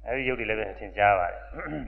အဲဒီရုပ်တွေလည်းပဲသင်ကြားပါတယ်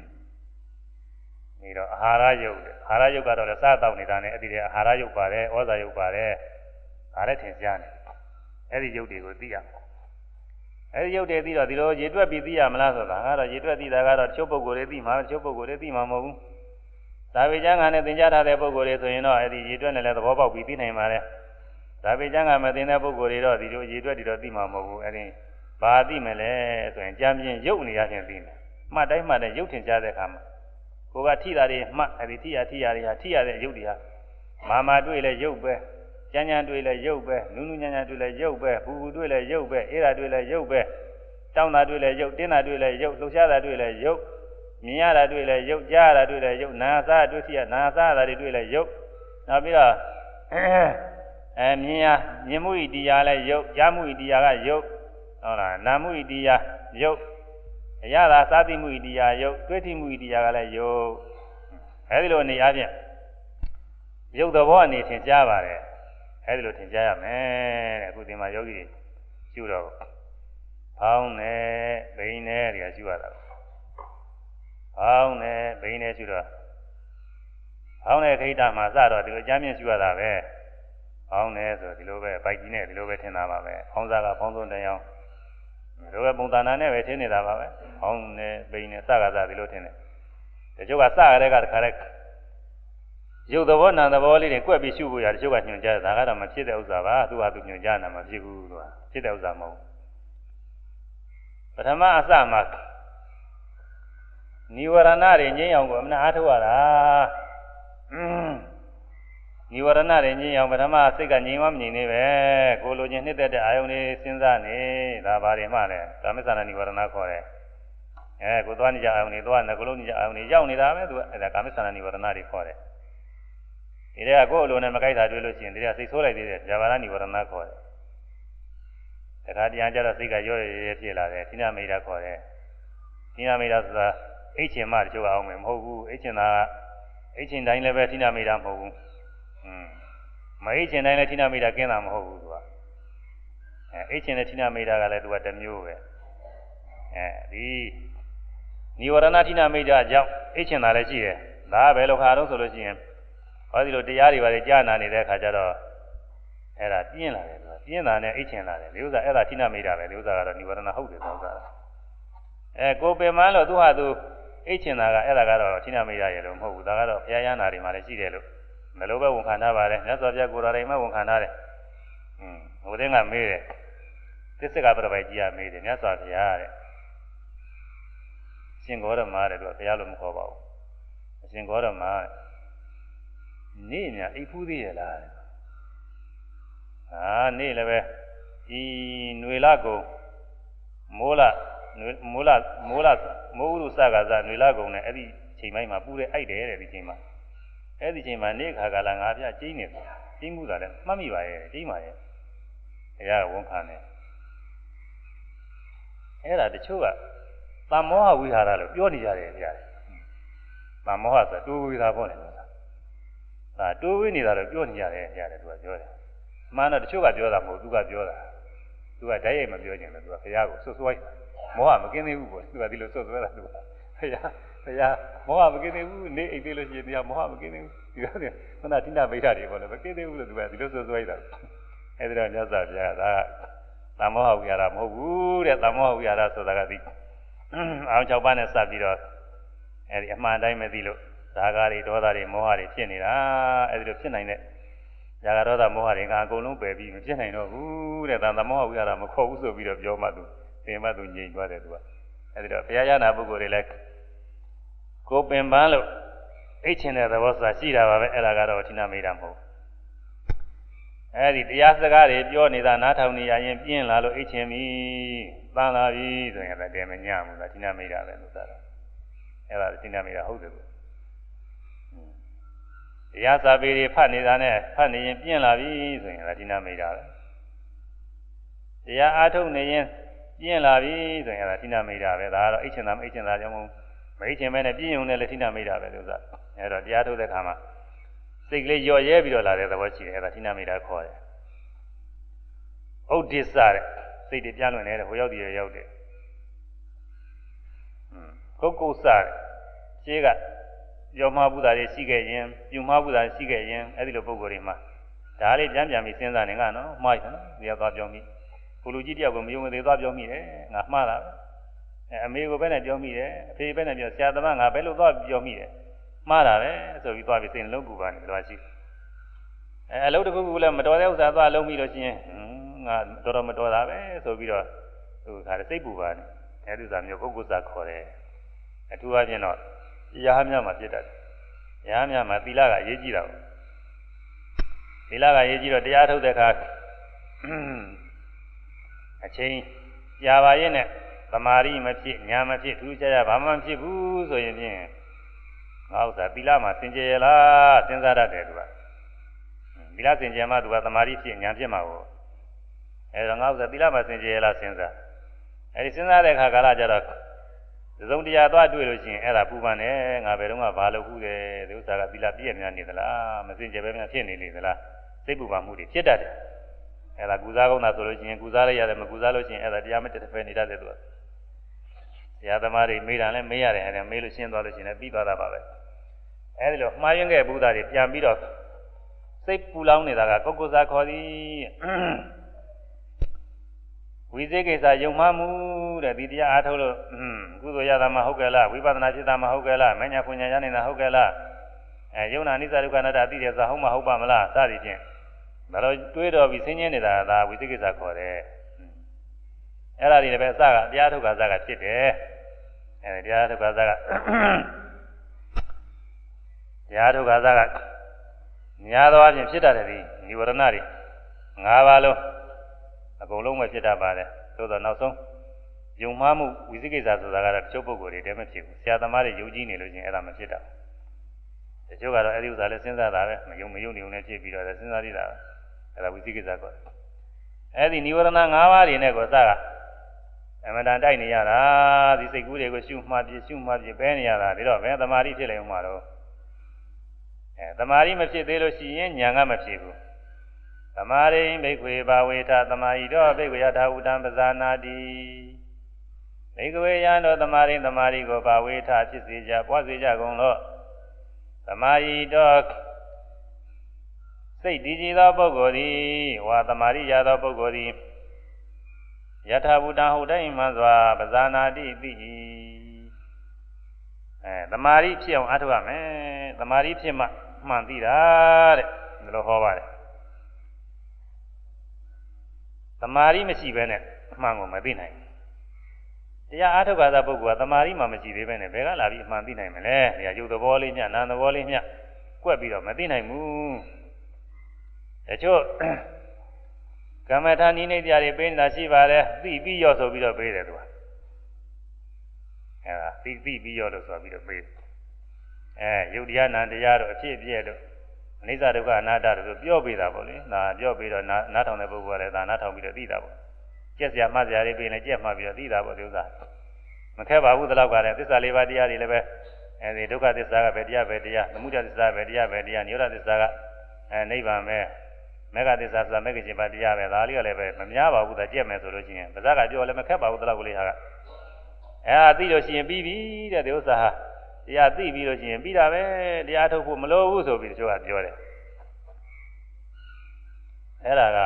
ဒီတော့အာဟာရယုတ်ကတော့လည်းစားတောက်နေတာနဲ့အဲ့ဒီအာဟာရယုတ်ပါတယ်ဩဇာယုတ်ပါတယ်ဒါလည်းသင်ကြားနေအဲ့ဒီယုတ်တွေကိုသိရအဲ့ဒီယုတ်တွေသိတော့ဒီလိုရေတွက်ပြီးသိရမလားဆိုတာကတော့ရေတွက်သိတာကတော့တချို့ပုဂ္ဂိုလ်တွေသိမှာတချို့ပုဂ္ဂိုလ်တွေသိမှာမဟုတ်ဘူးဒါပေကျမ်းကနဲ့သင်ကြားထားတဲ့ပုဂ္ဂိုလ်တွေဆိုရင်တော့အဲ့ဒီရေတွက်နဲ့လည်းသဘောပေါက်ပြီးသိနိုင်ပါတယ်ဒါပေကျမ်းကမသင်တဲ့ပုဂ္ဂိုလ်တွေတော့ဒီလိုရေတွက်တွေတော့သိမှာမဟုတ်ဘူးအဲ့ဒီဘာသိမလဲဆိုရင်ကြံပြင်းယုတ်နေရခြင်းသိမယ်မှတ်တိုင်းမှတ်တဲ့ယုတ်ထင်ရှားတဲ့အခါမှာကိုကထိတာတွေမှတ်အဲ့ဒီထိရတွေဟာထိရတဲ့ယုတ်တွေဟာမာတွေ့လဲယုတ်ပဲကြမ်းကြမ်းတွေ့လဲယုတ်ပဲနူးနူးညံ့ညံ့တွေ့လဲယုတ်ပဲပူပူတွေ့လဲယုတ်ပဲအေးတာတွေ့လဲယုတ်ပဲတောင်းတာတွေ့လဲယုတ်တင်းတာတွေ့လဲယုတ်လှုပ်ရှားတာတွေ့လဲယုတ်မြင်ရတာတွေ့လဲယုတ်ကြားရတာတွေ့လဲယုတ်နားစားတွေ့ထိရနားစားတာတွေတွေ့လဲယုတ်နောက်ပြီးတော့မြင်မှုဤတရားလဲယုတ်ကြားမှုဤတရားကယုတ်ဟုတ်လားနာမှုဤတရားယုတ်အရသာစားသိမှုဤတရားယုတ်တွေ့ထိမှုဤတရားကလည်းယုတ်အဲဒီလိုအနေအချင်းယုတ်သဘောအနေထင်ရှားပါတယ်အဲဒီလိုထင်ရှားရမယ်တဲ့အခုဒီမှာယောဂီတွေရှုတော့ဖောင်းနေဘိန်းနေတွေကရှုရတာဖောင်းနေဘိန်းနေရှုတော့ဖောင်းတဲ့ခိတ္တမှာစတော့ဒီလိုအကျမ်းမြင့်ရှုရတာပဲဖောင်းနေဆိုဒီလိုပဲဗိုက်ကြီးနဲ့ဒီလိုပဲထင်တာပါပဲဖောင်းစားကဖောင်းသွင်းတရားဒီလိုပဲပုံသဏ္ဍာန်နဲ့ပဲထင်နေတာပါပဲဖောင်းနေဘိန်းနေစကားစားဒီလိုထင်တယ်တချို့ကစရတဲ့ကတခါတည်းရုပ်သဘောနာသဘောလေးတွေကွက်ပြီးရှုဖို့ရတချို့ကညွှန်ကြားတာကတော့မဖြစ်တဲ့ဥစ္စာပါသူကသူညွှန်ကြားတာမဖြစ်ဘူးသူကဖြစ်တဲ့ဥစ္စာမဟုတ်ပထမအစမှာနိဝရဏတွေငြိမ်းအောင်ကိုအမှန်အားထုတ်ရတာနိဝရဏတွေငြိမ်းအောင်ပထမစိတ်ကငြိမ်းမငြိမ်းသေးပဲကိုလိုချင်နှစ်သက်တဲ့အာယုန်တွေစဉ်းစားနေတာဘာတွေမှလဲကာမစ္ဆန္ဒနိဝရဏခေါ်တယ်ကိုသွားနေကြအာယုန်တွေသွားနေကလုံးနေကြအာယုန်တွေရောက်နေတာပဲသူကအဲဒါကာမစ္ဆန္ဒနိဝရဏတွေခေါ်တယ်ဒီတဲ့ကကိုယ်အလိုနဲ့မကြိုက်တာတွေ့လို့ရှိရင်ဒီကစိတ်ဆိုးလိုက်သေးတယ်ဇာဘာရနိဝရဏခေါ်တယ်တခါတရားကြတော့စိတ်ကရော့ရဲဖြစ်လာတယ်သီနာမိတ်တာခေါ်တယ်သီနာမိတ်တာဆိုတာအိတ်ချင်မှတချို့အောင်မယ်မဟုတ်ဘူးအိတ်ချင်တာအိတ်ချင်တိုင်းလည်းပဲသီနာမိတ်တာမဟုတ်ဘူးမအိတ်ချင်တိုင်းလည်းသီနာမိတ်တာကင်းတာမဟုတ်ဘူးသူကအိတ်ချင်တဲ့သီနာမိတ်တာကလည်းသူကတစ်မျိုးပဲဒီနိဝရဏသီနာမိတ်တာကြောင့်အိတ်ချင်တာလည်းရှိတယ်ဒါကဘယ်လိုခါတော့ဆိုလို့ရှိရင်ဟောဒီလိုတရားတွေပါလေကြားနာနေတဲ့အခါကျတော့အဲ့ဒါပြင်းလာတယ်သူကပြင်းတာနဲ့အိတ်ချင်လာတယ်ဒီဥစ္စာအဲ့ဒါသီနာမိတ်တာပဲဒီဥစ္စာကတော့နိဝရဏဟုတ်တယ်သောဥစ္စာကိုပင်မလို့သူဟာသူအိတ်ချင်တာကအဲ့ဒါကတော့သီနာမိတ်တာရလို့မဟုတ်ဘူးဒါကတော့ဘုရားရဟန္တာတွေမှာလည်းရှိတယ်လို့မလို့ပဲဝန်ခံထားပါတယ်မြတ်စွာဘုရားကိုယ်တော်တိုင်မှဝန်ခံထားတယ်ဟိုတဲ့ကမေးတယ်သစ္စကပရပိုက်ကြီးကမေးတယ်မြတ်စွာဘုရားတဲ့ရှင်ဂေါရမတဲ့သူကဘုရားလို့မခေါ်ပါဘူးအရှင်ဂေါရမနေ့ညအိပ်ဖူးသေးရလားနေ့လည်းပဲဒီຫນွေလကုံမိုးဥရုစကားစားຫນွေလကုံနဲ့အဲ့ဒီချိန်ပိုင်းမှာပူတဲ့အိုက်တယ်တဲ့ဒီချိန်မှာအဲ့ဒီချိန်မှာနေ့ခါကလာငါပြကျင်းနေတယ်ကျင်းမှုတာလည်းမှတ်မိပါရဲ့ကျင်းပါရဲ့ဘုရားကဝန်ခံတယ်အဲ့ဒါတချို့ကသံမောဟဝိဟာရလို့ပြောနေကြတယ်ဗျာသံမောဟဆိုတိုးဝိဟာပေါ့လေဒါတိုးဝိနေတာလို့ပြောနေကြတယ်ဗျာသူကပြောတယ်မှန်တော့တချို့ကပြောတာမဟုတ်သူကပြောတာသူကဓာတ်ရိုက်မပြောချင်ဘူးသူကဘုရားကိုဆွဆွဲမောဟမကင်းသေးဘူးပေါ့သူကဒီလိုဆွဆွဲတာသူကဘုရားမောဟမကင်းသေးဘူးနေအိတ်သေးလို့ရှိရင်ဒီကမောဟမကင်းသေးဘူးဒီကခုနတိဏမိတ်္ထတွေပေါ့လေမကင်းသေးဘူးလို့သူကဒီလိုဆွဆွဲတာအဲဒီတော့မြတ်စွာဘုရားကဒါသံမောဟဝိဟာရမဟုတ်ဘူးတဲ့သံမောဟဝိဟာရဆိုတာကဒီအောင်၆ပါးနဲ့စပ်ပြီးတော့အဲဒီအမှန်တိုင်းမသိလို့ဇာကတွေဒေါသတွေမောဟတွေဖြစ်နေတာအဲဒီလိုဖြစ်နိုင်တဲ့ဇာကဒေါသမောဟတွေကအကုန်လုံးပယ်ပြီးမဖြစ်နိုင်တော့ဘူးတဲ့သံမောဟဝိဟာရမခေါ်ဘူးဆိုပြီးတော့ပြောမှသူသင်မှသူငြိမ်သွားတယ်သူကအဲဒီတော့ဘုရားရဟနာပုဂ္ဂိုလ်တွေလည်းကိုပင်ပန်းလို့အိတ်ချင်တဲ့သဘောဆိုတာရှိတာပါပဲအဲ့ဒါကတော့ဌိနမိတ်တာမဟုတ်အဲဒီတရားစကားတွေပြောနေတာနားထောင်နေရရင်ပြင်းလာလို့အိတ်ချင်ပြီပန်းလာပြီဆိုရင်လည်းတည်းမညံ့ဘူးလားဌိနမိတ်တာပဲလို့ဆိုတာအဲ့ဒါဌိနမိတ်တာဟုတ်တယ်လို့တရားစာပေတွေဖတ်နေတာနဲ့ဖတ်နေရင်ပြင်းလာပြီဆိုရင်လည်းဌိနမိတ်တာပဲတရားအားထုတ်နေရင်ပြင်းလာပြီဆိုရင်လည်းဌိနမိတ်တာပဲဒါကတော့အိတ်ချင်တာမအိတ်ချင်တာကြောင့်မအိတ်ချင်မဲနဲ့ပြင်းုံနဲ့လည်းဌိနမိတ်တာပဲလို့ဆိုတာအဲ့တော့တရားထုတ်တဲ့ခါမှာစိတ်ကလေးလျော့ရဲပြီးတော့လာတဲ့သဘောရှိတယ်အဲ့ဒါဌိနမိတ်တာခေါ်တယ်ဥဒိစ္စတဲ့စိတ်တွေပြန့်လွင့်နေတဲ့ဟိုရောက်တည်းရောက်တယ်ကုတ်ကုတ်စရှင်းကရောမဘုရားတွေရှိခဲ့ရင်ပြုမဘုရားရှိခဲ့ရင်အဲ့ဒီလိုပုံကိုယ်တွေမှာဒါလေးပြန်ပြန်ပြီးစဉ်းစားနေကနော်မှားတယ်နော်ဒီရောက်သွားပြောမိကိုလူကြီးတယောက်ကိုမယုံမသေးသွားပြောမိတယ်ငါမှားတာအမေကိုပဲနဲ့ပြောမိတယ်အဖေပဲနဲ့ပြောဆရာသမားငါဘယ်လိုသွားပြောမိတယ်မှားတာပဲဆိုပြီးသွားပြီးစိတ်လုံးပူပါနေလို့ရှိအလုပ်တစ်ခုခုလည်းမတော်တဲ့ဥစ္စာသွားလုံးပြီးလို့ရှိရင်ငါတော်မတော်တာပဲဆိုပြီးတော့သူခါစိတ်ပူပါနေအဲ့ဒီဥစ္စာမျိုးပုဂ္ဂိုလ်စာခေါ်တယ်အထူးအချင်းတော့ရာမြမှာဖြစ်တတ်တယ်ရာမြမှာသီလကအရေးကြီးတာပေါ့သီလကအရေးကြီးတော့တရားထုတ်တဲ့အခါအချိန်ကြာပါရဲ့နဲ့သမာဓိမဖြစ်ညာမဖြစ်ထူးခြားခြားဘာမှမဖြစ်ဘူးဆိုရင်ဖြင့်ငါဥစ္စာသီလမှာစင်ကြယ်လားစဉ်းစားတတ်တယ်သူကသီလစင်ကြယ်မှသူကသမာဓိဖြစ်ညာဖြစ်မှာပေါ့အဲတော့ငါဥစ္စာသီလမှာစင်ကြယ်လားစဉ်းစားအဲဒီစဉ်းစားတဲ့အခါကာလကျတော့သုံးတရားသွားတွေ့လို့ရှိရင်အဲ့ဒါပူပန်တယ်ငါဘယ်တော့မှဘာလို့ခုတယ်ဒီဥစ္စာကသီလပြည့်များနေသလားမစင်ကြယ်ပဲများဖြစ်နေလေသလားစိတ်ပူပန်မှုတွေဖြစ်တတ်တယ်အဲ့ဒါကုစားကောင်းတာဆိုလို့ရှိရင်ကုစားလိုက်ရတယ်မကုစားလို့ရှိရင်အဲ့ဒါတရားမတက်တဲ့ဖက်နေတတ်တယ်သူကဆရာသမားတွေမေးတာလည်းမေးရတယ်အဲ့ဒါမေးလို့ရှင်းသွားလို့ရှိရင်လည်းပြီးသွားတာပါပဲအဲ့ဒီလိုမှားယွင်းခဲ့ဘူးသားတွေပြန်ပြီးတော့စိတ်ပူလောင်နေတာကကုက္ကုစားခေါ်သည်ဝိသေကိစ္စယုံမှမှုတဲ့ဒီတရားအားထုတ်လို့ကုသိုလ်ရတာမှဟုတ်ကဲ့လားဝိပဿနာဖြစ်တာမှဟုတ်ကဲ့လားမညာဖွညာရနေတာဟုတ်ကဲ့လားယုံနာနိစ္စဒုက္ခအနတ္တသိတယ်ဆိုဟုတ်မှဟုတ်ပါမလားစသည်ဖြင့်ဒါတော့တွေးတော်ပြီးဆင်းရဲနေတာဒါဝိသေကိစ္စခေါ်တယ်အဲ့ဒါတွေလည်းပဲအစကတရားထုတ်တာစကဖြစ်တယ်တရားထုတ်တာစကတရားထုတ်တာစကများသောအားဖြင့်ဖြစ်တတ်တယ်ဒီនិဝရဏတွေ၅ပါးလုံးအကုန်လုံးပဲဖြစ်တတ်ပါတယ်သို့တော့နောက်ဆုံးယုံမှားမှုဝိသိကိစ္စဆိုတာကတော့ချုပ်ပုဂ္ဂိုလ်တွေတည်းမဖြစ်ဘူးဆရာသမားတွေယုံကြည်နေလို့ချင်းအဲ့ဒါမဖြစ်တတ်ဘူးတချို့ကတော့အဲ့ဒီဥစ္စာလည်းစဉ်းစားတာပဲမယုံနေုံနဲ့ဖြစ်ပြီးတော့စဉ်းစားရတာအဲ့ဒါဝိသိကိစ္စကောအဲ့ဒီនិဝရဏ၅ပါးတွေနဲ့ကိုစကအမတန်တိုက်နေရတာဒီစိတ်ကူးတွေကိုရှုမှတ်ပြပဲနေရတာဒါတော့ဘယ်သမာဓိဖြစ်လိမ့်ဦးမှာတော့သမာဓိမဖြစ်သေးလို့ရှိရင်ဉာဏ်ကမဖြစ်ဘူးသမာရိဘိက္ခွေဘာဝေထသမာဟိတောဘိက္ခွေယထာဥတံပဇာနာတိဘိက္ခွေယံတို့သမာရိသမာဓိကိုဘာဝေထဖြစ်စေကြပွားစေကြကုန်လို့သမာဟိတောစိတ်တည်ကြည်သောပုဂ္ဂိုလ်သည်ဝါသမာဓိရသောပုဂ္ဂိုလ်သည်ယထာဘူတံဟုတ်တိုင်းမှစွာပဇာနာတိသိ၏သမာဓိဖြစ်အောင်အားထုတ်ရမယ်သမာဓိဖြစ်မှမှန်သိတာတဲ့ဒီလိုဟောပါတယ်သမာဓိမရှိဘဲနဲ့အမှန်ကိုမသိနိုင်တရားအားထုတ်ကြတဲ့ပုဂ္ဂိုလ်ကသမာဓိမှမရှိသေးဘဲနဲ့ဘယ်ကလာပြီးအမှန်သိနိုင်မလဲ။တရားရုပ်သဘောလေးညနာမ်သဘောလေးညကွက်ပြီးတော့မသိနိုင်ဘူး။တချို့ကမ္မထာနိနေတရားတွေပေးနေတာရှိပါတယ်သိပြီးရောဆိုပြီးတော့ပေးတယ်သူက။အဲဒါသိပြီးရောလို့ဆိုပြီးတော့ပေးတယ်။ရုပ်တရားနာမ်တရားတို့အဖြစ်အပျက်တို့အနိစ္စဒုက္ခအနတ္တတို့ပြောပေးတာပေါ့လေ။ဒါပြောပြီးတော့နားထောင်တဲ့ပုဂ္ဂိုလ်ကလည်းဒါနားထောင်ပြီးတော့သိတာပေါ့။ကျက်စရာမှတ်စရာတွေပေးရင်ကျက်မှတ်ပြီးတော့သိတာပေါ့ဒီဥစ္စာ။မခက်ပါဘူးဒီလောက်ကလည်းသစ္စာလေးပါးတရားတွေလည်းပဲအဲဒီဒုက္ခသစ္စာကပဲတရားပဲတရားသမုဒယသစ္စာပဲတရားပဲတရားနိရောဓသစ္စာကနိဗ္ဗာန်ပဲမေဃသစ္စာဆိုတာမေဃရှင်ပါတရားပဲဒါလေးကလည်းပဲမများပါဘူးဒါကြက်မယ်ဆိုလို့ရှိရင်ပါဇက်ကပြောလည်းမခက်ပါဘူးဒီလောက်ကလေးဟာကသိလို့ရှိရင်ပြီးပြီတဲ့ဒီဥစ္စာဟာတရားသိပြီးလို့ရှိရင်ပြီးတာပဲတရားထုတ်ဖို့မလိုဘူးဆိုပြီးတချို့ကပြောတယ်အဲ့ဒါက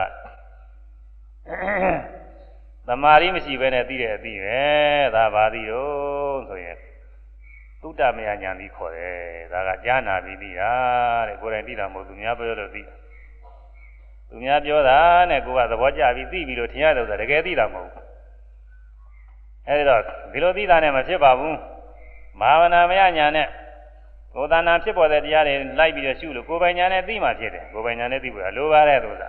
သမာဓိမရှိဘဲနဲ့သိတဲ့အသိပဲဒါဘာသိတော့ဆိုရင်သုတ္တမယဉာဏ်ပြီးခေါ်တယ်ဒါကကြားနာပြီးသိတာတဲ့ကိုယ်တိုင်သိတာမဟုတ်သူများပြောလို့သိတာသူများပြောတာနဲ့ကိုယ်ကသဘောကျပြီးသိပြီးလို့ထင်ရတယ်ဆိုတာတကယ်သိတာမဟုတ်ဘူးအဲဒီတော့ဒီလိုသိတာနဲ့မဖြစ်ပါဘူးဘာဝနာမယဉာဏ်နဲ့ကိုယ်တဏ္ဍာဖြစ်ပေါ်တဲ့တရားတွေလိုက်ပြီးတော့ရှုလို့ကိုယ်ပိုင်ဉာဏ်နဲ့သိမှဖြစ်တယ်ကိုယ်ပိုင်ဉာဏ်နဲ့သိဖို့လိုပါတယ်သူက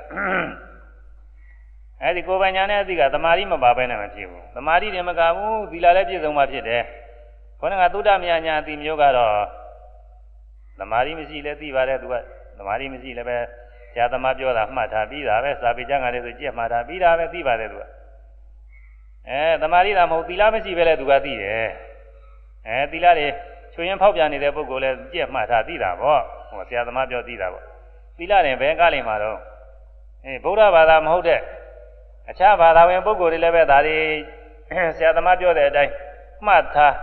အဲဒီကိုယ်ပိုင်ဉာဏ်နဲ့အသိကသမာဓိမပါဘဲနဲ့မဖြစ်ဘူးသမာဓိတွေမကဘူးသီလလည်းပြည့်စုံမှဖြစ်တယ်ခေါင်းကသုဒ္ဓမယဉာဏ်အသိမျိုးကတော့သမာဓိမရှိလည်းသိပါတယ်သူကသမာဓိမရှိလည်းပဲဆရာသမားပြောတာမှတ်ထားပြီးတာပဲစာပေကျမ်းကလည်းဆိုကြည့်မှတ်ထားပြီးတာပဲသိပါတယ်သူကသမာဓိသာမဟုတ်သီလမရှိပဲလေသူကသိတယ်သီလတွေချွေရင်ဖောက်ပြန်နေတဲ့ပုဂ္ဂိုလ်လည်းကြည့်မှတ်ထားသိတာပေါ့ဟိုဆရာသမားပြောသိတာပေါ့သီလတွေဘယ်ကားလိမ့်မှာတော့ဗုဒ္ဓဘာသာမဟုတ်တဲ့အခြားဘာသာဝင်ပုဂ္ဂိုလ်တွေလည်းပဲဒါတွေဆရာသမားပြောတဲ့အတိုင်းမှတ်ထား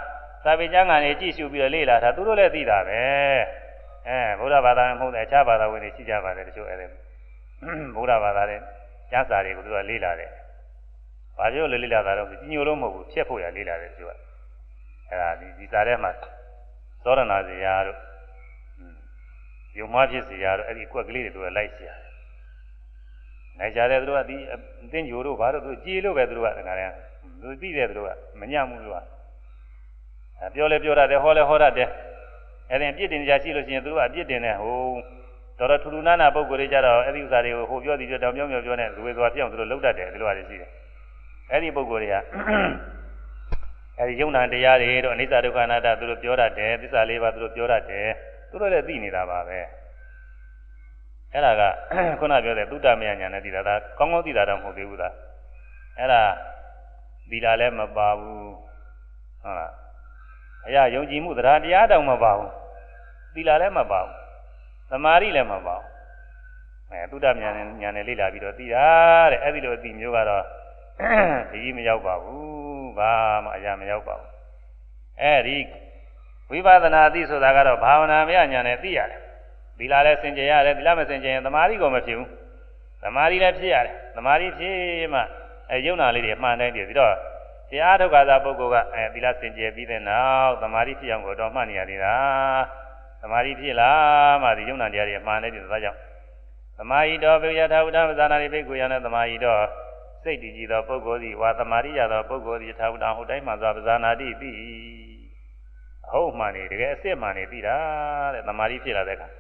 သာဝေကျမ်းကနေကြည့်ရှုပြီးတော့လေ့လာတာသူတို့လည်းသိတာပဲဗုဒ္ဓဘာသာမဟုတ်တဲ့အခြားဘာသာဝင်တွေရှိကြပါတယ်တချို့အဲ့ဒါဗုဒ္ဓဘာသာတဲ့ကျမ်းစာတွေကိုသူကလေ့လာတယ်။ဘာပြောလေ့လာတာတော့ကြီးညိုလို့မဟုတ်ဘူးဖြတ်ဖို့ရလေ့လာတယ်တချို့ကအဲ့ဒါဒီစာထဲမှာသောရဏဇေယျတို့ယုံမဖြစ်စီရတော့အဲ့ဒီကွက်ကလေးတွေသူကလိုက်ရှာတယ်။လိုက်ရှာတယ်သူတို့ကဒီအသိဉာဏ်တို့ဘာလို့သူကြည်လို့ပဲသူတို့ကတခါတည်းသူသိတယ်သူတို့ကမညံ့ဘူးသူကပြောလဲပြောရတယ်ဟောလဲဟောရတယ်အဲ့ဒီအပြစ်တင်ကြရှိလို့ရှိရင်သူတို့ကအပြစ်တင်တဲ့ဟိုတော်တော်ထူထူနာနာပုံကိုယ်တွေကြတော့အဲ့ဒီဥစ္စာတွေကိုဟိုပြောသည်ပြောတောင်ပြောမြောက်ပြောနဲ့လူတွေသွားပြအောင်သူတို့လှုပ်တတ်တယ်ဒီလိုဟာတွေရှိတယ်အဲ့ဒီပုံကိုယ်တွေကအဲ့ဒီယုံနာတရားတွေတော့အနိစ္စဒုက္ခအနတ္တသူတို့ပြောတတ်တယ်သစ္စာလေးပါးသူတို့ပြောတတ်တယ်သူတို့လည်းသိနေတာပါပဲအဲ့ဒါကခုနပြောတဲ့သုတ္တမယညာနဲ့သိတာဒါကောင်းကောင်းသိတာတော့မဟုတ်သေးဘူးသားအဲ့ဒါဒီလာလည်းမပါဘူးဟုတ်လားအရာယုံကြည်မှုတရားတရားတောင်မပါဘူးသီလလည်းမပါဘူးသမာဓိလည်းမပါဘူးသုတ္တဉာဏ်နဲ့လေ့လာပြီးတော့သိတာတဲ့အဲ့ဒီလိုအသိမျိုးကတော့ဒီမရောက်ပါဘူးဘာမှအရာမရောက်ပါဘူးအဲ့ဒီဝိပဿနာသိဆိုတာကတော့ဘာဝနာမယဉာဏ်နဲ့သိရတယ်သီလလည်းစင်ကြယ်ရတယ်သီလမစင်ကြယ်ရင်သမာဓိကိုမဖြစ်ဘူးသမာဓိလည်းဖြစ်ရတယ်သမာဓိဖြစ်မှယုံနာလေးတွေအမှန်တိုင်းတည်းပြီးတော့တရားထုတ်ကြတာပုဂ္ဂိုလ်ကသီလစင်ကြယ်ပြီးတဲ့နောက်သမာဓိဖြစ်အောင်ကိုတော့မှတ်နေရသေးတာသမာဓိဖြစ်လာမှဒီယုံနာတရားတွေအမှန်တည်းတည်းဒါကြောင့်သမာဟိတောပိယထာဝတ္တပဇာနာတိဘိက္ခုယနဲ့သမာဟိတောစိတ်တည်ကြည်သောပုဂ္ဂိုလ်သည်ဝါသမာဓိရသောပုဂ္ဂိုလ်သည်ထာဝတ္တဟုတ်တိုင်းမှသောပဇာနာတိသိအဟုတ်မှန်နေတကယ်အစစ်မှန်နေသိတာတဲ့သမာဓိဖြစ်လာတဲ့အခါ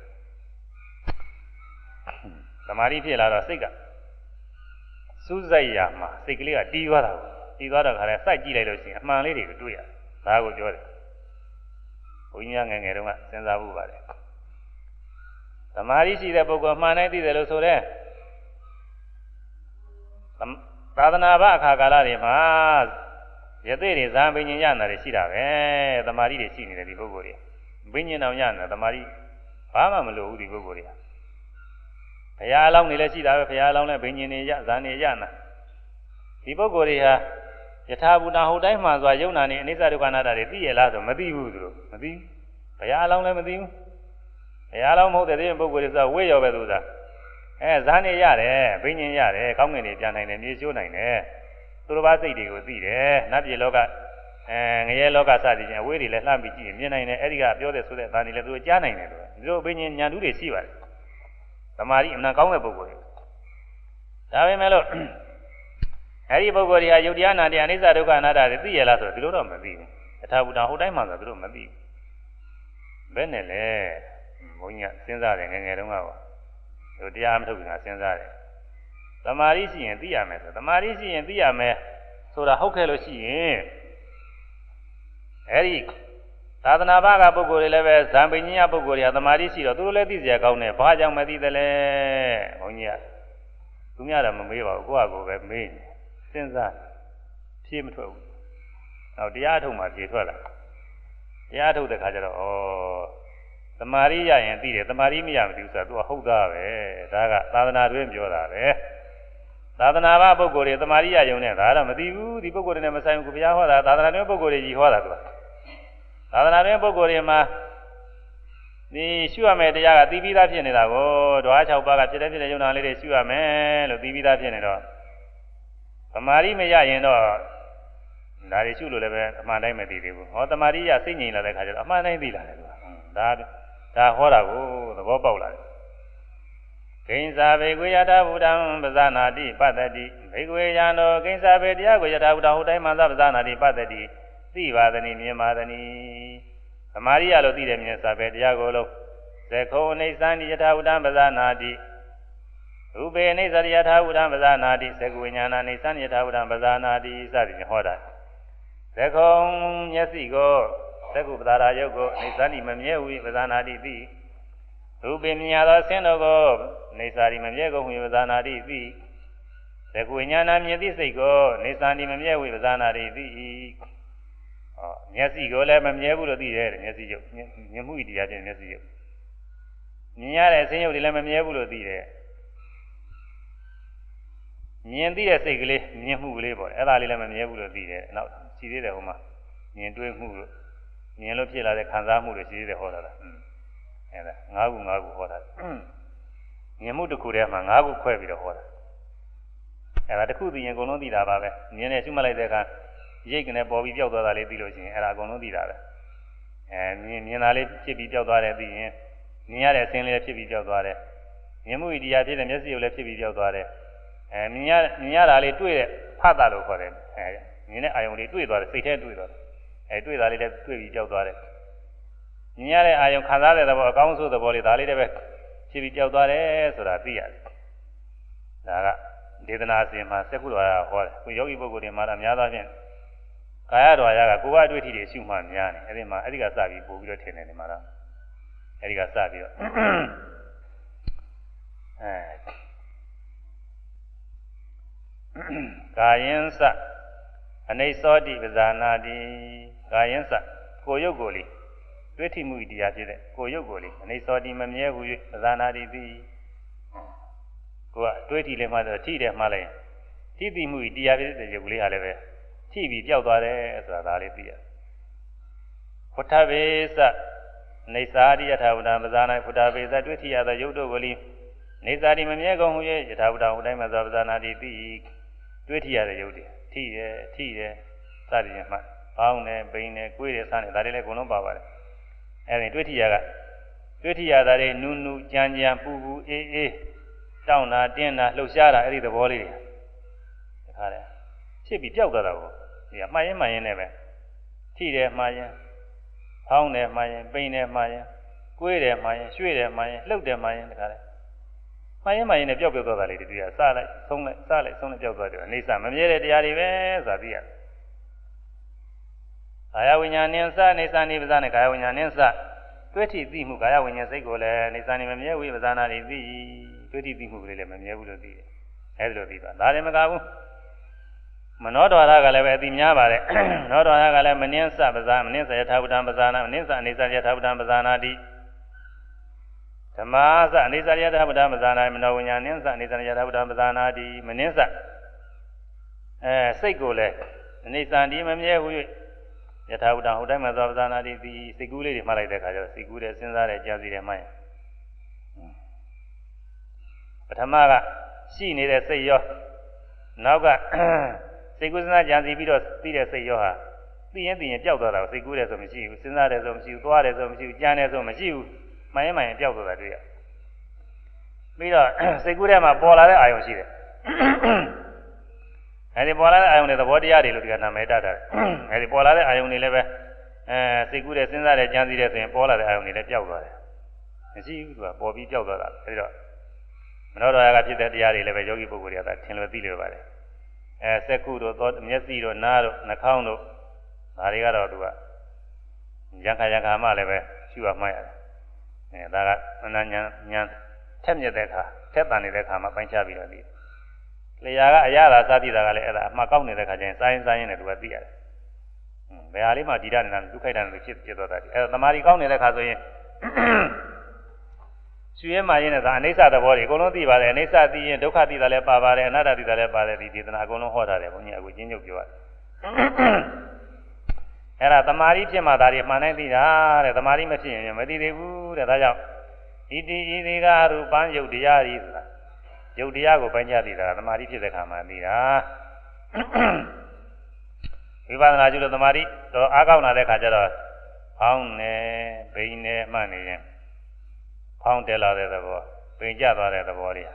သမာဓိဖြစ်လာတော့စိတ်ကစူးစိုက်ရမှာစိတ်ကလေးကတီးသွားတာကိုတီးသွားတော့ခါလဲစိုက်ကြည့်လိုက်လို့ရှိရင်အမှန်လေးတွေကိုတွေ့ရတယ်ဒါကိုပြောတယ်ဘုန်းကြီးငယ်ငယ်တုန်းကစဉ်းစားဖို့ပါတယ်သမာဓိရှိတဲ့ပုဂ္ဂိုလ်မှန်တိုင်းသိတယ်လို့ဆိုတဲ့သာသနာ့ဘအခါကာလတွေမှာယသိတွေဇာပင်ညင်ရနာတွေရှိတာပဲသမာဓိတွေရှိနေတယ်ဒီပုဂ္ဂိုလ်တွေပင်ညင်အောင်ရနာသမာဓိဘာမှမလိုဘူးဒီပုဂ္ဂိုလ်တွေကဘုရားအလောင်းနေလည်းရှိတာပဲဘုရားအလောင်းလည်းဘင်ညင်နေရဇာနေရနာဒီပုဂ္ဂိုလ်တွေဟာယထာဘူတာဟုတ်တိုင်းမှစွာယုံနာနေအနိစ္စဒုက္ခအနတ္တတွေသိရလားဆိုမသိဘူးသူတို့မသိဘူးဘုရားအလောင်းလည်းမသိဘူးဘုရားအလောင်းမဟုတ်တဲ့ပုဂ္ဂိုလ်တွေဆိုဝိရောပဲသူသာဇာနေရတယ်ဘိညာဉ်ရတယ်ကောင်းကင်တွေပြန်နိုင်တယ်မြေချိုးနိုင်တယ်သူတို့ဘာစိတ်တွေကိုသိတယ်နတ်ပြည်လောကငရဲလောကစသည်ချင်းအဝေးတွေလည်းလှမ်းပြီးကြည့်ရင်မြင်နိုင်တယ်အဲ့ဒီကပြောတဲ့ဆိုတဲ့ဒါတွေလည်းသူတို့ကြားနိုင်တယ်လို့ဒီလိုဘိညာဉ်ဉာဏ်ဓုတွေရှိပါတယ်သမာဓိအမှန်ကောင်းတဲ့ပုဂ္ဂိုလ်တွေဒါပေမဲ့လို့အဲ့ဒီပုဂ္ဂိုလ်တွေဟာယုတ်တရားနာတရားအနိစ္စဒုက္ခအနတ္တတွေသိရလားဆိုတော့ဒီလိုတော့မသိဘူးယထာဘူတဟုတ်တိုင်းမှဆိုသူတို့မသိဘူးဘယ်နဲ့လဲဘုန်းကြီးကစဉ်းစားတယ်ငယ်ငယ်တုန်းကပါတို့တရားမထုတ်ခင်ကစဉ်းစားတယ်သမာဓိရှိရင်သိရမယ်ဆိုသမာဓိရှိရင်သိရမယ်ဆိုတာဟုတ်ခဲ့လို့ရှိရင်အဲ့ဒီသာသနာ့ဘာကပုဂ္ဂိုလ်တွေလည်းပဲဇံပင်ကြီးပုဂ္ဂိုလ်တွေကသမာဓိရှိတော့သူတို့လည်းသိစရာကောင်းတယ်ဘာကြောင့်မသိသလဲဘုန်းကြီးကသူများတော့မမေးပါဘူးကိုယ့်အကိုပဲမေးစဉ်းစားဖြေမထွက်ဘူးနောက်တရားထုတ်မှဖြေထွက်လာတရားထုတ်တဲ့ခါကျတော့သမာဓိရရင်သိတယ်သမာဓိမရမသိဘူးဆိုတာသူကဟုတ်သားပဲဒါကသာသနာတွင်ပြောတာပဲသာသနာ့ဘာပုဂ္ဂိုလ်တွေသမာဓိရယုံနဲ့ဒါတော့မသိဘူးဒီပုဂ္ဂိုလ်တွေနဲ့မဆိုင်ဘူးဘုရားဟောတာသာသနာတွင်ပုဂ္ဂိုလ်တွေကြီးဟောတာသူကသာသနာတွင်ပုဂ္ဂိုလ်တွေမှာဒီရှုရမယ်တရားကသိပြီးသားဖြစ်နေတာကိုဓဝါ6ပါးကဖြစ်တဲ့ယုံနာလေးတွေရှုရမယ်လို့သိပြီးသားဖြစ်နေတော့သမာဓိမရရင်တော့ဒါတွေရှုလို့လည်းပဲအမှန်တိုင်းမသိသေးဘူးဟောသမာဓိရစိတ်ငြိမ်လာတဲ့ခါကျတော့အမှန်တိုင်းသိလာတယ်သူကဒါဟောတာကိုသဘောပေါက်လာတယ်ကိဉ္စာဘေကွေယထာဘုဒ္ဓံပဇာနာတိပတ္တိဘေကွေယံတော်ကိဉ္စာဘေတရားကိုယထာဘုဒ္ဓဟုတ်တိုင်းမှသာပဇာနာတိပတ္တိသိပါသနည်းမြင်ပါသနည်းသမာဓိရလို့သိတယ်မြင်စာဘေတရားကိုလုံးသခောအိဋ္ဌံယထာဘုဒ္ဓံပဇာနာတိရူပေအိဋ္ဌယထာဘုဒ္ဓံပဇာနာတိသက္ကဝိညာဏအိဋ္ဌံယထာဘုဒ္ဓံပဇာနာတိစသည်ဖြင့်ဟောတာသခောမျက်စိကိုသက္ကုပ္ပဒါရယုတ်ကိုအိဋ္ဌံမမြဲဝိပဇာနာတိသိရူပေမြညာသောဆင်းတော်ကိုနေစာရီမမြဲကုန်ဝိပဇာနာတိသိသက္ကဝိညာဏမြင်သိစိတ်ကိုနေစာရီမမြဲဝိပဇာနာတိသိမျက်စိကိုလည်းမမြဲဘူးလို့သိတယ်မျက်စိရုပ်မြင်မှုတရားချင်းမျက်စိရုပ်မြင်ရတဲ့အဆင်းရုပ်တွေလည်းမမြဲဘူးလို့သိတယ်မြင်သိတဲ့စိတ်ကလေးမြင်မှုကလေးပေါ့အဲ့ဒါလေးလည်းမမြဲဘူးလို့သိတယ်နောက်ရှိသေးတယ်ဟိုမှာမြင်တွေ့မှုလို့မြင်လို့ဖြစ်လာတဲ့ခံစားမှုတွေရှိသေးတယ်ဟောတာလားအဲဒါ၅ခုဟောတာမြင်မှုတစ်ခုတည်းမှာ၅ခုခွဲပြီးတော့ဟောတာအဲဒါတစ်ခုသိရင်အကုန်လုံးသိတာပါပဲမြင်နေရှုမှတ်လိုက်တဲ့အခါရိတ်ကနေပေါ်ပြီးပျောက်သွားတာလေးသိလို့ရှိရင်အဲဒါအကုန်လုံးသိတာပဲမြင်တာလေးဖြစ်ပြီးပျောက်သွားတယ်သိရင်မြင်ရတဲ့အခြင်းလေးဖြစ်ပြီးပျောက်သွားတယ်မြင်မှုဣတိယဖြစ်တဲ့မျက်စိကိုလည်းဖြစ်ပြီးပျောက်သွားတယ်မြင်ရတာလေးတွေ့တဲ့ဖတ်တာလို့ခေါ်တယ်မြင်တဲ့အာယုံလေးတွေ့သွားတယ်စိတ်ထဲတွေ့သွားတယ်တွေ့တာလေးလည်းတွေ့ပြီးပျောက်သွားတယ်မြင်ရတဲ့အာယုံခံစားတဲ့သဘောအကောင်းဆုံးသဘောလေးဒါလေးလည်းပဲဖြစ်ပြီးပျောက်သွားတယ်ဆိုတာသိရတယ်ဒါကဒေသနာစဉ်မှာစက္ကုတော်ရဟောတယ်ကိုယောဂီပုဂ္ဂိုလ်တွေမှာအများသောဖြင့်ကာယတော်ရကကိုယ်ကအတွေ့အထိတွေရှုမှများနေအဲဒီမှာအဲဒီကစပြီးပို့ပြီးတော့ထင်တယ်ဒီမှာတော့အဲဒီကစပြီးတော့ကာယင်းစအနိသောတိပဇာနာတိကာယင်းစကိုရုပ်ကိုယ်လေးတွေ့ထိမှုတရားဖြစ်တဲ့ကိုရုပ်ကိုယ်လေးအနိသောတိမမြဲဘူး၍ပဇာနာတိသည်ကိုကတွေးထိလည်းမှတော့ထိတယ်မှလည်းထိတိမှုတရားဖြစ်တဲ့ရုပ်ကလေးဟာလည်းပဲထိပြီးပျောက်သွားတယ်ဆိုတာဒါလေးသိရဖုထဘေသနေသာရိယထာဝတံပဇာနာဖုထဘေသတွေ့ထိရသောရုပ်တို့ကိုလေးနေသာရိမမြဲကုန်ဟု၍ယထာဝတံဟိုတိုင်းမှာသောပဇာနာတိသိတွေ့ထိရတဲ့ရုပ်တွေထိတယ်စသည်ဖြင့်မှပေါင်းတယ်ပိန်တယ်ကိုယ်တယ်စတယ်ဒါတွေလည်းအကုန်လုံးပါပါတယ်အဲဒီတွေ့ထိရတာတွေနူးကြမ်းပူအေးတောင်းတာတင်းတာလှုပ်ရှားတာအဲ့ဒီသဘောလေးတွေတခါတည်းဖြစ်ပြီးပျောက်သွားတာကိုဒီကမှန်ရင်နဲ့ပဲထိတယ်မှန်ရင်ဖောင်းတယ်မှန်ရင်ပိန်တယ်မှန်ရင်ကိုယ်တယ်မှန်ရင်ရွှေ့တယ်မှန်ရင်လှုပ်တယ်မှန်ရင်တခါတည်းမှန်ရင်နဲ့ပျောက်သွားတာလေးတွေတွေ့ရစလိုက်ဆုံးလိုက်ပျောက်သွားတယ်အနေစမမြဲတဲ့တရားတွေပဲဆိုတာသိရတယ်ကာယဝိညာဉ်နဲ့စနေစနိပဇာနဲ့ကာယဝိညာဉ်နဲ့စတွေ့ထိသိမှုကာယဝိညာဉ်စိတ်ကိုလည်းနေစနေမမြဲဝိပဇာနာတွေသိတွေ့ထိသိမှုကလေးလည်းမမြဲဘူးလို့သိတယ်အဲဒီလိုသိတာဒါလည်းမကဘူးမနောဒွါရကလည်းပဲအသိများပါတယ်မနောဒွါရကလည်းမနှင်းစပဇာမနှင်းစယထာဝတံပဇာနာမနှင်းစအနေစယထာဝတံပဇာနာတိဓမ္မစအနေစယထာဝတံပဇာနာမနောဝိညာဉ်နှင်းစအနေစယထာဝတံပဇာနာတိမနှင်းစစိတ်ကိုလည်းအနေစံဒီမမြဲဘူး၍ယထာဝတံဟိုတိုင်းမှာသောပဇာနာတိဒီစိတ်ကူးလေးတွေမှတ်လိုက်တဲ့အခါကျတော့စိတ်ကူးတယ်စဉ်းစားတယ်ကြားစီတယ်မှတ်ရင်ပထမကရှိနေတဲ့စိတ်ရောနောက်ကစိတ်ကူးစဉ်းစားကြံစီပြီးတော့သိတဲ့စိတ်ရောဟာသိရင်ပျောက်သွားတာစိတ်ကူးတယ်ဆိုမရှိဘူးစဉ်းစားတယ်ဆိုမရှိဘူးသွားတယ်ဆိုမရှိဘူးကြမ်းတယ်ဆိုမရှိဘူးမှန်ရင်ပျောက်သွားတာတွေ့ရပြီးတော့စိတ်ကူးထဲမှာပေါ်လာတဲ့အာယုံရှိတယ်အဲဒီပေါ်လာတဲ့အာယုံတွေသဘောတရားတွေလို့ဒီကနာမည်တတ်တယ်အဲဒီပေါ်လာတဲ့အာယုံတွေလည်းပဲစိတ်ကူးတယ်စဉ်းစားတယ်ကြံစီတယ်ဆိုရင်ပေါ်လာတဲ့အာယုံတွေလည်းပျောက်သွားတယ်မရှိဘူးသူကပေါ်ပြီးပျောက်သွားတာအဲဒီတော့မနောဒွါရကဖြစ်တဲ့တရားတွေလည်းပဲယောဂီပုဂ္ဂိုလ်တွေကထင်လို့သိလို့ပါတယ်စက္ခုတို့မျက်စိတို့နားတို့နှာခေါင်းတို့ဒါတွေကတော့သူကရံခါမှလည်းပဲရှုရမှရတယ်ဒါကမနာညာထက်မြက်တဲ့အခါထက်တန်နေတဲ့အခါမှာပိုင်းခြားပြီးတော့သိလျာကအရာသာစသည်တာကလည်းအဲ့ဒါအမှားကောက်နေတဲ့အခါကျရင်စားရင်လည်းသူကသိရတယ်ဘယ်ဟာလေးမှဒီရနေတာဒုက္ခိတန်လို့ဖြစ်သွားတာဒီအဲ့ဒါသမာဓိကောင်းနေတဲ့အခါဆိုရင်ရှုရဲမှရင်လည်းဒါအနိစ္စသဘောတွေအကုန်လုံးသိပါတယ်အနိစ္စသိရင်ဒုက္ခသိတာလည်းပါပါတယ်အနတ္တသိတာလည်းပါတယ်ဒီဒေသနာအကုန်လုံးဟောထားတယ်ဘုန်းကြီးအခုကျဉ်းချုပ်ပြောရတယ်အဲ့ဒါသမာဓိဖြစ်မှဒါတွေမှန်နိုင်သိတာတဲ့သမာဓိမဖြစ်ရင်မသိသေးဘူးတဲ့ဒါကြောင့်ဣတိဣတိကရူပံယုတ်တရားဤဆိုတာယုတ်တရားကိုပိုင်းခြားသိတာသမာဓိဖြစ်တဲ့ခါမှသိတာဝိပဿနာကျလို့သမာဓိတော့အားကောင်းလာတဲ့ခါကျတော့ဖောင်းနေဘိန်းနေမှတ်နေရင်ဖောင်းတက်လာတဲ့သဘောပင်ကျသွားတဲ့သဘောတွေ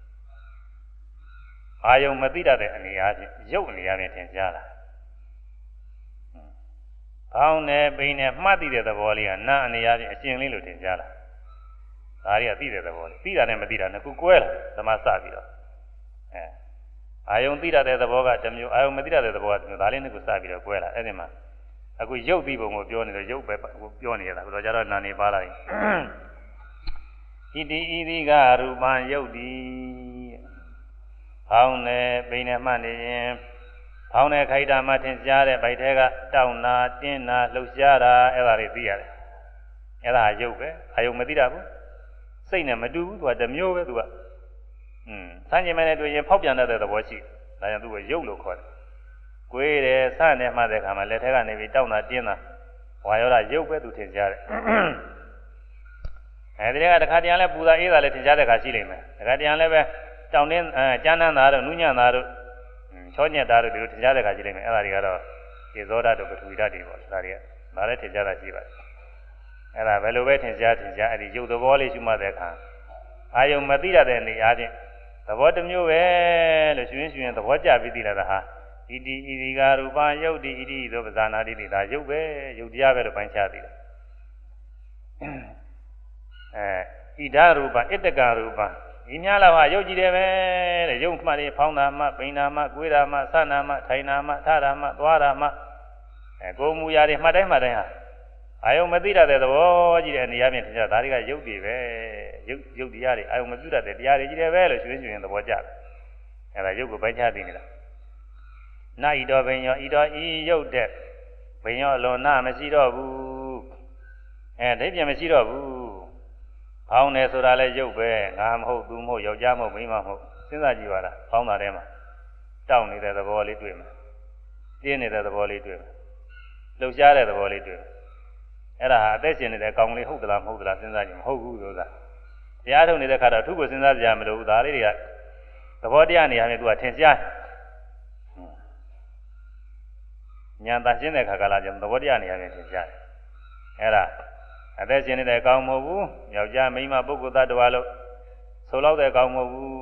အာယုံမသိတတ်တဲ့အနေအားဖြင့်ရုပ်အနေအားဖြင့်ထင်ရှားလာဖောင်းနေပင်နေမှတ်သိတဲ့သဘောလေးကနာအနေအားဖြင့်အရှင်လေးလို့ထင်ရှားလာဒါတွေကသိတဲ့သဘောလေးသိတာနဲ့မသိတာနှစ်ခုကွဲလာသမစပြီးတော့အာယုံသိတတ်တဲ့သဘောကတစ်မျိုးအာယုံမသိတတ်တဲ့သဘောကတစ်မျိုးဒါလေးနှစ်ခုစပြီးတော့ကွဲလာအဲ့ဒီမှာအခုရုပ်သိပုံကိုပြောနေတော့ရုပ်ပဲပြောနေရတာဆိုတော့ကြတော့နာနေပါလာပြီဣတိဣတိကရူပံယုတ်တိဖောင်းနေပိနေမှနေရင်ဖောင်းနေခိုက်တာမှထင်ရှားတဲ့ဗိုက်ထဲကတောင်းနာတင်းနာလှုပ်ရှားတာအဲ့ဒါတွေသိရတယ်အဲ့ဒါရုပ်ပဲအာယုံမသိတာဘူးစိတ်နဲ့မတူဘူးသူကတစ်မျိုးပဲသူကဆန်းကျင်မဲ့နဲ့တွေ့ရင်ဖောက်ပြန်တတ်တဲ့သဘောရှိဒါကြောင့်သူကရုပ်လို့ခေါ်တယ်ကိုယ်တယ်စနဲ့မှတဲ့ခါမှာလက်ထက်ကနေပြီးတောင်းတာတင်းတာဝါယောဓာရုပ်ပဲသူထင်ရှားတယ်အဲဒီကတခါတည်းလည်းပူဇာအေးတာလည်းထင်ရှားတဲ့ခါရှိလိမ့်မယ်တခါတည်းလည်းပဲတောင်းတင်းကျမ်းနန်းသားတို့နုညံ့သားတို့ချောညက်သားတို့ဒီလိုထင်ရှားတဲ့ခါရှိလိမ့်မယ်အဲ့ဒါတွေကတော့ဒီဇောဓာတို့ပထဝီဓာတ်တွေပေါ့ဒါတွေကဒါလည်းထင်ရှားတာရှိပါတယ်အဲ့ဒါဘယ်လိုပဲထင်ရှားအဲ့ဒီရုပ်သဘောလေးရှုမှတ်တဲ့အခါအာယုံမသိရတဲ့နေအားဖြင့်သဘောတစ်မျိုးပဲလို့ရှင်ရှင်သဘောကျပြီးသိလာတာဟာဣတိဣတိကာရူပယုတ်တိဣတိသောပဇာနာတိတိဒါယုတ်ပဲယုတ်တရားပဲလို့ပိုင်းခြားသိတယ်ဣဒရူပဣတကရူပဒီများလာဟာယုတ်ကြည့်တယ်ပဲတဲ့ယုတ်မှတွေဖောင်းတာမှပိန်တာမှကိုယ်တာမှဆနာမှထိုင်တာမှထတာမှသွားတာမှကိုယ်မူရာတွေမှတ်တိုင်းမှတ်တိုင်းဟာအာယုံမသိရတဲ့သဘောကြည့်တဲ့နေရာပြင်ထင်ကြဒါတွေကယုတ်တွေပဲယုတ်တရားတွေအာယုံမပြုတတ်တဲ့တရားတွေကြည့်တယ်ပဲလို့ရှင်ရှင်သဘောကျတယ်အဲဒါယုတ်ကိုပိုင်းခြားသိနေတာနာဤတော်ဘိညောဤတော်ဤယုတ်တဲ့ဘိညောအလွန်နာမရှိတော့ဘူးဒိဋ္ဌိမရှိတော့ဘူးဖောင်းတယ်ဆိုတာလည်းယုတ်ပဲငါမဟုတ်သူမဟုတ်ယောက်ျားမဟုတ်မိန်းမမဟုတ်စဉ်းစားကြည့်ပါလားဖောင်းတာထဲမှာတောင့်နေတဲ့သဘောလေးတွေ့မယ်ပြင်းနေတဲ့သဘောလေးတွေ့မယ်လှုပ်ရှားတဲ့သဘောလေးတွေ့မယ်အဲ့ဒါဟာအသက်ရှင်နေတဲ့ကောင်လေးဟုတ်သလားမဟုတ်သလားစဉ်းစားကြည့်မဟုတ်ဘူးဆိုတာတရားထုတ်နေတဲ့ခါတော့သူ့ကိုစဉ်းစားကြရမလို့ဒါလေးတွေကသဘောတရားနေရာနဲ့သူကထင်ရှားဉာဏ်သာရှင်းတဲ့ခါကလာကျသဘောတရားနေရာနဲ့ထင်ရှားတယ်အဲ့ဒါအသက်ရှင်နေတဲ့အကောင်မဟုတ်ဘူးယောက်ျားမိန်းမပုဂ္ဂိုလ်သတ္တဝါလို့ဆိုလောက်တဲ့အကောင်မဟုတ်ဘူး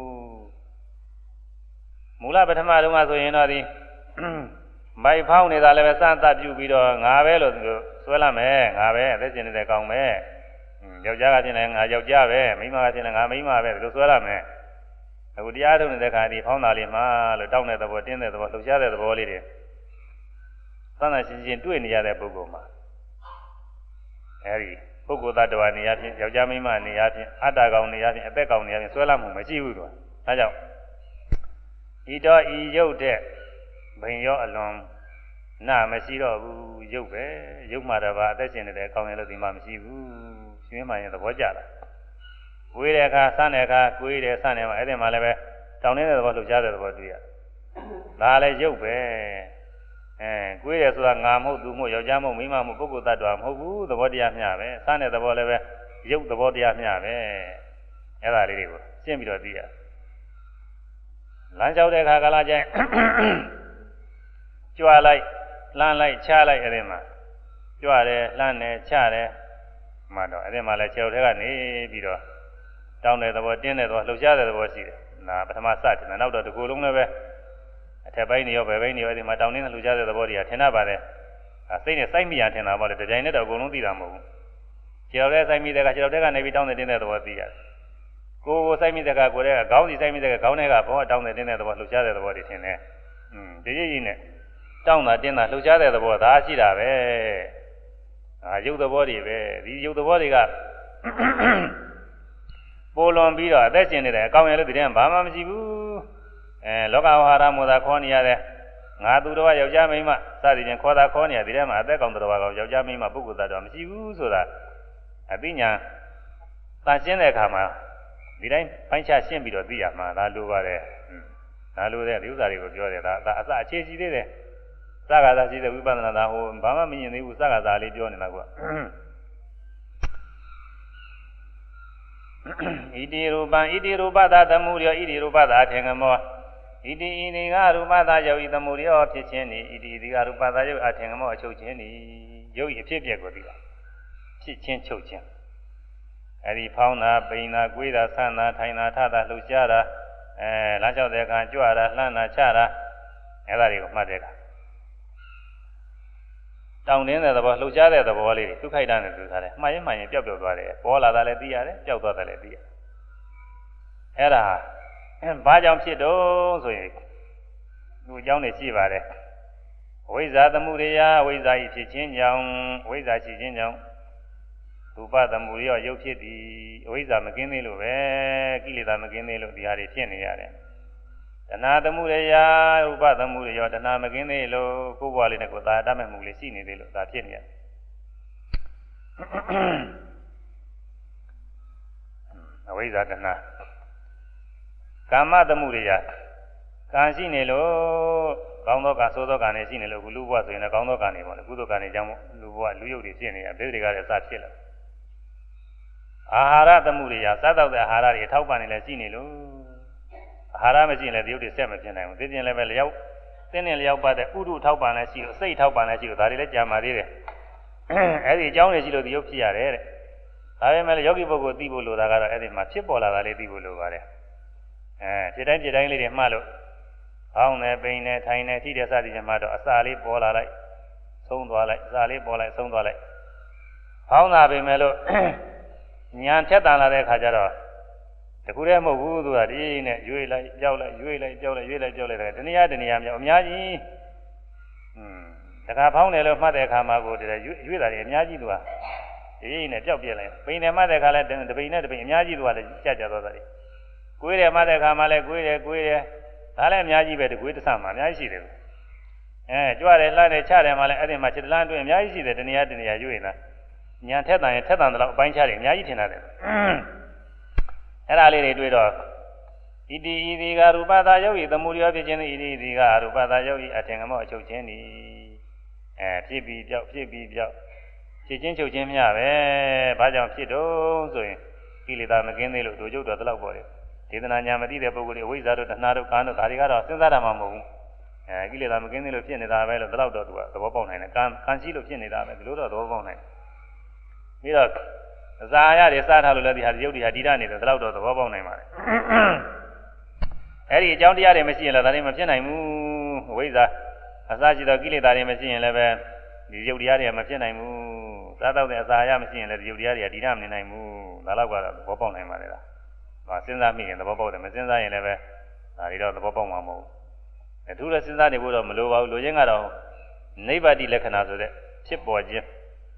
မူလပထမတုန်းကဆိုရင်တော့ဒီမိုက်ဖောင်းနေတာလည်းပဲစသတ်ပြုပြီးတော့ငါပဲလို့သူဆွဲလာမယ်ငါပဲအသက်ရှင်နေတဲ့ကောင်ပဲယောက်ျားကဖြစ်နေငါယောက်ျားပဲမိန်းမကဖြစ်နေငါမိန်းမပဲဒီလိုဆွဲလာမယ်အခုတရားထုတ်နေတဲ့ခါဒီဖောင်းတာလေးမှလို့တောင်းတဲ့သဘောတင်းတဲ့သဘောလှုပ်ရှားတဲ့သဘောလေးတွေသန္တာရှင်းရှင်းတွေ့နေရတဲ့ပုဂ္ဂိုလ်မှာအဲဒီပုဂ္ဂိုလ်သတ္တဝါနေရာဖြင့်ယောက်ျားမိန်းမနေရာဖြင့်အတ္တကောင်နေရာဖြင့်အသက်ကောင်နေရာဖြင့်ဆွဲလာမှုမရှိဘူးတော့ဒါကြောင့်ဤတော်ဤရုပ်တဲ့ဘိန်ရောအလွန်နာမရှိတော့ဘူးရုပ်ပဲရုပ်မှတော့ပါအသက်ရှင်နေတဲ့အကောင်ရလို့ဒီမှာမရှိဘူးရှင်းမှရင်သဘောကျလာဝေးတဲ့အခါဆန်းတဲ့အခါကိုယ်တယ်ဆန်းတယ်မှာအဲ့ဒီမှာလည်းပဲတောင်းနေတဲ့သဘောလှုပ်ရှားတဲ့သဘောတွေ့ရဒါလည်းရုပ်ပဲကိုယ်တယ်ဆိုတာငါမဟုတ်သူမဟုတ်ယောက်ျားမဟုတ်မိန်းမမဟုတ်ပုဂ္ဂိုလ်သတ္တဝါမဟုတ်ဘူးသဘောတရားမျှပဲဆန်းတဲ့သဘောလည်းပဲရုပ်သဘောတရားမျှပဲအဲ့ဒါလေးတွေကိုရှင်းပြီးတော့သိရလမ်းလျှောက်တဲ့အခါကလာကျရင်ကြွားလိုက်လှမ်းလိုက်ချလိုက်အဲ့ဒီမှာကြွားတယ်လှမ်းတယ်ချတယ်မှတော့အဲ့ဒီမှာလည်းခြေထောက်ထဲကနေပြီးတော့တောင်းတဲ့သဘောတင်းတဲ့သဘောလှုပ်ရှားတဲ့သဘောရှိတယ်ဒါပထမစတယ်နောက်တော့ဒီကိုယ်လုံးလည်းပဲအထက်ပိုင်းနေရောဘယ်ပိုင်းနေရောအဲ့ဒီမှာတောင်းနေတဲ့လှုပ်ရှားတဲ့သဘောတွေကထင်တတ်ပါတယ်စိတ်နဲ့စိုက်မိရထင်တာပေါ့လေဒီတိုင်းနဲ့တော့အကုန်လုံးသိတာမဟုတ်ဘူးခြေထောက်ထဲစိုက်မိတဲ့ကခြေထောက်ထဲကနေပြီးတောင်းတဲ့တင်းတဲ့သဘောသိရတယ်ကိုယ်စိုက်မိတဲ့ကကိုယ်ထဲကခေါင်းစီစိုက်မိတဲ့ကခေါင်းထဲကဘောတောင်းတဲ့တင်းတဲ့သဘောလှုပ်ရှားတဲ့သဘောတွေထင်တယ်ဒီကြီးနဲ့တောင်းတာတင်းတာလှုပ်ရှားတဲ့သဘောဒါရှိတာပဲရုပ်သဘောတွေပဲဒီရုပ်သဘောတွေကပိုလွန်ပြီးတော့အသက်ရှင်နေတယ်အကောင်ရလို့ဒီတည်းဘာမှမရှိဘူးလောကဝဟာရမောသာခေါ်နေရတဲ့ငါသူတော်ယောက်ျားမိန်းမစသည်ဖြင့်ခေါ်တာခေါ်နေရဒီတည်းမှာအသက်ကောင်တော်ဘာကောင်ယောက်ျားမိန်းမပုဂ္ဂိုလ်သားတော်မရှိဘူးဆိုတာအသိဉာဏ်သာရှင်းတဲ့အခါမှာဒီတိုင်းပိုင်းခြားရှင်းပြီးတော့သိရမှာဒါလိုပါတယ်ဒါလိုတဲ့ဒီဥစ္စာတွေကိုပြောတယ်ဒါအစအခြေရှိသေးတယ်စကားသာရှိတဲ့ဝိပဿနာသာဟိုဘာမှမမြင်သေးဘူးစကားသာလေးပြောနေတာကွာဣတိရူပံဣတိရူပသာသမုဒိယဣတိရူပသာအထေငမောဣတိဣတိကရူပသာယောဤသမုဒိယဖြစ်ခြင်းဤဣတိဣတိကရူပသာယောအထေငမောအချုပ်ခြင်းဤယောဤအဖြစ်ပြက်ကိုသိတာဖြစ်ခြင်းချုပ်ခြင်းအဲဒီဖောင်းတာပိန်တာကွေးတာဆန်းတာထိုင်တာထတာလှုပ်ရှားတာလမ်းလျှောက်တဲ့အခါကြွတာလှမ်းတာချတာအဲဒါတွေကိုမှတ်တဲ့အခါတောင်းတင်းတဲ့သဘောလှုပ်ရှားတဲ့သဘောလေးတွေသူခိုက်တာနဲ့သူထားတယ်မှားရင်မှားရင်ပျောက်သွားတယ်ပေါ်လာတာလည်းသိရတယ်ပျောက်သွားတယ်လည်းသိရတယ်အဲ့ဒါဘာကြောင့်ဖြစ်တော့ဆိုရင်သူအကြောင်းတွေရှိပါတယ်ဝိဇ္ဇာသမှုရိယဝိဇ္ဇာဤဖြစ်ခြင်းကြောင့်ဝိဇ္ဇာရှိခြင်းကြောင့်ရူပသမှုရိယရုပ်ဖြစ်သည်ဝိဇ္ဇာမကင်းသေးလို့ပဲကိလေသာမကင်းသေးလို့ဒီဟာတွေဖြစ်နေရတယ်တဏှာသမှုရိယရူပသမှုရိယတဏှာမကင်းသေးလို့ကိုယ်ဘဝလေးနဲ့ကိုယ်သာတတ်မဲ့မှုလေးရှိနေသေးလို့ဒါဖြစ်နေရတယ်အဝိဇ္ဇာတဏှာကာမသမှုရိယကံရှိနေလို့ကောင်းသောကဆိုးသောကနဲ့ရှိနေလို့အခုလူဘဝဆိုရင်လည်းကောင်းသောကနဲ့ပေါ့လေကုသိုလ်ကနဲ့ကြောင့်လူဘဝလူယုတ်တွေဖြစ်နေရဒိဋ္ဌိကလည်းစဖြစ်လာအာဟာရသမှုတွေရစားတော့တဲ့အာဟာရတွေထောက်ပံ့နေလဲရှိနေလို့အာဟာရမရှိရင်လည်းဒီယုတ်တွေဆက်မဖြစ်နိုင်ဘူးသိပြင်လည်းပဲလျောက်တင်းနဲ့လျောက်ပါတဲ့ဥဒုထောက်ပံ့လည်းရှိလို့စိတ်ထောက်ပံ့လည်းရှိလို့ဒါတွေလည်းကြာမှာသေးတယ်အဲ့ဒီအကြောင်းတွေရှိလို့ဒီယုတ်ဖြစ်ရတယ်တဲ့ဒါပေမဲ့ယောဂီပုဂ္ဂိုလ်သိဖို့လိုတာကတော့အဲ့ဒီမှာဖြစ်ပေါ်လာတာလေးသိဖို့လိုပါတယ်ဖြစ်တိုင်းလေးတွေမှတ်လို့ဟောင်းနေပိန်နေထိုင်နေထိတဲ့စသည်ချင်းမှတော့အစာလေးပေါ်လာလိုက်ဆုံးသွားလိုက်အစာလေးပေါ်လိုက်ဆုံးသွားလိုက်ဟောင်းတာပဲမဲ့လို့ညာထက်တန်လာတဲ့အခါကျတော့တခုတည်းမဟုတ်ဘူးသူကဒီနဲ့ရွေ့လိုက်ကြောက်လိုက်ရွေ့လိုက်ကြောက်လိုက်ရွေ့လိုက်ကြောက်လိုက်တယ်တနည်းမြောက်အများကြီးတခါဖောင်းတယ်လို့မှတ်တဲ့အခါမှာကိုတည်းရွေ့တာတွေအများကြီးသူကဒီနဲ့ကြောက်ပြက်လိုက်ပိန်တယ်မှတ်တဲ့အခါလဲတပိန်နဲ့တပိန်အများကြီးသူကလည်းကြသွားတာတွေကိုယ်တယ်မှတ်တဲ့အခါမှာလဲကိုယ်တယ်ဒါလည်းအများကြီးပဲတကွေးတဆမှာအများကြီးရှိတယ်ကြွတယ်လှမ်းတယ်ချတယ်မှလည်းအဲ့ဒီမှာခြေတလန်းအတွင်းအများကြီးရှိတယ်တနည်းရွေ့နေတာညာထက်တန်ရင်ထက်တန်တော့အပိုင်းခြားတယ်အများကြီးထင်တယ်အဲ့ဒါလေးတွေတွေ့တော့ဣတိဣတိကရူပသာယောဂီသမုဒိယဖြစ်ခြင်းဣတိဣတိကရူပသာယောဂီအထင်ကမောအချုပ်ခြင်းဤဖြစ်ပြီးပြောက်ဖြစ်ချင်းချုပ်ခြင်းမျှပဲဘာကြောင့်ဖြစ်တော့ဆိုရင်ကိလေသာမကင်းသေးလို့တို့ကျုပ်တော်တလောက်ပေါ်တယ်ဒေသနာညာမသိတဲ့ပုဂ္ဂိုလ်တွေအဝိဇ္ဇာတို့တဏှာတို့ကာတို့ဒါတွေကတော့စဉ်းစားတာမှမဟုတ်ဘူးကိလေသာမကင်းသေးလို့ဖြစ်နေတာပဲလို့တလောက်တော့သူကသဘောပေါက်နိုင်တယ်ကံရှိလို့ဖြစ်နေတာပဲဒီလိုတော့သဘောပေါက်နိုင်ပြီးတော့အစာရတွေစားထားလို့လည်းဒီဟာရုပ်တွေဟာတည်ရနေတယ်တလောက်တော့သဘောပေါက်နိုင်ပါတယ်အဲ့ဒီအကြောင်းတရားတွေမရှိရင်လည်းဒါတွေမဖြစ်နိုင်ဘူးအဝိဇ္ဇာအစာရှိသောကိလေသာတွေမရှိရင်လည်းပဲဒီရုပ်တရားတွေမဖြစ်နိုင်ဘူးစားတော့တဲ့အစာရမရှိရင်လည်းဒီရုပ်တရားတွေကတည်ရမနေနိုင်ဘူးဒါတော့ကတော့သဘောပေါက်နိုင်ပါတယ်လားစဉ်းစားမိရင်သဘောပေါက်တယ်မစဉ်းစားရင်လည်းပဲဒါတွေတော့သဘောပေါက်မှာမဟုတ်ဘူးအထူးလည်းစဉ်းစားနေဖို့တော့မလိုပါဘူးလိုချင်းကတော့နိဗ္ဗာတိလက္ခဏာဆိုတဲ့ဖြစ်ပေါ်ခြင်း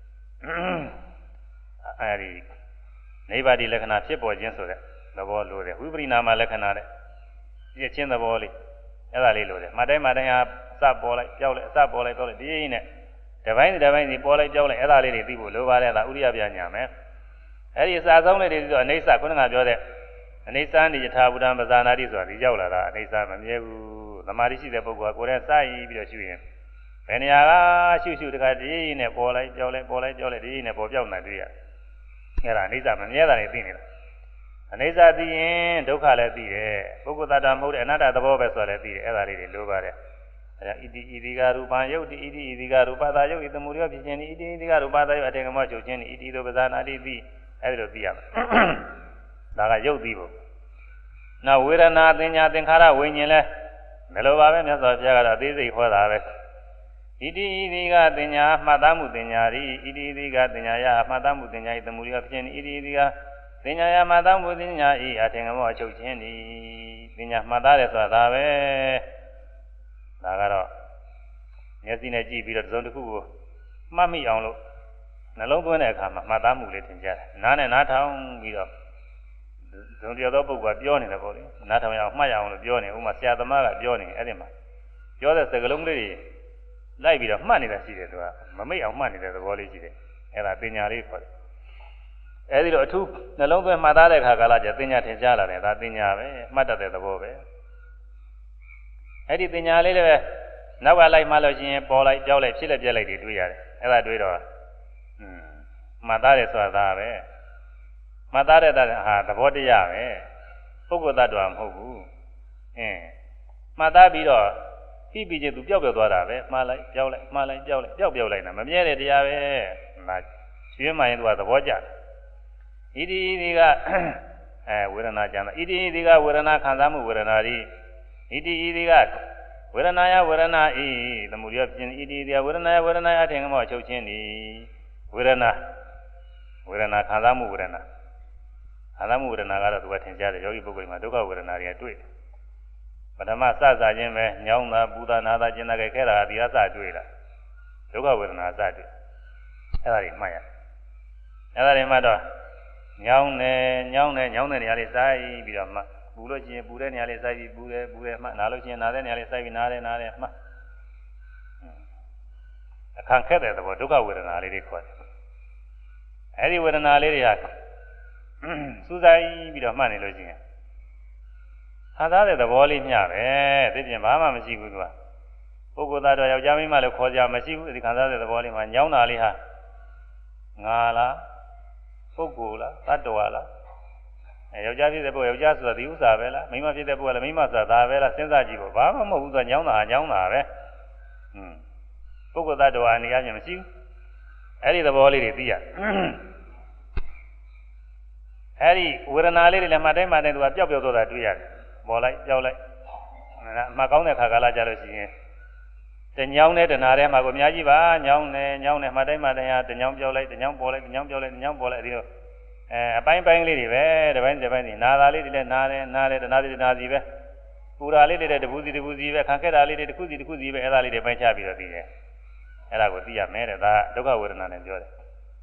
အဲဒီနိဗ္ဗာတိလက္ခဏာဖြစ်ပေါ်ခြင်းဆိုတဲ့သဘောလိုတယ်ဝိပရိနာမလက္ခဏာတဲ့ဖြစ်ခြင်းသဘောလေးအဲ့ဒါလေးလိုတယ်မတိုင်းဟာစပေါ်လိုက်ပြောက်လိုက်အစပေါ်လိုက်ပြောက်လိုက်ဒီနဲ့တပိုင်းစီပေါ်လိုက်ပြောက်လိုက်အဲ့ဒါလေးတွေသိဖို့လိုပါတယ်ဒါဥရိယပြညာမယ်အဲ့ဒီအစာဆုံးလေးတွေဆိုအနိစ္စခုနကပြောတဲ့အနိစ္စနိယထာဘုဒ္ဓံပဇာနာတိဆိုတာဒီရောက်လာတာအနိစ္စမမြဲဘူးသမာဓိရှိတဲ့ပုဂ္ဂိုလ်ကကိုယ်နဲ့စာရည်ပြီးတော့ရှုရင်ဘယ်နေရာကရှုတခါဒီနဲ့ပေါ်လိုက်ပြောက်လိုက်ဒီနဲ့ပေါ်ပြောက်နေတွေ့ရအဲ့ဒါအနိစ္စမမြဲတာတွေသိနေတာအနိစ္စသိရင်ဒုက္ခလည်းသိတယ်ပုဂ္ဂိုလ်တ attva မဟုတ်တဲ့အနတ္တသဘောပဲဆိုတာလည်းသိတယ်အဲ့ဒါလေးတွေလိုပါတယ်အဲ့ဒါဣတိဣတိကရူပံယုတ်တိဣတိဣတိကရူပသာယုတ်ဣသမုဒိယဖြစ်ခြင်းဣတိဣတိကရူပသာယုတ်အတေကမောချုပ်ခြင်းဣတိသောပဇာနာတိသိအဲ့ဒါလိုသိရမယ်ဒါကယုတ်သိဖို့နောက်ဝေဒနာသင်ညာသင်္ခါရဝိညာဉ်လဲဘယ်လိုပါပဲမြတ်စွာဘုရားကတော့အသေးစိတ်ဟောတာပဲဣတိဣတိကသင်ညာမှတ်သားမှုသင်ညာဤဣတိဣတိကသင်ညာယမှတ်သားမှုသင်ညာဤသမုဒိယဖြစ်ခြင်းဣတိဣတိကသင်ညာယမှတ်သားမှုသင်ညာဤအထင်ကမောအချုပ်ခြင်းဤသင်ညာမှတ်သားတယ်ဆိုတာဒါပဲဒါကတော့မျက်စိနဲ့ကြည့်ပြီးတော့သုံးတစ်ခုကိုမှတ်မိအောင်လို့နှလုံးသွင်းတဲ့အခါမှာမှတ်သားမှုလေးသင်ကြတယ်နားနဲ့နားထောင်ပြီးတော့ဇုံတရားသောပုဂ္ဂိုလ်ကပြောနေတယ်ပေါ့လေနားထောင်ရအောင်မှတ်ရအောင်လို့ပြောနေဥမာဆရာသမားကပြောနေအဲ့ဒီမှာပြောတဲ့စကားလုံးလေးတွေလိုက်ပြီးတော့မှတ်နေတာရှိတယ်သူကမမိတ်အောင်မှတ်နေတဲ့သဘောလေးရှိတယ်အဲ့ဒါပညာလေးခေါ်တယ်အဲ့ဒီတော့အထူးနှလုံးသွင်းမှတ်သားတဲ့အခါကာလကျပညာထင်ရှားလာတယ်ဒါပညာပဲမှတ်တတ်တဲ့သဘောပဲအဲ့ဒီပညာလေးလည်းနောက်ကလိုက်မှလို့ရှိရင်ပေါ်လိုက်ပြောက်လိုက်ဖြစ်လက်ပြက်လိုက်တွေတွေ့ရတယ်အဲ့ဒါတွေ့တော့မှတ်သားတယ်ဆိုတာဒါပဲမှတ်သားတဲ့ဟာသဘောတရားပဲပုဂ္ဂိုလ်တ attva မဟုတ်ဘူးမှတ်သားပြီးတော့ပြီးပြီးချင်းသူပျောက်သွားတာပဲမှားလိုက်ပြောက်လိုက်မှားလိုက်ပြောက်လိုက်ပျောက်လိုက်တာမမြဲတဲ့တရားပဲဒါရွှေမှရင်သူကသဘောကျတယ်ဣတိဣတိကဝေဒနာကြံတာဣတိဣတိကဝေဒနာခံစားမှုဝေဒနာဤဣတိဣတိကဝေဒနာယဝေဒနာဤသမုဒိယဖြစ်ဣတိဣတိကဝေဒနာယဝေဒနာအထင်ကမောချုပ်ခြင်းဤဝေဒနာခံစားမှုဝေဒနာခံစားမှုဝေဒနာကတော့သူကထင်ရှားတယ်ယောဂီပုဂ္ဂိုလ်မှာဒုက္ခဝေဒနာတွေကတွေ့တယ်ပထမစခြင်းပဲညောင်းတာပူတာနာတာကျင်တာကြဲခဲတာဒီအစတွေ့လာဒုက္ခဝေဒနာစတွေ့အဲ့ဒါတွေမှတ်ရအဲ့ဒါတွေမှတော့ညောင်းတဲ့နေရာလေးစိုက်ပြီးတော့မှပူလို့ရှိရင်ပူတဲ့နေရာလေးစိုက်ပြီးပူတယ်မှနားလို့ရှိရင်နားတဲ့နေရာလေးစိုက်ပြီးနားတယ်မှအခန့်ခက်တဲ့သဘောဒုက္ခဝေဒနာလေးတွေခေါ်တယ်အဲ့ဒီဝေဒနာလေးတွေဟာစူးစိုက်ပြီးတော့မှတ်နေလို့ရှိရင်ခံစားတဲ့သဘောလေးမျှပဲသိပြင်ဘာမှမရှိဘူးသူကပုဂ္ဂိုလ်သားတော်ယောက်ျားမိန်းမလည်းခေါ်ကြမရှိဘူးဒီခံစားတဲ့သဘောလေးမှာညောင်းတာလေးဟာငါလားပုဂ္ဂိုလ်လားတတ္တဝါလားယောက်ျားဖြစ်တဲ့ပုဂ္ဂိုလ်ယောက်ျားဆိုတာဒီဥစ္စာပဲလားမိန်းမဖြစ်တဲ့ပုဂ္ဂိုလ်လည်းမိန်းမဆိုတာဒါပဲလားစဉ်းစားကြည့်ဖို့ဘာမှမဟုတ်ဘူးဆိုညောင်းတာညောင်းတာပဲပုဂ္ဂိုလ်တတ္တဝါအနေအချင်းမရှိဘူးအဲ့ဒီသဘောလေးတွေသိရအဲ့ဒီဝေဒနာလေးတွေလည်းမှတ်တိုင်းမှတ်တိုင်းသူကပျောက်ပျောက်သွားတာတွေ့ရတယ်ပေါ်လိုက်ပျောက်လိုက်အမှကောင်းတဲ့ခါကာလကြလို့ရှိရင်တညောင်းနဲ့တနာထဲမှာကိုအများကြီးပါညောင်းနေမှတ်တိုင်းမှတ်တိုင်းဟာတညောင်းပျောက်လိုက်တညောင်းပေါ်လိုက်တညောင်းပျောက်လိုက်တညောင်းပေါ်လိုက်ဒီလိုအပိုင်းပိုင်းလေးတွေပဲတစ်ပိုင်းစီနာတာလေးတွေလည်းနာတယ်တနာစီပဲပူတာလေးတွေလည်းတပူစီပဲခံခဲ့တာလေးတွေတစ်ခုစီပဲအဲ့ဒါလေးတွေပိုင်းခြားပြီးတော့သိတယ်အဲ့ဒါကိုသိရမယ်တဲ့ဒါဒုက္ခဝေဒနာနဲ့ပြောတယ်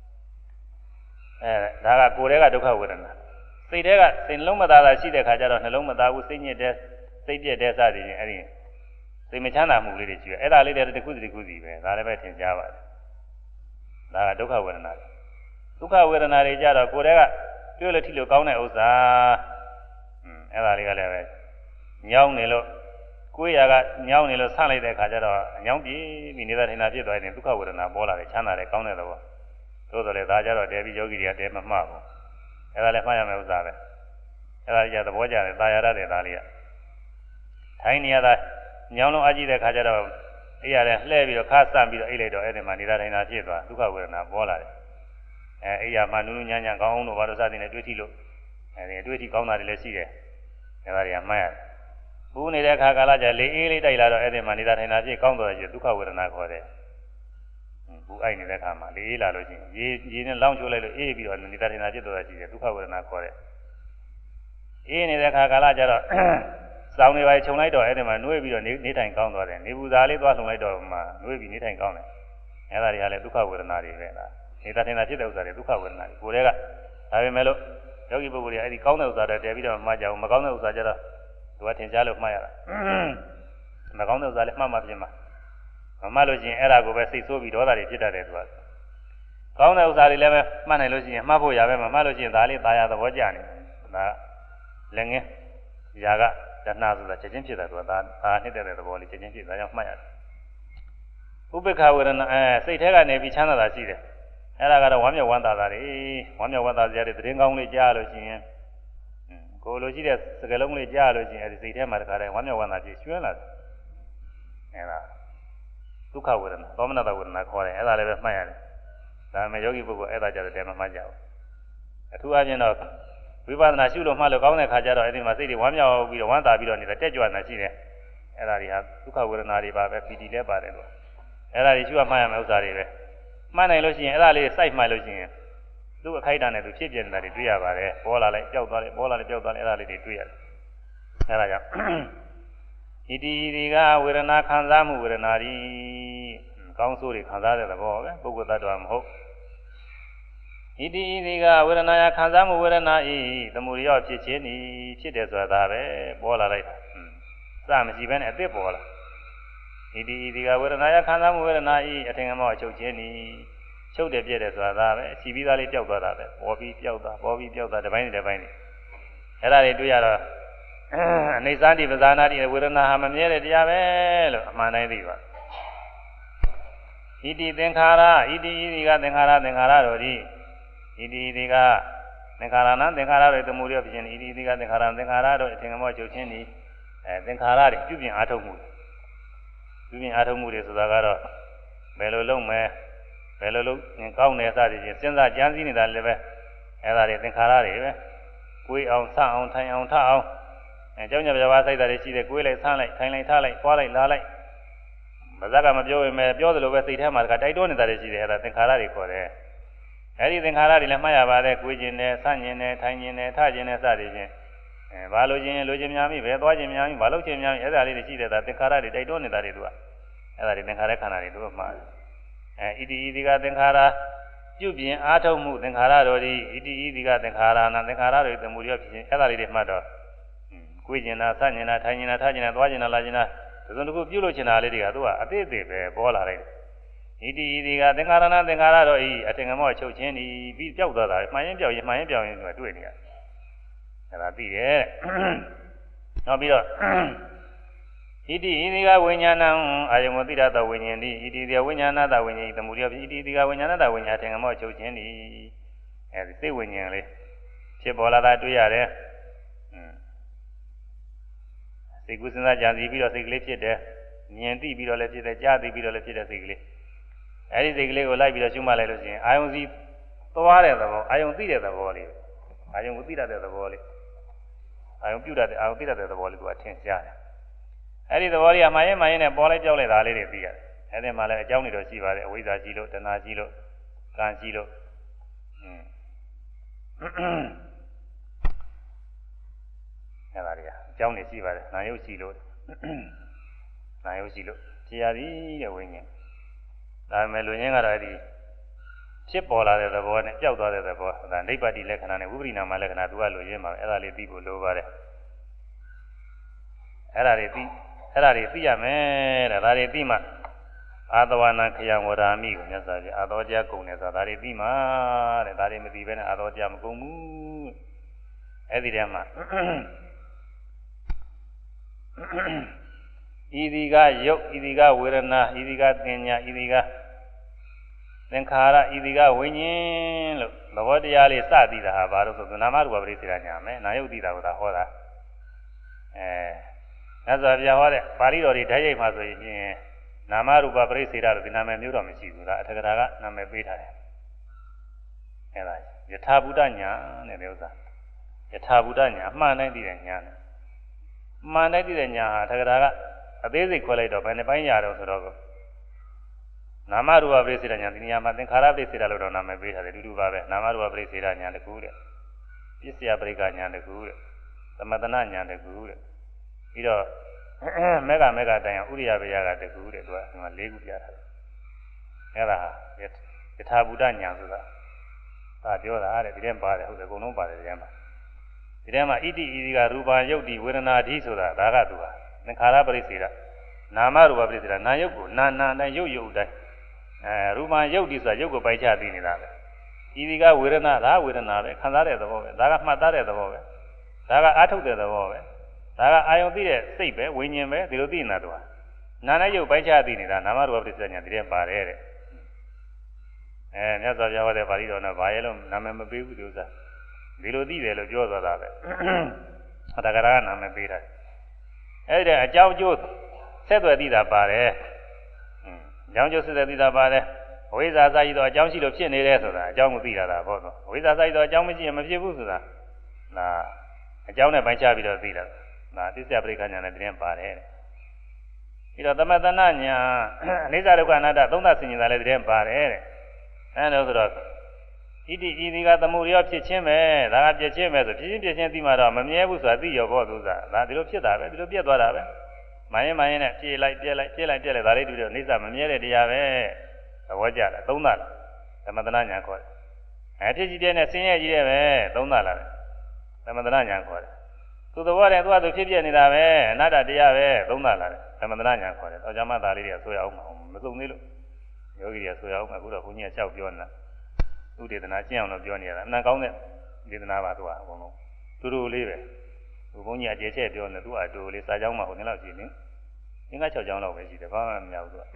ဒါကကိုယ်ထဲကဒုက္ခဝေဒနာစိတ်ထဲကစိတ်နှလုံးမသားတာရှိတဲ့ခါကျတော့နှလုံးမသားဘူးစိတ်ညစ်တဲ့စိတ်ပြည့်တဲ့စသည်ချင်းအဲ့ဒီစိတ်မချမ်းသာမှုလေးတွေရှိတယ်အဲ့ဒါလေးတွေတစ်ခုစီပဲဒါလည်းပဲထင်ရှားပါတယ်ဒါကဒုက္ခဝေဒနာဒုက္ခဝေဒနာတွေကြတော့ကိုယ်ထဲကတွေ့လို့ထိလို့ကောင်းတဲ့ဥစ္စာအဲ့ဒါလေးကလည်းပဲညောင်းနေလို့ကိုယ်ရာကညောင်းနေလို့ဆန့်လိုက်တဲ့ခါကျတော့ညောင်းပြေးပြီးနေတာထင်တာဖြစ်သွားရင်ဒုက္ခဝေဒနာပေါ်လာတယ်ချမ်းသာတယ်ကောင်းတဲ့သဘောသို့တော်လည်းဒါကြတော့တဲပြီးယောဂီတွေကတဲမမှားဘူးအဲ့ဒါလည်းမှားရမယ်ဥစ္စာပဲအဲ့ဒါကြီးကသဘောကျတယ်သာယာရတယ်ဒါလေးကထိုင်းနေရတာညောင်းလုံးအကြည့်တဲ့ခါကျတော့အေးရတယ်လှဲပြီးတော့ခါဆန့်ပြီးတော့အိတ်လိုက်တော့အဲ့ဒီမှာနေတာထင်တာဖြစ်သွားဒုက္ခဝေဒနာပေါ်လာတယ်အေးရမှနူးနူးညံ့ညံ့ကောင်းအောင်လို့ဘာလို့စသည်နဲ့တွေးထိလို့အဲဒီတွေးထိကောင်းတာတွေလည်းရှိတယ်အဲ့ဒါတွေကမှားရတယ်ဘူးနေတဲ့အခါကာလကျလေအေးလေးတိုက်လာတော့အဲ့ဒီမှာနေတာထိုင်တာဖြစ်ကောင်းတော့ကျဒုက္ခဝေဒနာခေါ်တယ်ဘူးအိုက်နေတဲ့အခါမှာလေအေးလာလို့ရှိရင်ရေနဲ့လောင်းချိုးလိုက်လို့အေးပြီးတော့နေတာထိုင်တာဖြစ်တော့ရှိတယ်ဒုက္ခဝေဒနာခေါ်တယ်အေးနေတဲ့အခါကာလကျတော့စောင်းနေပါခြုံလိုက်တော့အဲ့ဒီမှာနှွေးပြီးတော့နေထိုင်ကောင်းသွားတယ်နေပူစားလေးသွားလှုံလိုက်တော့မှနှွေးပြီးနေထိုင်ကောင်းတယ်အဲ့ဒါတွေကလည်းဒုက္ခဝေဒနာတွေပဲလားနေတာထိုင်တာဖြစ်တဲ့ဥစ္စာတွေဒုက္ခဝေဒနာတွေကိုယ်တည်းကဒါပေမဲ့လို့ယောဂီပုဂ္ဂိုလ်တွေအဲ့ဒီကောင်းတဲ့ဥစ္စာတွေတည်ပြီးတော့မှကြအောင်မကောင်းတဲ့ဥစ္စာကျတော့သူကထင်ရှားလို့မှားရတာမကောင်းတဲ့ဥစ္စာလည်းမှားမှဖြစ်မှာမမှတ်လို့ရှိရင်အဲ့ဒါကိုပဲစိတ်ဆိုးပြီးဒေါသတွေဖြစ်တတ်တယ်သူကကောင်းတဲ့ဥစ္စာတွေလည်းပဲမှတ်နိုင်လို့ရှိရင်မှတ်ဖို့ရပဲမမှတ်လို့ရှိရင်ဒါလေးตายရသဘောကျနေဒါလည်းငင်းຢာကတဏှာဆိုတာချက်ချင်းဖြစ်တယ်သူကဒါနှိမ့်တဲ့သဘောလေးချက်ချင်းဖြစ်ဒါကြောင့်မှတ်ရတယ်ဥပိ္ပခဝေဒနာစိတ်ထဲကနေပြီးချမ်းသာတာရှိတယ်အဲ့ဒါကတော့ဝမ်းမြောက်ဝမ်းသာတာတွေဝမ်းမြောက်ဝမ်းသာစရာတွေသတင်းကောင်းလေးကြားလို့ရှိရင်ကိုလိုရှိတဲ့စကလုံးလေးကြားလို့ရှိရင်အဲ့ဒီစိတ်ထဲမှာတခါတည်းဝမ်းမြောက်ဝမ်းသာဖြစ်ရွှင်လာတယ်အဲ့ဒါဒုက္ခဝေဒနာသောမနတဝေဒနာခေါ်တယ်အဲ့ဒါလည်းပဲမှတ်ရတယ်ဒါပေမဲ့ယောဂီပုဂ္ဂိုလ်အဲ့ဒါကြတော့တည်းမမှတ်ကြဘူးအထူးအချင်းတော့ဝိပဿနာရှုလို့မှလို့ကောင်းတဲ့ခါကျတော့အဲ့ဒီမှာစိတ်တွေဝမ်းမြောက်ပြီးတော့ဝမ်းသာပြီးတော့နေတဲ့တက်ကြွနေတာရှိတယ်အဲ့ဒါတွေဟာဒုက္ခဝေဒနာတွေပါပဲပီတိလည်းပါတယ်လို့အဲ့ဒါတွေရှုမှတ်ရမယ့်ဥစ္စာတွေပဲမှတ်နိုင်လို့ရှိရင်အဲ့ဒါလေးစိုက်မှတ်လို့ရှိရင်သူ့အခိုက်အတန့်နဲ့သူဖြစ်ပြနေတာတွေတွေ့ရပါတယ်ပေါ်လာလိုက်ပျောက်သွားတယ်ပေါ်လာလိုက်ပျောက်သွားတယ်အဲ့ဒါလေးတွေတွေ့ရတယ်အဲ့ဒါကြောင့်ဣတိဒီကဝေဒနာခံစားမှုဝေဒနာတွေကောင်းဆိုးတွေခံစားတဲ့သဘောပဲပုဂ္ဂိုလ်တ attva မဟုတ်ဣတိဒီကဝေဒနာယခံစားမှုဝေဒနာဤသမုဒိယဖြစ်ခြင်းဤဖြစ်တယ်ဆိုတာပဲပေါ်လာလိုက်စမရှိဘဲနဲ့အစ်စ်ပေါ်လာဣတိဒီကဝေဒနာယခံစားမှုဝေဒနာဤအထင်ကမောအချုပ်ခြင်းဤချုပ်တယ်ပြည့်တယ်ဆိုတာပဲအချီပြီးသားလေးပျောက်သွားတာပဲပေါ်ပြီးပျောက်တာတစ်ပိုင်းတစ်ပိုင်းနေအဲ့ဒါတွေတွေ့ရတော့အနေစာတိပဇာနာတိဝေဒနာဟာမမြဲတဲ့တရားပဲလို့အမှန်တိုင်းသိပါဣတိသင်္ခါရဣတိဒီကသင်္ခါရတို့ဒီဣတိဒီကသင်္ခါရနာသင်္ခါရတို့သမုဒိယဖြစ်ခြင်းဣတိဒီကသင်္ခါရတို့အထင်ကမောချုပ်ခြင်းဤသင်္ခါရတွေပြုပြင်အားထုတ်မှုတွေဆိုတာကတော့ဘယ်လိုလုပ်မယ်ဘယ်လိုလုပ်ကောင်းတယ်စသည်ဖြင့်စဉ်းစားကြံစည်နေတာလည်းပဲအဲ့ဒါတွေသင်္ခါရတွေပဲကိုယ်အောင်ဆအောင်ထိုင်အောင်ထအောင်ကြောင်းကြပြပါစိုက်တာတွေရှိတယ်ကိုယ်လိုက်ဆန်းလိုက်ထိုင်လိုက်ထလိုက်ပွားလိုက်လာလိုက်မဇက်ကမပြောရင်ပဲပြောသလိုပဲစိတ်ထဲမှာကတိုက်တွန်းနေတာတွေရှိတယ်အဲ့ဒါသင်္ခါရတွေခေါ်တယ်အဲ့ဒီသင်္ခါရတွေလည်းမှတ်ရပါတယ်ကိုယ်ကျင်တယ်ဆန့်ကျင်တယ်ထိုင်ကျင်တယ်ထကျင်တယ်စသည်ဖြင့်ဘာလို့ကျင်လိုချင်များမိပဲသွားကျင်များမိဘာလို့ကျင်များမိအဲ့ဒါလေးတွေရှိတယ်ဒါသင်္ခါရတွေတိုက်တွန်းနေတာတွေသူကအဲ့ဒါတွေသင်္ခါရခန္ဓာတွေသူကမှားတယ်ဣတိဤဒီကသင်္ခါရပြုပြင်အားထုတ်မှုသင်္ခါရတော်ဒီဣတိဤဒီကသင်္ခါရနာသင်္ခါရတွေသမုဒိယဖြစ်ခြင်းအဲ့ဒါလေးတွေမှတ်တော့ကိုယ်ကျင်တာဆန့်ကျင်တာထိုင်ကျင်တာထကျင်တာသွားကျင်တာလာကျင်တာဒီစုံတစ်ခုပြုလို့ချင်တာလေးတွေကသူကအသေးသေးပဲပေါ်လာလိုက်တယ်ဣတိဤဒီကသင်္ခါရနာသင်္ခါရတော်ဤအထင်ကမောချုပ်ခြင်းဒီပြီးပျောက်သွားတာမှန်ရင်ပျောက်ရင်တွေ့နေရတယ်အဲ့ဒါသိတယ်နောက်ပြီးတော့ဣ Iti idiga winyana ayam tidak tahu winyandi. Iti dia winyana tahu winyandi. Kemudian iti dia winyana tahu winyandi. Tengah mau coba ni. Si winyang le. Si bola dah tu ya le. Si kusna janji biro si klip cede. Nyanti biro le cede. Jadi biro le cede si klip. Ada si klip oleh biro cuma le lusi. Ayam si tua le tahu. Ayam tidak tahu le. Ayam tidak tahu le. Ayam tidak tahu le tu aten siapa. အဲ့ဒီသဘောလေးကမှရင်မှရင်နဲ့ပေါ်လိုက်ကြောက်လိုက်တာလေးတွေသိရတယ်။အဲ့ဒီမှာလည်းအကြောင်းတွေတော့ရှိပါတယ်။အဝိဇ္ဇာရှိလို့တဏှာရှိလို့ကံရှိလို့အဲ့ဒါတွေကအကြောင်းတွေရှိပါတယ်။နာယုတ်ရှိလို့ဖြစ်ရသည်တဲ့ဝိညာဉ်။ဒါပေမဲ့လူရင်းကတော့အဲ့ဒီဖြစ်ပေါ်လာတဲ့သဘောနဲ့ကြောက်သွားတဲ့သဘောဒါနိဗ္ဗာတိလက္ခဏာနဲ့ဝိပရိနာမလက္ခဏာသူကလူရင်းမှာအဲ့ဒါလေးသိဖို့လိုပါတယ်။အဲ့ဒါတွေသိရမယ်တဲ့ဒါတွေသိမှအာသဝနာခယံဝရာမိကိုမြတ်စွာဘုရားအာသောကြကုန်တယ်ဆိုတာဒါတွေသိမှတဲ့ဒါတွေမသိဘဲနဲ့အာသောကြမကုန်ဘူးအဲ့ဒီတည်းမှာဤဒီကယုတ်ဤဒီကဝေဒနာဤဒီကသင်ညာဤဒီကသင်္ခါရဤဒီကဝိညာဉ်လို့သဘောတရားလေးစသိတာဟာဘာလို့ဆိုနာမရူပပရိစ္ဆေဒညာမယ်နာယုတ်သိတာကဟောတာမြတ်စွာဘုရားဟောတဲ့ပါဠိတော်တွေဓာတ်ရိုက်မှာဆိုရင်နာမရူပပရိစ္ဆေဒလို့ဒီနာမည်မျိုးတော့မရှိဘူးလားအထက်ကရာကနာမည်ပေးထားတယ်အဲဒါယထာဘုဒ္ဓညာနဲ့ဒီဥစ္စာယထာဘုဒ္ဓညာအမှန်တိုင်းသိတဲ့ညာနဲ့အမှန်တိုင်းသိတဲ့ညာဟာအထက်ကရာကအသေးစိတ်ခွဲလိုက်တော့ဘယ်နှပိုင်းရတော့ဆိုတော့နာမရူပပရိစ္ဆေဒညာဒီနေရာမှာသင်္ခါရပရိစ္ဆေဒလို့တော့နာမည်ပေးထားတယ်တူပါပဲနာမရူပပရိစ္ဆေဒညာတကူတဲ့ပစ္စယပရိက္ခညာတကူတဲ့သမတနာညာတကူတဲ့ပြီးတော့မေဃတိုင်အောင်ဥရိယဘေယကတကူတဲ့သူကဒီမှာ၄ခုပြထားတယ်အဲ့ဒါယထာဘုဒ္ဓညာဆိုတာဒါပြောတာတဲ့ဒီထဲမှာပါတယ်ဟုတ်တယ်အကုန်လုံးပါတယ်ဒီထဲမှာဣတိဤဒီကရူပယုတ်တိဝေဒနာဓိဆိုတာဒါကသူဟာသင်္ခါရပရိစ္ဆေဒနာမရူပပရိစ္ဆေဒနာယုတ်ကိုနာတိုင်းယုတ်တိုင်းရူပယုတ်တိဆိုတာယုတ်ကိုပိုက်ချသိနေတာပဲဤဒီကဝေဒနာဒါဝေဒနာပဲခံစားတဲ့သဘောပဲဒါကမှတ်သားတဲ့သဘောပဲဒါကအာထုတ်တဲ့သဘောပဲဒါကအာယုံသိတဲ့စိတ်ပဲဝိညာဉ်ပဲဒီလိုသိနေတာသူကနာနဲ့ရုပ်ပိုက်ချသိနေတာနာမရူပပရိစ္ဆေဒညာဒီထဲပါတယ်တဲ့မြတ်စွာဘုရားဟောတဲ့ပါဠိတော်နဲ့ဘာရဲလို့နာမည်မပေးဘူးဒီဥစ္စာဒီလိုသိတယ်လို့ပြောသွားတာပဲအတ္တကရာကနာမည်ပေးတာအဲ့ဒီအကြောင်းကျိုးဆက်သွယ်သိတာပါတယ်အကြောင်းကျိုးဆက်သွယ်သိတာပါတယ်ဝိဇ္ဇာစာရည်တော့အကြောင်းရှိလို့ဖြစ်နေတယ်ဆိုတာအကြောင်းကိုသိတာပေါ့တော့ဝိဇ္ဇာစာရည်တော့အကြောင်းမရှိရင်မဖြစ်ဘူးဆိုတာဒါအကြောင်းနဲ့ပိုင်းခြားပြီးတော့သိတာဒါသစ္စာပရိက္ခညာနဲ့တည်းပါတယ်ပြီးတော့သမတနာညာအနိစ္စဒုက္ခအနတ္တသုံးသဆင်ញင်တာလည်းတည်းပါတယ်တဲ့အဲဒါဆိုတော့ဣတိဤဒီကသမုဒယဖြစ်ခြင်းပဲဒါကပြည့်ခြင်းပဲဆိုဖြစ်ခြင်းသိမှတော့မမြဲဘူးဆိုတာသိရောပေါ့သူစားဒါဒီလိုဖြစ်တာပဲဒီလိုပြည့်သွားတာပဲမိုင်းနဲ့ပြေးလိုက်ဒါလေးတူတော့အိဋ္ဌမမြဲတဲ့တရားပဲသဘောကျတာသုံးသလားသမတနာညာခေါ်တယ်ဖြစ်ကြည့်တဲ့နဲ့ဆင်းရဲကြီးတဲ့ပဲသုံးသလားသမတနာညာခေါ်တယ်သူသဘောတည်းသူကသူဖြစ်ပြနေတာပဲအနတ္တတရားပဲသုံးသလားသမတနာညာခေါ်တယ်တော့ဂျမသားလေးတွေကဆိုရအောင်မစုံသေးလို့ယောဂီတွေကဆိုရအောင်အခုတော့ဘုန်းကြီးကလျှောက်ပြောနေတာသူဒေသနာကျင့်အောင်လို့ပြောနေရတာအမှန်ကောင်းတဲ့ဒေသနာပါသူကအကုန်လုံးတူတူလေးပဲသူဘုန်းကြီးအကျေချက်ပြောနေသူကအတူလေးစာကြောင်းမှာဟိုနေ့လောက်ရှိနေသင်္က6ကြောင်းလောက်ပဲရှိတယ်ဘာမှမများဘူးသူက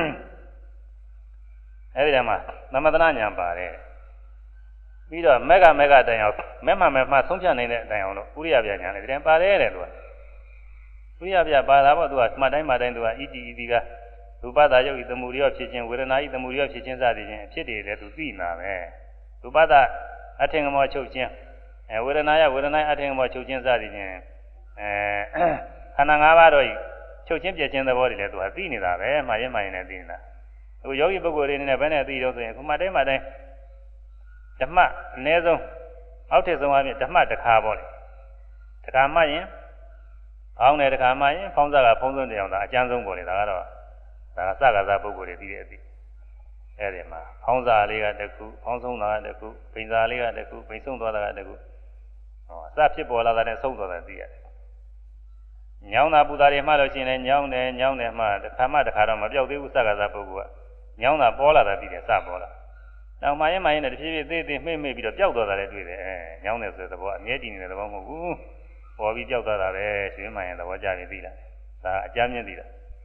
အဲဒီတည်းမှာသမတနာညာပါတယ်ပြီးတော့မေဃတိုင်အောင်မဲမှဆုံးဖြတ်နိုင်တဲ့အတိုင်အောင်လို့ဥရိယပြညာနဲ့ဒီတည်းပါတယ်တဲ့သူကဥရိယပြပါတာပေါ့သူကမှတ်တိုင်းသူကဣတိဤဒီကရူပသာယုတ်ဤသမုဒယဖြစ်ခြင်းဝေဒနာဤသမုဒယဖြစ်ခြင်းစသည်ဖြင့်အဖြစ်တွေလည်းသူသိနာပဲရူပသာအထင်ကမောချုပ်ခြင်းဝေဒနာအထင်ကမောချုပ်ခြင်းစသည်ဖြင့်ခန္ဓာ၅ပါးတော့ချုပ်ခြင်းပြည့်ခြင်းသဘောတွေလည်းသူကသိနေတာပဲမှားရင်နဲ့သိနေတာသူယောဂီပုဂ္ဂိုလ်တွေနဲ့ဘယ်နဲ့သိတော့ဆိုရင်ခုမှတိုင်းဓမ္မအနည်းဆုံးအောက်ထစ်ဆုံးအပြင်ဓမ္မတစ်ခါပေါ့လေတစ်ခါမှရင်အောင်းတယ်တစ်ခါမှရင်ဖောင်းစားကဖုံးဆုံးတယ်အောင်ဒါအကျဉ်းဆုံးပေါ့လေဒါကတော့ဒါကစကားစားပုဂ္ဂိုလ်တွေသိတဲ့အသိအဲ့ဒီမှာဖောင်းစားလေးကတစ်ခုဖောင်းဆုံးတာကတစ်ခုပိန်စားလေးကတစ်ခုပိန်ဆုံးသွားတာကတစ်ခုအစဖြစ်ပေါ်လာတဲ့ဆုံးသွားတာသိရတယ်ညောင်းတာပူတာတွေမှလို့ရှိရင်လည်းညောင်းတယ်မှတစ်ခါတော့မပြောက်သေးဘူးစကားစားပုဂ္ဂိုလ်ကညောင်းတာပေါ်လာတာသိတယ်စပေါ်လာနောက်မှရင်နဲ့တဖြည်းဖြည်းသေးမှိတ်ပြီးတော့ပျောက်သွားတာလည်းတွေ့တယ်ညောင်းတယ်ဆိုတဲ့သဘောအမြဲတည်နေတဲ့သဘောမဟုတ်ဘူးပေါ်ပြီးပျောက်သွားတာပဲရှင်မှရင်သဘောကြပြီသိလားဒါအကြမ်းမြင့်သေးတာ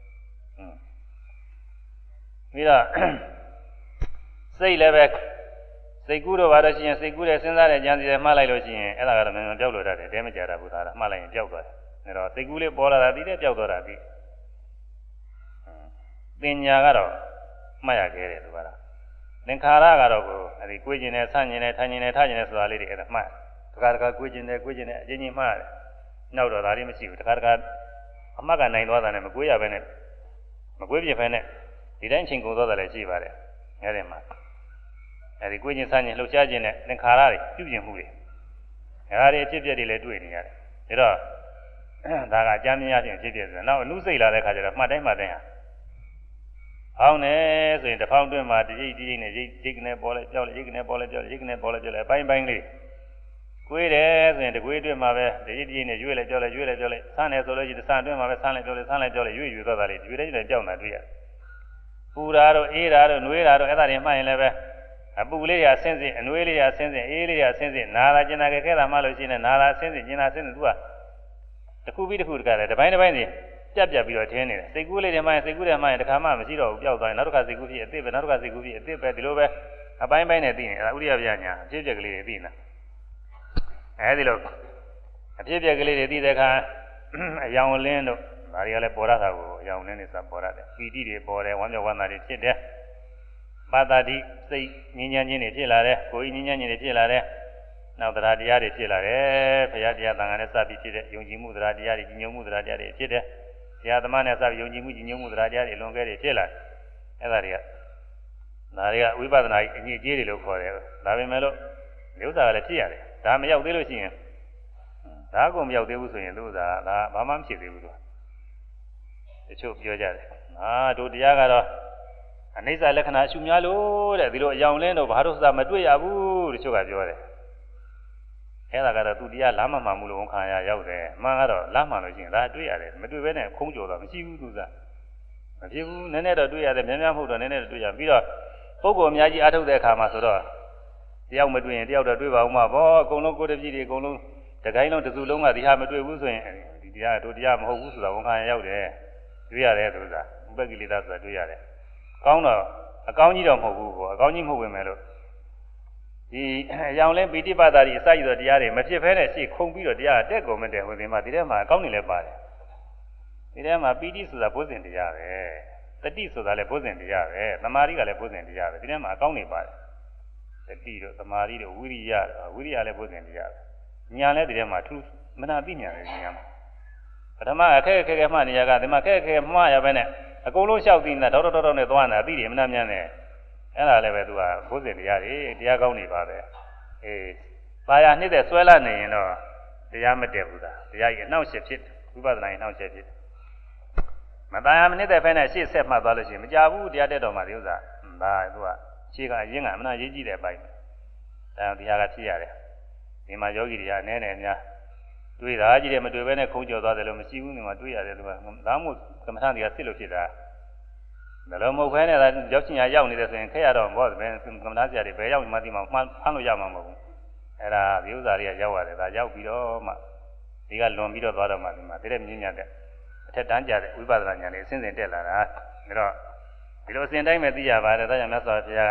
ပြီးတော့စိတ်လည်းပဲစိတ်ကူးတော့ပါတော့ရှိရင်စိတ်ကူးတဲ့စဉ်းစားတဲ့ဉာဏ်စီတွေမှားလိုက်လို့ရှိရင်အဲ့ဒါကတော့မြန်မြန်ပြောက်လို့ရတယ်တဲမကြတာဘူးသားမှားလိုက်ရင်ပြောက်သွားတယ်အဲ့တော့စိတ်ကူးလေးပေါ်လာတာဒီတဲ့ပြောက်သွားတာဒီပညာကတော့မှတ်ရခဲ့တယ်သူကသင်္ခါရကတော့ကိုအဲ့ဒီကိုယ်ကျင်နဲ့ဆန့်ကျင်နဲ့ထိုင်ကျင်နဲ့ထားကျင်နဲ့ဆိုတာလေးတွေအဲ့ဒါမှတ်တခါတခါကိုယ်ကျင်နဲ့ကိုယ်ကျင်နဲ့အချင်းချင်းမှားတယ်နောက်တော့ဒါလေးမရှိဘူးတခါတခါအမှတ်ကနိုင်သွားတာနဲ့မကွေးရဘဲနဲ့မကွေးပြဖဲနဲ့ဒီတိုင်းချိန်ကုန်သွားတာလည်းရှိပါတယ်အဲ့ဒီမှာအဲဒီကိုယ်ချင်းဆန်းချင်းလှုပ်ရှားခြင်းနဲ့သင်္ခါရတွေပြုကျင်မှုတွေအဲဒါတွေအဖြစ်အပျက်တွေလည်းတွေ့နေရတယ်ဒါတော့ဒါကအကြမ်းမြင်ရခြင်းအဖြစ်အပျက်ဆိုတော့နောက်အနုစိတ်လာတဲ့ခါကျတော့မှတ်တိုင်းမှတ်တိုင်းဟာအောင်းနေဆိုရင်တစ်ဖောင်းတွင်းမှာတရိပ်တရိပ်နဲ့ရိတ်ကနေပေါ်လိုက်ပြောက်လိုက်ရိတ်ကနေပေါ်လိုက်ပြောက်လိုက်ရိတ်ကနေပေါ်လိုက်ပြောက်လိုက်အပိုင်းပိုင်းလေးကွေးတယ်ဆိုရင်တကွေးတွင်းမှာပဲတရိပ်တရိပ်နဲ့ရွေ့လိုက်ပြောက်လိုက်ရွေ့လိုက်ပြောက်လိုက်ဆန်းတယ်ဆိုလို့ရှိရင်ဆန်းတွင်းမှာပဲဆန်းလိုက်ပြောက်လိုက်ဆန်းလိုက်ပြောက်လိုက်ရွေ့ရွေ့သွားတာလေးရွေ့တယ်ပြောက်တာတွေ့ရတယ်ပူတာတော့အေးတာတော့နှွေးတာတော့အဲ့ဒါတွေမှတ်ရင်လည်းပဲအပူလေးရဆင်းစဉ်အနှွေးလေးရဆင်းစဉ်အေးလေးရဆင်းစဉ်နာလာကျင်နာခဲတာမှလို့ရှိရင်နာလာဆင်းစဉ်ကျင်နာဆင်းစဉ်သူကတစ်ခုပြီးတစ်ခုတကလည်းတစ်ပိုင်းတစ်ပိုင်းစီပြတ်ပြီးတော့ထင်းနေတယ်စိတ်ကူးလေးတွေမှရင်စိတ်ကူးတွေမှရင်တစ်ခါမှမရှိတော့ဘူးပျောက်သွားရင်နောက်တစ်ခါစိတ်ကူးဖြစ်အစ်စ်ပဲနောက်တစ်ခါစိတ်ကူးဖြစ်အစ်စ်ပဲဒီလိုပဲအပိုင်းပိုင်းနဲ့သိနေအဲ့ဒါဥရိယပြညာအဖြစ်အပျက်ကလေးတွေသိနေတာအဲဒီလိုအဖြစ်အပျက်ကလေးတွေသိတဲ့အခါအယောင်လင်းတို့ဒါတွေကလည်းပေါ်ရတာကိုအယောင်လင်းနေစပေါ်ရတယ်ပီတိတွေပေါ်တယ်ဝမ်းမြောက်ဝမ်းသာတွေဖြစ်တယ်ပါတာတိစိတ်ငြင်းညမ်းခြင်းတွေဖြစ်လာတယ်ကိုယ်ကြီးငြင်းညမ်းခြင်းတွေဖြစ်လာတယ်နောက်တရားတရားတွေဖြစ်လာတယ်ဘုရားတရားသံဃာနဲ့စပြီးဖြစ်တဲ့ယုံကြည်မှုတရားတရားတွေကြီးညိုမှုတရားတရားတွေဖြစ်တယ်ဆရာသမားနဲ့စပြီးယုံကြည်မှုကြီးညိုမှုတရားတရားတွေလွန်ခဲ့တွေဖြစ်လာအဲ့ဒါတွေကဝိပဿနာအညစ်အကြေးတွေလို့ခေါ်တယ်ဒါပေမဲ့လို့ဥစ္စာကလည်းဖြစ်ရတယ်ဒါမရောက်သေးလို့ရှိရင်ဒါကမရောက်သေးဘူးဆိုရင်ဥစ္စာကဘာမှမဖြစ်သေးဘူးလို့တချို့ပြောကြတယ်တို့တရားကတော့အနိစ္စလက္ခဏာရှုများလို့တဲ့ဒီလိုအယောင်လင်းတော့ဘာလို့စမတွေ့ရဘူးတချို့ကပြောတယ်အဲ့ဒါကတော့သူတရားလမ်းမှန်မှုလို့ဝန်ခံရရောက်တယ်အမှန်ကတော့လမ်းမှန်လို့ရှိရင်ဒါတွေ့ရတယ်မတွေ့ဘဲနဲ့ခုံးကြော်တော့မရှိဘူးသူကမဖြစ်ဘူးနည်းနည်းတော့တွေ့ရတယ်များများမဟုတ်တော့နည်းနည်းတော့တွေ့ရပြီးတော့ပုဂ္ဂိုလ်အများကြီးအားထုတ်တဲ့အခါမှာဆိုတော့တယောက်မတွေ့ရင်တယောက်တော့တွေ့ပါဦးမှာပေါ့အကုန်လုံးကိုယ်တပည့်တွေအကုန်လုံးတကိုင်းလုံးတစ်စုလုံးကဒီဟာမတွေ့ဘူးဆိုရင်ဒီတရားတို့တရားမဟုတ်ဘူးဆိုတာဝန်ခံရရောက်တယ်တွေ့ရတယ်သူကဥပက္ခိလိတဆိုတာတွေ့ရတယ်ကောင်းတော့အကောင်းကြီးတော့မဟုတ်ဘူးပေါ့အကောင်းကြီးမဟုတ်ဝင်မယ်လို့ဒီအယောင်လင်းပိဋိပါဒာတွေအစရည်သောတရားတွေမဖြစ်ဘဲနဲ့ရှေ့ခုံပြီးတော့တရားတက်ကုန်မတဲ့ဟိုဒီမှာဒီထဲမှာအကောင်းနေလည်းပါတယ်ဒီထဲမှာပိဋိဆိုတာဘုဇင်တရားပဲတတိဆိုတာလည်းဘုဇင်တရားပဲသမာဓိကလည်းဘုဇင်တရားပဲဒီထဲမှာအကောင်းနေပါတယ်တတိတို့သမာဓိတို့ဝိရိယလည်းဘုဇင်တရားပဲဉာဏ်လည်းဒီထဲမှာထူးမနာသိဉာဏ်လည်းဉာဏ်ပထမအခက်ခဲမှနေရကဒီမှာခက်ခဲမှားရပဲနဲ့အကုန်လုံးလျှောက်သိနေတာတောက်နဲ့သွားနေတာအသိတွေမနှမ်းမြန်းနေအဲ့ဒါလည်းပဲသူကဘုဇင်တရားတွေတရားကောင်းနေပါပဲပါရနှစ်တဲ့ဆွဲလာနေရင်တော့တရားမတည့်ဘူးသားတရားကြီးအနှောင့်အယှက်ဖြစ်ဝိပဿနာကြီးအနှောင့်အယှက်ဖြစ်မตายမနှစ်တဲ့ဖက်နဲ့ရှေ့ဆက်မှတ်သွားလို့ရှိရင်မကြဘူးတရားတက်တော်မှာဒီဥစ္စာဒါသူကရှေ့ကအရင်ကအမှန်ရေးကြည့်တဲ့အပိုင်းဒါဒီဟာကဖြစ်ရတယ်ဒီမှာယောဂီတွေကအနည်းနဲ့အများတွေးတာကြီးတယ်မတွေးဘဲနဲ့ခုံးကျော်သွားတယ်လို့မရှိဘူးဒီမှာတွေးရတယ်သူကဒါမှမဟုတ်ကမ္မထတွေကစစ်လို့ဖြစ်တာဒါလို့မဟုတ်ဘဲနဲ့ဒါရောက်ချင်ရရောက်နေတယ်ဆိုရင်ခက်ရတော့ဘောဘယ်ကမ္မထဆရာတွေဘယ်ရောက်မှသိမှဖမ်းလို့ရမှာမဟုတ်ဘူးအဲ့ဒါဒီဥစ္စာတွေကရောက်ရတယ်ဒါရောက်ပြီးတော့မှဒီကလွန်ပြီးတော့သွားတော့မှဒီမှာတည်းမြင့်မြတ်တဲ့အထက်တန်းကြတဲ့ဝိပဿနာဉာဏ်တွေအစဉ်စဉ်တက်လာတာဒါတော့ဒီလိုအစဉ်တိုင်းပဲသိရပါတယ်ဒါကြောင့်မြတ်စွာဘုရား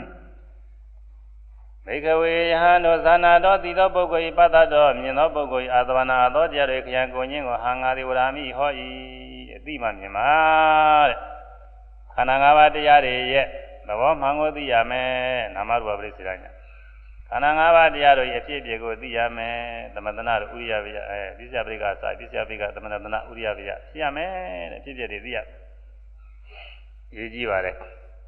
မေခဝေယဟန်တို့ဇာနာတော်တည်သောပုဂ္ဂိုလ်ဤပတ္တတော်မြင်သောပုဂ္ဂိုလ်ဤအာသဝနာသောတရားတွေခယံကိုညင်းကိုဟံငါသည်ဝရမိဟော၏အတိမှမြင်ပါတဲ့ခန္ဓာ၅ပါးတရားတွေရဲ့သဘောမှန်ကိုသိရမယ်နာမရူပပရိစ္ဆေဒညာခန္ဓာ၅ပါးတရားတို့ရဲ့အဖြစ်အပျက်ကိုသိရမယ်သမထနာတို့ဥရိယဝိယပစ္စယပရိက္ခစာပစ္စယပရိက္ခသမထနာဥရိယဝိယသိရမယ်တဲ့အဖြစ်အပျက်တွေသိရရေးကြည့်ပါလေ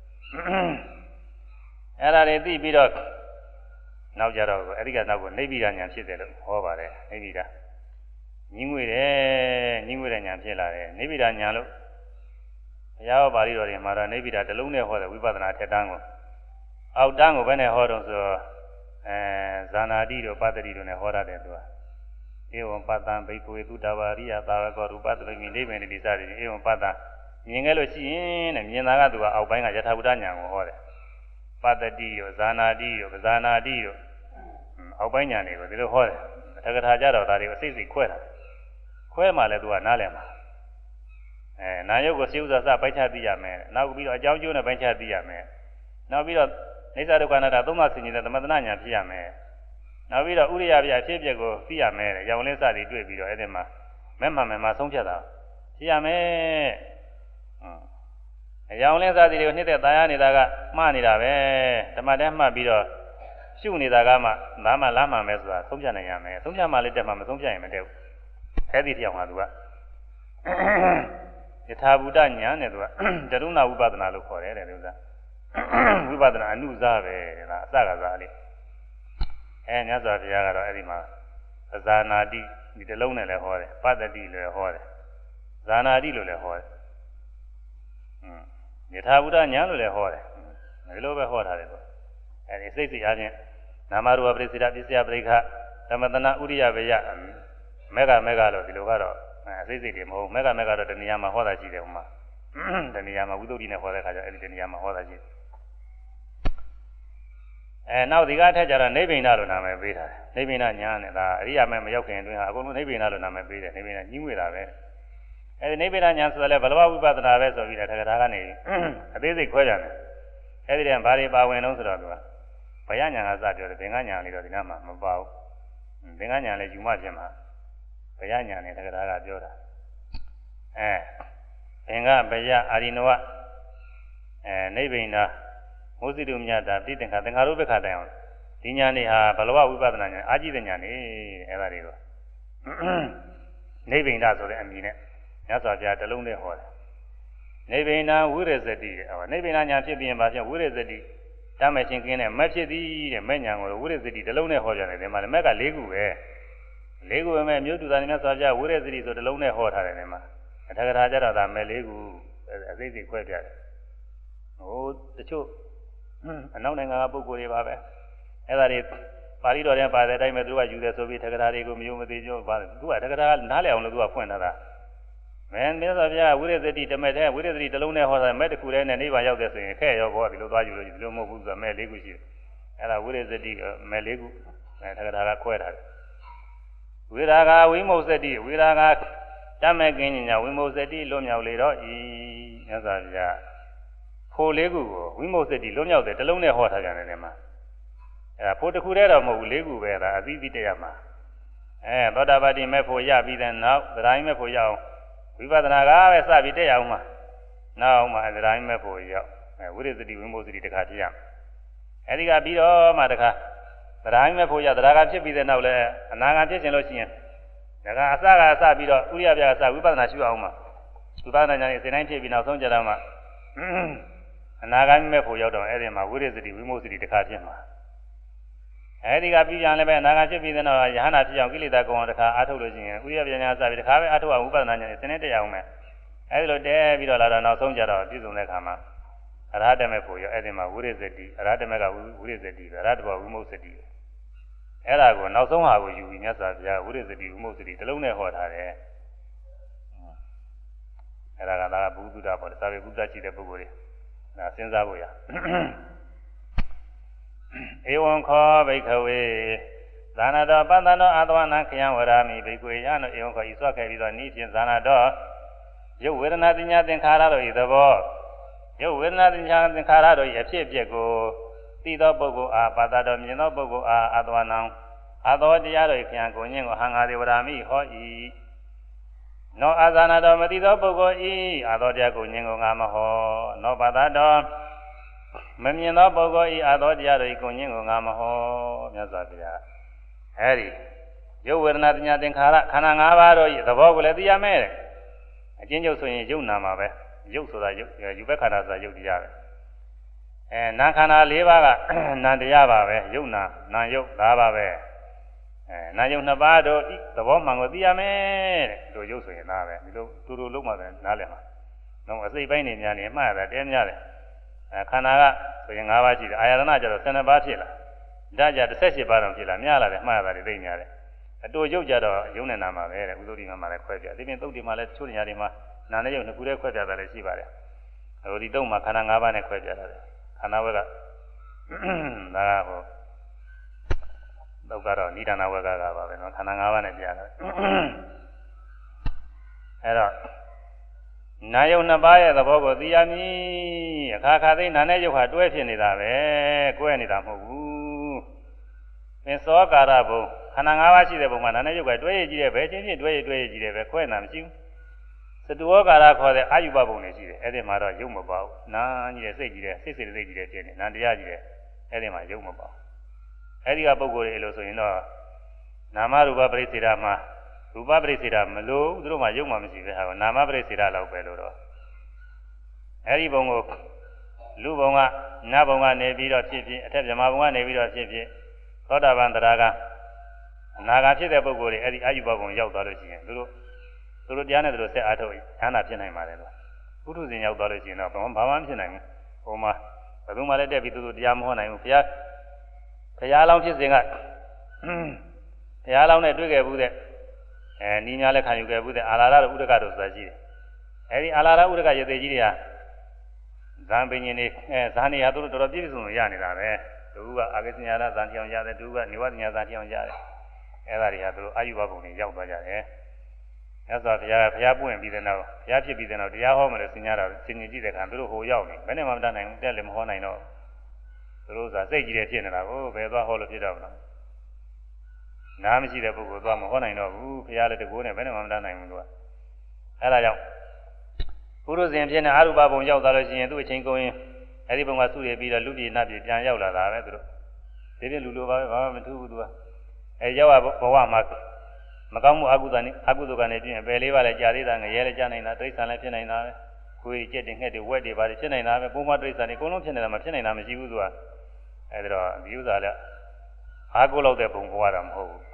အဲ့ဒါတွေသိပြီးတော့နောက်ကြတော့အဲ့ဒီကနောက်ကိုနေဗိဒာညာဖြစ်တယ်လို့ဟောပါတယ်နေဗိဒာညင်းငွေတဲ့ညာဖြစ်လာတယ်နေဗိဒာညာလို့ဘုရားဟောပါဠိတော်တွေမှာတော့နေဗိဒာတစ်လုံးနဲ့ဟောတယ်ဝိပဿနာထက်တန်းကိုအောက်တန်းကိုဘယ်နဲ့ဟောတော့ဆိုဇာနာတိတို့ပတ္တိတို့နဲ့ဟောရတယ်သူကဧဝံပတ္တံဘိက္ခဝေသုတဝါရိယသာဝကောရူပတ္တမိနိဗ္ဗာန်တိစသည်ဧဝံပတ္တမြင်ခဲ့လို့ရှိရင်တဲ့မြင်တာကသူကအောက်ပိုင်းကယထာဘုဒ္ဓညာကိုဟောတယ်ပတ္တိရောဇာနာတိရောပဇာနာတိရောအောက်ပိုင်းညာတွေကိုဒီလိုဟောတယ်အထက်ကထာကြတော့ဒါတွေကိုစိတ်စိတ်ခွဲတာခွဲမှလည်းသူကနားလည်မှာနာယုတ်ကိုစိဥ္ဇာစပိုင်းခြားသိရမယ်နောက်ပြီးတော့အကြောင်းကျိုးနဲ့ပိုင်းခြားသိရမယ်နောက်ပြီးတော့နေစာဒုက္ခနာတာသုံးပါးဆင်ခြင်တဲ့သမထနာညာဖြစ်ရမယ်နောက်ပြီးတော့ဥရိယပြအဖြစ်အပျက်ကိုသိရမယ်ရောင်လင်းစသည်တွေ့ပြီးတော့အဲ့ဒီမှာမဲ့မှန်မှန်မှဆုံးဖြတ်တာဖြစ်ရမယ်အရောင်လင်းစသည်တွေကိုနှိမ့်သက်သားရနေတာကမှားနေတာပဲဓမ္မတည်းမှတ်ပြီးတော့ရှုနေတာကမှဒါမှလမ်းမှန်ပဲဆိုတာဆုံးဖြတ်နိုင်ရမယ်ဆုံးဖြတ်မှလည်းတက်မှမဆုံးဖြတ်ရင်မတည့်ဘူးအဲ့ဒီတရားကသူကယထာဘူတညာနဲ့သူကတရုဏဝိပဿနာလို့ခေါ်တယ်တဲ့ဥစ္စာဝိပဿနာအနုစားပဲလားအစကစားလေးမြတ်စွာဘုရားကတော့အဲ့ဒီမှာဇာနာတိဒီတစ်လုံးနဲ့လည်းဟောတယ်ပတ္တိလည်းဟောတယ်ဇာနာတိလို့လည်းဟောတယ်ယထာဘူတညာလို့လည်းဟောတယ်ဒီလိုပဲဟောထားတယ်သူအဲ့ဒီစိတ်စိတ်အားဖြင့်နာမရူပပရိစ္ဆေဒပစ္စယပရိက္ခသမတနာဥရိယဝေယမေဃလို့ဒီလိုကတော့အစိတ်စိတ်တွေမဟုတ်မေဃတော့တဏှာမှာဟောတာရှိတယ်ဟိုမှာတဏှာမှာဝိသုဒ္ဓိနဲ့ဟောတဲ့ခါကျအဲ့ဒီတဏှာမှာဟောတာရှိတယ်နောက်ဒီကထက်ကျတော့နိဗ္ဗိန္ဒလို့နာမည်ပေးထားတယ်နိဗ္ဗိန္ဒညာနဲ့ဒါအရိယာမဲမရောက်ခင်အတွင်းဟာအကုန်လုံးနိဗ္ဗိန္ဒလို့နာမည်ပေးတယ်နိဗ္ဗိန္ဒညှိငွေတာပဲအဲ့ဒီနိဗ္ဗိန္ဒညာဆိုတော့လေဘလဘဝိပဿနာပဲဆိုပြီးတော့ထက္ကထာကနေအသေးစိတ်ခွဲကြတယ်အဲ့ဒီတည်းဘာတွေပါဝင်တော့ဆိုတော့သူကဘယညာကစပြောတယ်သင်္ကညာလေးတော့ဒီနားမှာမပါဘူးသင်္ကညာလေးယူမှဖြစ်မှာဘယညာနဲ့ထက္ကထာကပြောတာသင်္ကဘယအာရိနဝနိဗ္ဗိန္ဒမိုးစိတုမြတ်တာပြိသင်္ခါသင်္ခါရုပ္ပခတိုင်အောင်ဒီညာနေဟာဘလဝဝိပဿနာညာအာကြည့်တဲ့ညာနေအဲ့ဒါတွေကိုနိဗ္ဗိန္ဒဆိုတဲ့အမည်နဲ့မြတ်စွာဘုရားတလုံးနဲ့ဟောတယ်နိဗ္ဗိန္ဒဝိရဇတိတဲ့နိဗ္ဗိန္ဒညာဖြစ်ပြီးရင်ဘာဖြစ်ဝိရဇတိတမ်းမဲ့ချင်းကင်းတဲ့မက်ဖြစ်သည်တဲ့မဲ့ညာကိုဝိရဇတိတလုံးနဲ့ဟောကြတယ်ဒီမှာလည်းမက်က၄ခုပဲ၄ခုပဲမဲ့မြို့သူသားမြတ်စွာဘုရားဝိရဇတိဆိုတလုံးနဲ့ဟောထားတယ်ဒီမှာအထက်ကထာကြတော့ဒါမဲ့၄ခုအသိစိတ်ခွဲပြတယ်ဟိုတချို့အနောက်နိုင်ငံကပုဂ္ဂိုလ်တွေပါပဲအဲ့ဒါတွေပါဠိတော်ထဲပါတဲ့အတိုင်းပဲသူကယူတယ်ဆိုပြီးထက္ကထာတွေကိုမယုံမသိကြဘူးပါတယ်သူကထက္ကထာကနားလည်အောင်လို့သူကဖွင့်ထားတာမင်းမြတ်စွာဘုရားဝိရဇတိတမက်တဲ့ဝိရဇတိတလုံးနဲ့ဟောတာမဲ့တစ်ခုတည်းနဲ့နိဗ္ဗာန်ရောက်တဲ့ဆိုရင်ခဲ့ရောဘောဒီလိုသွားယူလို့ဒီလိုမဟုတ်ဘူးဆိုတော့မဲ့၄ခုရှိတယ်အဲ့ဒါဝိရဇတိမဲ့၄ခုထက္ကထာကခွဲထားတယ်ဝိရာဂဝိမုတ်စတိဝိရာဂတမက်ကင်းညာဝိမုတ်စတိလွတ်မြောက်လေတော့ဤမြတ်စွာဘုရားဖို၄ခုကိုဝိမုတ်စတိလွတ်မြောက်တဲ့တလုံးနဲ့ဟောထားကြတယ်ဒီမှာအဲ့ဒါဖိုတစ်ခုတည်းတော့မဟုတ်ဘူး၄ခုပဲဒါအသီးသီးတရားမှာသောတာပတိမဲ့ဖို့ရပြီးတဲ့နောက်သဒ္ဓိုင်းမဲ့ဖို့ရအောင်ဝိပဿနာကပဲစပြီးတက်ရအောင်မှာနောက်မှသဒ္ဓိုင်းမဲ့ဖို့ရောက်ဝိရဇတိဝိမုတ်စတိတစ်ခါဖြစ်ရမယ်အဲ့ဒီကပြီးတော့မှတစ်ခါသဒ္ဓိုင်းမဲ့ဖို့ရသဒ္ဓါကဖြစ်ပြီးတဲ့နောက်လဲအနာဂတ်ဖြစ်ခြင်းလို့ရှိရင်ဒါကအစကစပြီးတော့ဥရိယပြကစဝိပဿနာရှုအောင်မှာဝိပဿနာဉာဏ်နဲ့စိတ်တိုင်းဖြစ်ပြီးနောက်ဆုံးကြတော့မှအနာဂတ်မဲ့ဖို့ရောက်တော့အဲ့ဒီမှာဝိရဇတိဝိမုတ်စတိတစ်ခါဖြစ်မှာအဲဒီကပြီးပြန်လည်းပဲအနာဂတ်ဖြစ်ပြီးတဲ့နောက်ယဟနာဖြစ်အောင်ကိလေသာကုန်အောင်တစ်ခါအားထုတ်လို့ရှိရင်ဥရိယပညာစပြီးတစ်ခါပဲအားထုတ်အောင်ဝိပဿနာဉာဏ်နဲ့စနစ်တက်အောင်မယ်အဲဒီလိုတဲပြီးတော့လာတော့နောက်ဆုံးကြတော့ပြည့်စုံတဲ့အခါမှာအရဟတမေဖို့ရောအဲ့ဒီမှာဝိရဇတိအရဟတမေကဝိရဇတိပဲအရဟတဘောဝိမုတ်စတိအဲ့ဒါကိုနောက်ဆုံးဟာကိုယူပြီးမြတ်စွာဘုရားဝိရဇတိဝိမုတ်စတိတစ်လုံးနဲ့ဟောထားတယ်အဲ့ဒါကသာဘုဒ္ဓတာပေါ့လေသာဝေဘုဒ္ဓရှိတဲ့ပုဂ္ဂိုလ်တွေဒါစဉ်းစားဖို့ရဧဝံခောဘိက္ခဝေသာနာတော်ပတ္တနောအာသဝနာခယံဝရာမိဘိက္ခွေယံဧဝံခောဤစွတ်ခဲ့ပြီးတော့ဤဖြင့်သာနာတော်ရုပ်ဝေဒနာပညာသင်္ခါရတို့ဤသဘောရုပ်ဝေဒနာပညာသင်္ခါရတို့ဤအဖြစ်အပျက်ကိုသိသောပုဂ္ဂိုလ်အားပတ္တတော်မြင်သောပုဂ္ဂိုလ်အားအာသဝနာအာသောတရားတို့ခယံကိုညင်ကိုဟံငါဒေဝရာမိဟောဤနောအာဇာနာတော်မသိသောပုဂ္ဂိုလ်ဤအာသောတရားကိုညင်ကိုငါမဟောနောပတ္တတော်မမြင်သောပုဂ္ဂိုလ်ဤအာသောတရားတို့ကိုညင်ကိုငါမဟောမြတ်စွာဘုရားအဲဒီရုပ်ဝေဒနာပညာသင်္ခါရခန္ဓာ၅ပါးတို့ဤသဘောကိုလည်းသိရမယ်အချင်းချုပ်ဆိုရင်ရုပ်နာမှာပဲရုပ်ဆိုတာယူဘက်ခန္ဓာဆိုတာရုပ်တရားပဲနာခန္ဓာ၄ပါးကနာတရားပါပဲရုပ်နာရုပ်၅ပါးပဲနာယုံနှစ်ပါးတို့ဤသဘောမှန်ကိုသိရမယ်တဲ့တို့ရုပ်ဆိုရင်သားပဲဒီလိုတူတူလုံးမှပဲနားလည်မှာတော့အစိတ်ပိုင်းနေများနေမှားတယ်တဲများတယ်ခန္ဓာကဆိုရင်၅ပါးရှိတယ်အာယတနာကျတော့12ပါးဖြစ်လာဒါကြ18ပါးတော့ဖြစ်လာများလာတယ်မှားတာတွေသိများတယ်အတူရုပ်ကြတော့ယုံနဲ့နာမှာပဲတဲ့ဥဒ္ဓတိမှာလည်းခွဲပြဒီပြင်သုတ်တိမှာလည်းချို့နေရာတွေမှာနာနဲ့ယုံနှစ်ခုတည်းခွဲပြတာလည်းရှိပါတယ်ဟိုဒီတုံးမှာခန္ဓာ၅ပါးနဲ့ခွဲပြတာတယ်ခန္ဓာဝက်ကဒါကဟိုတော့ကတော့နိဒာနဝက်ကပါပဲနော်ခန္ဓာ၅ပါးနဲ့ပြရတယ်အဲ့တော့နာယုံနှစ်ပါးရဲ့သဘောကိုသိရမည်အခါခါသိနာနဲ့ယုတ်ဟာတွဲဖြစ်နေတာပဲကွဲနေတာမဟုတ်ဘူးပင်စောကာရဘုံခန္ဓာ၅ပါးရှိတဲ့ဘုံမှာနာနဲ့ယုတ်ကတွဲရည်ကြည့်တယ်ဘယ်ချင်းချင်းတွဲရည်ကြည့်တယ်ပဲခွဲနေတာမရှိဘူးစတုဝကာရခေါ်တဲ့အာယုဘဘုံတွေရှိတယ်အဲ့ဒီမှာတော့ယုတ်မပေါ့နာကြီးတဲ့စိတ်ကြီးတဲ့စိတ်စိတ်ကြီးတဲ့ဖြစ်နေနာတရားကြီးတဲ့အဲ့ဒီမှာယုတ်မပေါ့အဲ့ဒီကပုဂ္ဂိုလ်တွေလို့ဆိုရင်တော့နာမရူပပရိစ္ဆေဒမှာရူပပရိစ္ဆေဒမလို့သူတို့မှယုတ်မှမရှိပဲဟာနာမပရိစ္ဆေဒလောက်ပဲလို့တော့အဲ့ဒီဘုံကိုလူဘုံကနတ်ဘုံကနေပြီးတော့ဖြစ်ဖြစ်အထက်ဗြဟ္မာဘုံကနေပြီးတော့ဖြစ်ဖြစ်သောတာပန်တရားကအနာဂါဖြစ်တဲ့ပုဂ္ဂိုလ်တွေအဲ့ဒီအာယုဘဘုံရောက်သွားလို့ရှိရင်သူတို့တရားနဲ့သူတို့ဆက်အားထုတ်ဉာဏ်နာဖြစ်နိုင်ပါတယ်လို့ပုထုဇဉ်ရောက်သွားလို့ရှိရင်တော့ဘာမှမဖြစ်နိုင်ဘူးဟိုမှာဘယ်သူမှလည်းတက်ပြီးသူတို့တရားမဟောနိုင်ဘူးဘုရားလောင်းဖြစ်စဉ်ကဘုရားလောင်းနဲ့တွေ့ခဲ့ဘူးတဲ့နီးများလည်းခံယူခဲ့ဘူးတဲ့အာလာရတို့ဥဒကတို့ဆိုတာရှိတယ်အဲဒီအာလာရဥဒကရေသေးကြီးတွေကဇံပင်ရှင်တွေဇာနေရသူတို့တော်တော်ပြည့်စုံရနေတာပဲသူကအာဂိစညာရဇံပြောင်းရတယ်သူကနေဝညာဇံပြောင်းရတယ်အဲဒါတွေကသူတို့အာယုဘဘုံတွေရောက်သွားကြတယ်အဲဆိုဘုရားပွင့်ပြီးတဲ့နောက်ဘုရားဖြစ်ပြီးတဲ့နောက်တရားဟောမယ်လို့ဆင်ညာတော့ဆင်ញင်ကြည့်တဲ့အခါသူတို့ဟိုရောက်နေဘယ်နဲ့မှမတတ်နိုင်ဘူးတက်လည်းမဟောနိုင်တော့သူတို့ကစိတ်ကြီးတယ်ဖြစ်နေတာကိုဘယ်သွားဟောလို့ဖြစ်တော့မလားနားမရှိတဲ့ပုဂ္ဂိုလ်သွားမဟောနိုင်တော့ဘူးဘုရားလည်းတကိုးနဲ့ဘယ်နဲ့မှမတတ်နိုင်ဘူးသူကအဲဒါကြောင့်ပုရုဇဉ်ဖြစ်နေအရူပဘုံရောက်သွားလို့ရှိရင်သူ့အချင်းကုန်ရင်အဲဒီဘုံကစုရပြီးတော့လူပြည်နတ်ပြည်ပြန်ရောက်လာတာပဲသူတို့ဒီပြလူလိုပါပဲဘာမှမထူးဘူးသူကအဲရောက်ဘဝမှာမကောင်းမှုအကုသိုလ်ကနေပြင်ပယ်လေးပါးလည်းကြာသေးတာငရဲလည်းကြာနိုင်တာတိရစ္ဆာန်လည်းဖြစ်နိုင်တာပဲကိုယ်ကြက်တင်ငှက်တွေဝက်တွေပါဖြစ်နိုင်တာပဲပုံမှန်တိရစ္ဆာန်တွေအကုန်လုံးဖြစ်နေတာမဖြစ်နိုင်တာမရှိဘူးသူကအဲဒီတော့ဒီဥစ္စာလည်းအားကိုးလောက်တဲ့ဘုံဘဝတာမဟုတ်ဘူး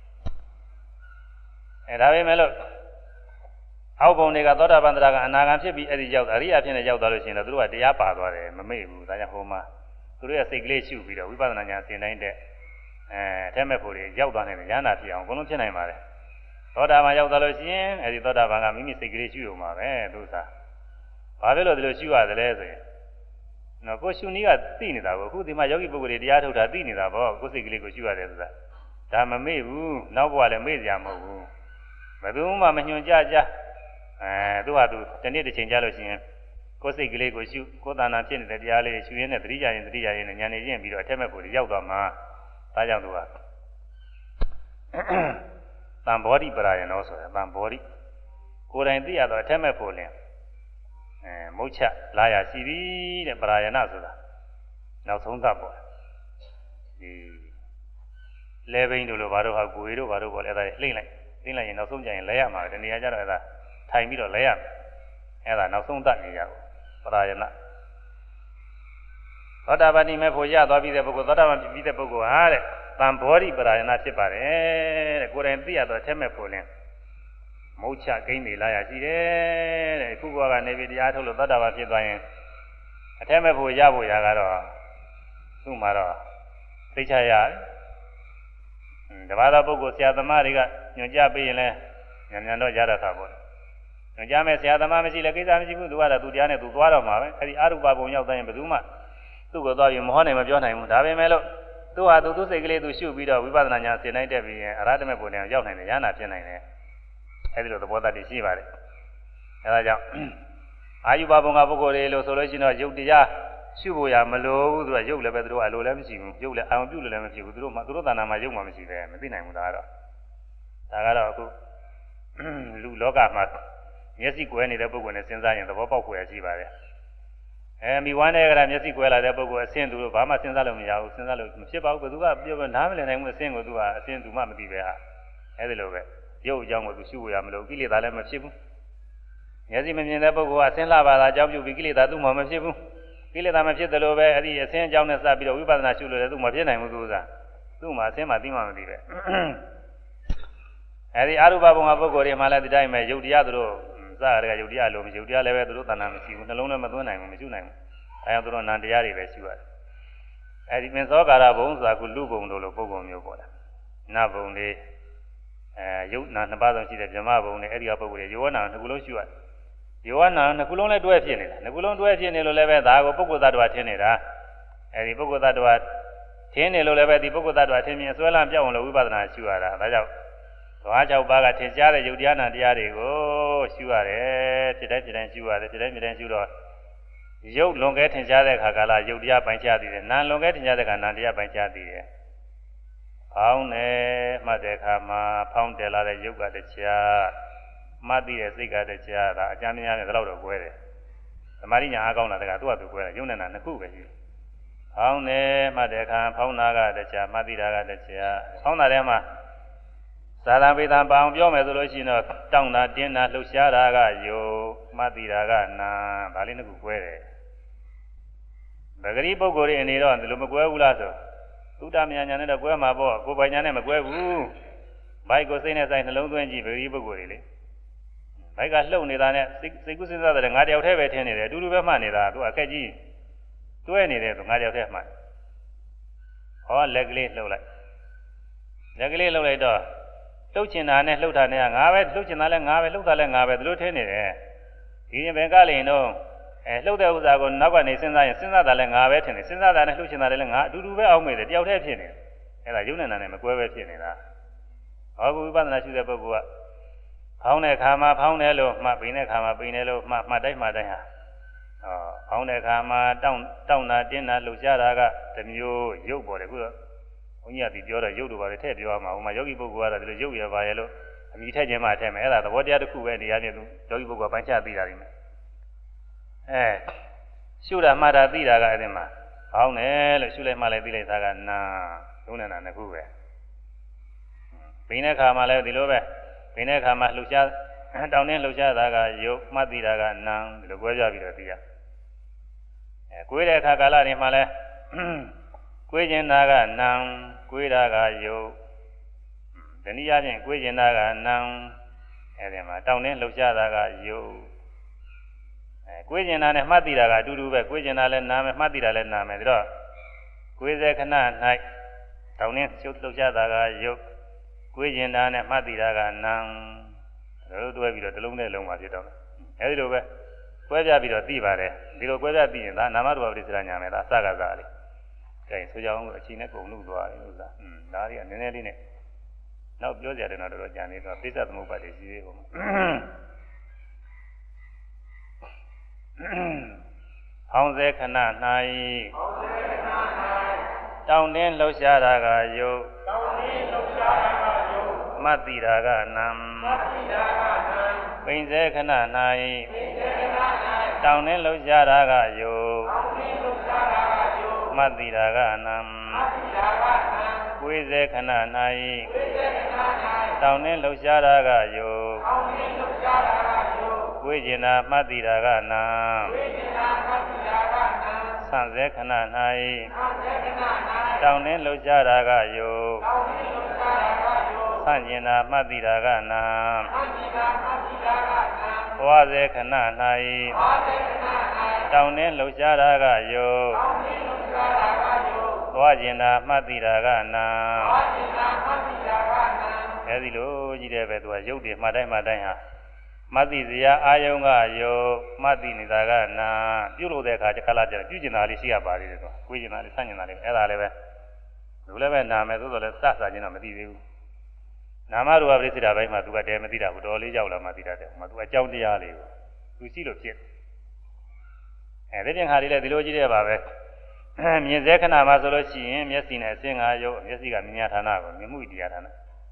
အဲဒါပဲမဲ့လို့အောက်ဘုံတွေကသောတာပန်တရားကအနာဂံဖြစ်ပြီးအဲ့ဒီရောက်အရိယာဖြစ်နေရောက်သွားလို့ရှိရင်တော့သူတို့ကတရားပါသွားတယ်မမေ့ဘူးဒါကြောင့်ဟိုမှာသူတို့ရဲ့စိတ်ကလေးရှုပြီးတော့ဝိပဿနာဉာဏ်သင်တိုင်းတဲ့အထဲမဲ့ဖို့တွေရောက်သွားနိုင်တယ်ဉာဏ်နာဖြစ်အောင်အကုန်လုံးဖြစ်နိုင်ပါတယ်သောတာပန်ရောက်သွားလို့ရှိရင်အဲ့ဒီသောတာပန်ကမိမိစိတ်ကလေးရှုရုံပါပဲသူစားဘာဖြစ်လို့ဒီလိုရှုရတယ်လဲဆိုရင်နော်ကိုရှုနည်းကသိနေတာကိုအခုဒီမှာယောဂီပုဂ္ဂိုလ်တွေတရားထုတ်တာသိနေတာပေါ့ကိုစိတ်ကလေးကိုရှုရတယ်ဆိုတာဒါမမေ့ဘူးနောက်ဘဝလည်းမေ့စရာမဟုတ်ဘူးဘယ်သူမှမညွှန်ကြသူဟာသူတနေ့တစ်ချိန်ကြာလို့ရှိရင်ကိုယ်စိတ်ကလေးကိုရှုကိုယ်တဏ္ဍာဖြစ်နေတဲ့တရားလေးရှုရင်းနဲ့သတိကြရင်ဉာဏ်နေချင်းပြီးတော့အထက်မဲ့ကိုရောက်သွားမှာဒါကြောင့်သူကတံဘောဓိပရာယနောဆိုတာတံဘောဓိကိုယ်တိုင်သိရတော့အထက်မဲ့ဖို့လင်မုတ်ချလာရရှိပြီတဲ့ပရာယနာဆိုတာနောက်ဆုံးသတ်ပေါ့ဒီလဲဘိန်းတို့လိုဘာတို့ဟာကိုယ်တို့ဘာတို့ပေါ့လဲအဲဒါလှိမ့်လိုက်ရင်နောက်ဆုံးကြရင်လဲရမှာတနေရာကျတော့အဲဒါထိုင်ပြီးတော့လဲရမယ်အဲဒါနောက်ဆုံးသတ်နေရကိုပရာယနာသောတာပတိမဲ့ဖို့ရသွားပြီးတဲ့ပုဂ္ဂိုလ်သောတာပန်ပြီးတဲ့ပုဂ္ဂိုလ်ဟာတဲ့တံဘောဓိပရာယနာဖြစ်ပါတယ်တဲ့ကိုယ်တိုင်သိရတော့အထက်မဲ့ဖို့လင်မုတ်ချကိန်းနေလာရရှိတယ်တဲ့ခုဘဝကနေပြီးတရားထုတ်လို့သောတာပန်ဖြစ်သွားရင်အထက်မဲ့ဖို့ရဖို့ရကတော့သူ့မှာတော့သိချရတယ်တပါးသောပုဂ္ဂိုလ်ဆရာသမားတွေကညွှန်ကြားပေးရင်လည်းညံတော့ရတတ်တာပေါ့ညွှန်ကြားမဲ့ဆရာသမားမရှိလည်းကိစ္စမရှိဘူးသူကတော့သူတရားနဲ့သူသွားတော့မှာပဲအဲဒီအရူပဘုံရောက်တိုင်းဘယ်သူမှသူ့ကိုသွားပြီးမဟောနိုင်မပြောနိုင်ဘူးဒါပေမဲ့လို့သူဟာသူစိတ်ကလေးသူရှုပြီးတော့ဝိပဿနာဉာဏ်သင်နိုင်တက်ပြီးရင်အရဟတမေဘုံနဲ့ရောက်နိုင်တယ်ဉာဏ်နာဖြစ်နိုင်တယ်အဲဒီလိုသဘောတတ်သိရှိပါတယ်အဲဒါကြောင့်အာယုဘဘုံကပုဂ္ဂိုလ်တွေလို့ဆိုလို့ရှိရင်တော့ယုတ်တရားရှုဖို့ရမလိုဘူးသူကယုတ်လည်းပဲသူတို့အလိုလည်းမရှိဘူးယုတ်လည်းအာရုံပြုလို့လည်းမရှိဘူးသူတို့တဏ္ဍာမှာယုတ်မှမရှိပဲမသိနိုင်ဘူးဒါကတော့အခုလူလောကမှာမျက်စိကွယ်နေတဲ့ပုဂ္ဂိုလ်နဲ့စဉ်းစားရင်သဘောပေါက်ဖွယ်ရှိပါတယ်မိဝမ်းတဲ့ကမျက်စိကွယ်လာတဲ့ပုဂ္ဂိုလ်အဆင်းသူတို့ဘာမှစဉ်းစားလို့မရဘူးစဉ်းစားလို့မဖြစ်ပါဘူးဘယ်သူကပြောနားမလည်နိုင်ဘူးအဆင်းကိုသူကအဆင်းသူမှမသိပဲဟာအဲဒီလိုပဲရုပ်အကြောင်းကိုသူရှုဖို့ရမလို့ကိလေသာလည်းမဖြစ်ဘူးမျက်စိမမြင်တဲ့ပုဂ္ဂိုလ်ကအဆင်းလာပါလားအကြောင်းပြုပြီးကိလေသာသူ့မှာမဖြစ်ဘူးကိလေသာမဖြစ်တယ်လို့ပဲအဲ့ဒီအဆင်းအကြောင်းနဲ့စပြီးတော့ဝိပဿနာရှုလို့လည်းသူ့မှာဖြစ်နိုင်မှုသူကသူ့မှာအဆင်းမှသိမှမသိပဲအဲ့ဒီအရူပဘုံကပုဂ္ဂိုလ်တွေမှလည်းဒီတိုင်းပဲယုတ်တရားသူတို့စရတဲ့ယုတ်တရားလိုမရှိယုတ်တရားလည်းပဲသူတို့တဏ္ဍာမရှိဘူးနှလုံးလည်းမသွင်းနိုင်ဘူးမရှုနိုင်ဘူးအဲဒါသူတို့နံတရားတွေပဲရှုရတယ်အဲ့ဒီပင်စောကာရဘုံဆိုတာကလူဘုံတို့လိုပုဂ္ဂိုလ်မျိုးပေါ့လားနတ်ဘုံတွေယုတ်နာနှစ်ပါးဆုံးရှိတဲ့ဗြဟ္မဘုံနဲ့အဲ့ဒီကပုဂ္ဂိုလ်တွေယောနာနှစ်ခုလုံးရှုရတယ်ယောနာနှစ်ခုလုံးလည်းတွဲဖြစ်နေတာနှစ်ခုလုံးတွဲဖြစ်နေလို့လည်းပဲဒါကိုပုဂ္ဂိုလ်သတ္တဝါထင်နေတာအဲ့ဒီပုဂ္ဂိုလ်သတ္တဝါထင်နေလို့လည်းပဲဒီပုဂ္ဂိုလ်သတ္တဝါထင်မြင်ဆွဲလန်းပြောင်းအောင်လို့ဝိပဿနာရှုရတာဒါကြောင့်ဘသွား6ပါးကထင်ရှားတဲ့ယုတ်တရားနာတရားတွေကိုရှုရတယ်ဖြစ်တိုင်းရှုရတယ်ဖြစ်တိုင်းရှုတော့ယုတ်လွန်ကဲထင်ရှားတဲ့အခါကာလယုတ်တရားပိုင်းခြားသိတယ်နာလွန်ကဲထင်ရှားတဲ့အခါနာတရားပိုင်းခြားသိတယ်ဖောင်းတယ်မှတ်တဲ့အခါမှာဖောင်းတယ်လာတဲ့ယုတ်ကတရားမှတ်သိတဲ့စိတ်ကတရားဒါအကျဉ်းများနဲ့ဒီလောက်တော့ကွဲတယ်သမာဓိညာအားကောင်းတာတကသူ့အတူကွဲတယ်ယုတ်နဲ့နာနှစ်ခုပဲရှိတယ်ဖောင်းတယ်မှတ်တဲ့အခါဖောင်းတာကတရားမှတ်သိတာကတရားဖောင်းတာထဲမှာသာသပိသံပအောင်ပြောမယ်ဆိုလို့ရှိရင်တော့တောင်းတာတင်းတာလှုပ်ရှားတာကယုတ်မှတ်သိတာကနာဒါလေးနှစ်ခုကွဲတယ်ပဂရိပုဂ္ဂိုလ်တွေအနေတော့ဒီလိုမကွဲဘူးလားဆိုသုတ္တမညာညာနဲ့တော့ကွဲမှာပေါ့ကိုယ်ပိုင်ညာနဲ့မကွဲဘူးဘိုက်ကိုစိတ်နဲ့ဆိုင်နှလုံးသွင်းကြည့်ပဂရိပုဂ္ဂိုလ်တွေလေဘိုက်ကလှုပ်နေတာနဲ့စိတ်ကူးစဉ်းစားတဲ့ငါတယောက်တည်းပဲထင်နေတယ်အတူတူပဲမှတ်နေတာသူအခက်ကြီးတွဲနေတယ်ဆိုငါတယောက်တည်းမှတ်ဟောလက်ကလေးလှုပ်လိုက်တော့လှုပ်ချင်တာနဲ့လှုပ်တာနဲ့ငါပဲလှုပ်ချင်တာလဲငါပဲလှုပ်တာလဲငါပဲဒီလိုထင်နေတယ်ဒီရင်ဘယ်ကလိန်တော့လှုပ်တဲ့ဥစ္စာကိုနောက်ကနေစဉ်းစားရင်စဉ်းစားတာလဲငါပဲထင်တယ်စဉ်းစားတာနဲ့လှုပ်ချင်တာလဲငါအတူတူပဲအောက်မေ့တယ်တယောက်တည်းဖြစ်နေတယ်အဲ့ဒါယုံနဲ့နာနဲ့မကွဲပဲဖြစ်နေတာဟောကုဝိပဿနာရှုတဲ့ပုဂ္ဂိုလ်ကဖောင်းတဲ့ခါမှာဖောင်းတယ်လို့မှတ်ပိန်တဲ့ခါမှာပိန်တယ်လို့မှတ်တိုင်းဟာဖောင်းတဲ့ခါမှာတောင်းတာတင်းတာလှုပ်ရှားတာကတစ်မျိုးရုပ်ပေါ်တယ်ခုတော့ဘုန်းကြီးကဒီပြောတော့ရုပ်တို့ပါလေထည့်ပြောရမှာဟိုမှာယောဂီပုဂ္ဂိုလ်ကတော့ဒီလိုရုပ်ရပါရဲ့လို့အမိထည့်ခြင်းမှထည့်မယ်အဲ့ဒါသဘောတရားတစ်ခုပဲနေရာချင်းသူယောဂီပုဂ္ဂိုလ်ပိုင်းခြားသိတာဒီမှာရှုတာမှတ်တာသိတာကအဲ့ဒီမှာဖောင်းတယ်လို့ရှုလိုက်မှလည်းသိလိုက်တာကနာသုံးနေတာနှစ်ခုပဲပိန်တဲ့ခါမှာလည်းဒီလိုပဲပိန်တဲ့ခါမှာလှုပ်ရှားတောင်းတင်းလှုပ်ရှားတာကရုပ်မှတ်သိတာကနာဒီလိုကွဲကြပြီးတော့သိရကွေးတဲ့အခါကာလတွေမှာလည်းကွေးကျင်တာကနံကွေးတာကယုတ်တနည်းအားဖြင့်ကွေးကျင်တာကနံအဲဒီမှာတောင်းတင်းလှုပ်ရှားတာကယုတ်ကွေးကျင်တာနဲ့မှတ်သိတာကအတူတူပဲကွေးကျင်တာလည်းနာမယ်မှတ်သိတာလည်းနာမယ်ဒါတော့ကွေးစေခဏ၌တောင်းတင်းလှုပ်ရှားတာကယုတ်ကွေးကျင်တာနဲ့မှတ်သိတာကနံတို့တွဲပြီးတော့တစ်လုံးနဲ့လုံးပါဖြစ်တော့အဲဒီလိုပဲကွဲပြပြီးတော့သိပါတယ်ဒီလိုကွဲပြသိရင်ဒါနာမရူပပရိစ္ဆေညာမယ်ဒါအစကစားလေးကဲဆိုကြအောင်အချိန်နဲ့ကုန်လို့သွားတယ်လို့သာဒါတွေကနည်းနည်းလေးနဲ့နောက်ပြောကြတယ်တော့တော်တော်ကြံနေတော့ပိဿသမုပ္ပါဒ်ရှိသေးဟုတ်ဟောင်းစေခဏ၌တောင်းတင်းလှုပ်ရှားတာကယုတ်မှတ်တိတာကနံပိန်စေခဏ၌တောင်းတင်းလှုပ်ရှားတာကယုတ်မှတ်တိတာကနံကွေးစေခဏ၌တောင်းတင်းလှုပ်ရှားတာကယုတ်ကွေးကျင်တာမှတ်တိတာကနံဆန့်စေခဏ၌တောင်းတင်းလှုပ်ရှားတာကယုတ်ဆန့်ကျင်တာမှတ်တိတာကနံသွားစေခဏ၌တောင်းတင်းလှုပ်ရှားတာကယုတ်သွားကျင်တာမှတ်တိတာကနာအဲဒီလိုကြည့်တဲ့ပဲသူကရုပ်တွေမှတ်တိုင်းဟာမှတ်တိစရာအာယုံကယုတ်မှတ်တိနေတာကနာပြုလို့တဲ့အခါကျခလာကျပြုကျင်တာလေးရှိရပါသေးတယ်သူကိုယ်ကျင်တာလေးဆန့်ကျင်တာလေးအဲ့ဒါလည်းပဲလူလည်းပဲနာမယ်သို့တော်လည်းစစချင်းတော့မသိသေးဘူးနာမရူပပရိစ္ဆေဒပိုင်းမှာသူကတည်းမသိတာဘူးတော်လေးရောက်လာမှသိတာတဲ့ဟိုမှာသူအကြောင်းတရားလေးကိုသူရှိလို့ဖြစ်အဲဒီပြင်ခါလေးလည်းဒီလိုကြည့်ရပါပဲမြင်စေခဏမှာဆိုလို့ရှိရင်မျက်စိနဲ့အစင်းငါရုပ်မျက်စိကမြင်ရဌာနကိုမြင်မှုတရားဌာန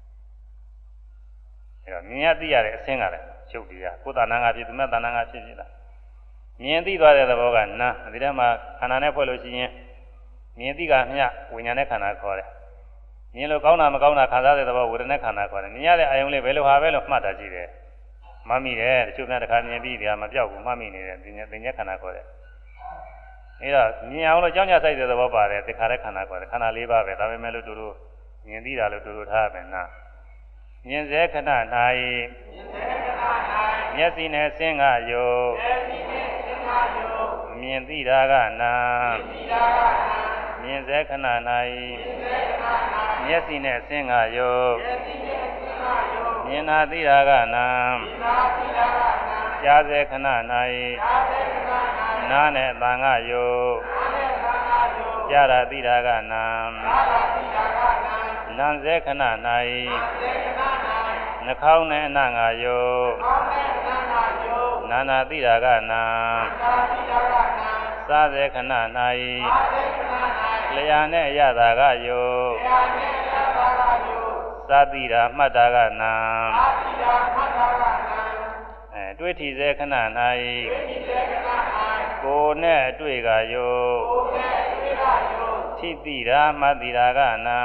အဲတော့မြင်ရသိရတဲ့အစင်းကလည်းရုပ်တရားကိုယ်တဏ္ဍာငါဖြစ်သူမဲ့တဏ္ဍာငါဖြစ်လာမြင်သိသွားတဲ့သဘောကနာဒီထဲမှာခန္ဓာနဲ့ဖွဲ့လို့ရှိရင်မြင်သိကမျှဝိညာဉ်နဲ့ခန္ဓာခေါ်တယ်မြင်လို့ကောင်းတာမကောင်းတာခံစားတဲ့သဘောဝေဒနာခန္ဓာခေါ်တယ်မြင်ရတဲ့အာယုံလေးဘယ်လိုဟာပဲလို့မှတ်တာရှိတယ်မှတ်မိတယ်တချို့များတစ်ခါမြင်ပြီးဒီဟာမပြောက်ဘူးမှတ်မိနေတယ်သင်္ညခန္ဓာခေါ်တယ်အဲဒါမြင်အောင်လို့ကြောင်းကြဆိုင်တဲ့သဘောပါတယ်သင်္ခါရခန္ဓာခေါ်တယ်ခန္ဓာ၄ပါးပဲဒါပေမဲ့လို့တို့မြင်သိတာလို့တို့ထားရမယ်နာမြင်စေခဏ၌မျက်စိနဲ့ဆင်းကယုတ်မြင်သိတာကနာမြင်စေခဏ၌မျက်စိနဲ့ဆင်းကယုတ်မြင်နာသိတာကနာကြားစေခဏ၌နားနဲ့အတန်ကယုတ်ကြားတာသိတာကနာနံစေခဏ၌နှာခေါင်းနဲ့အနငါယုတ်နာနာတိရာကနာစားစေခဏ၌လျာနဲ့ရတာကယုတ်သာတိရာမှတ်တာကနာတွေ့ထီစေခဏ၌ကိုယ်နဲ့တွေ့ကယုတ်ထိတိရာမှတ်တိရာကနာ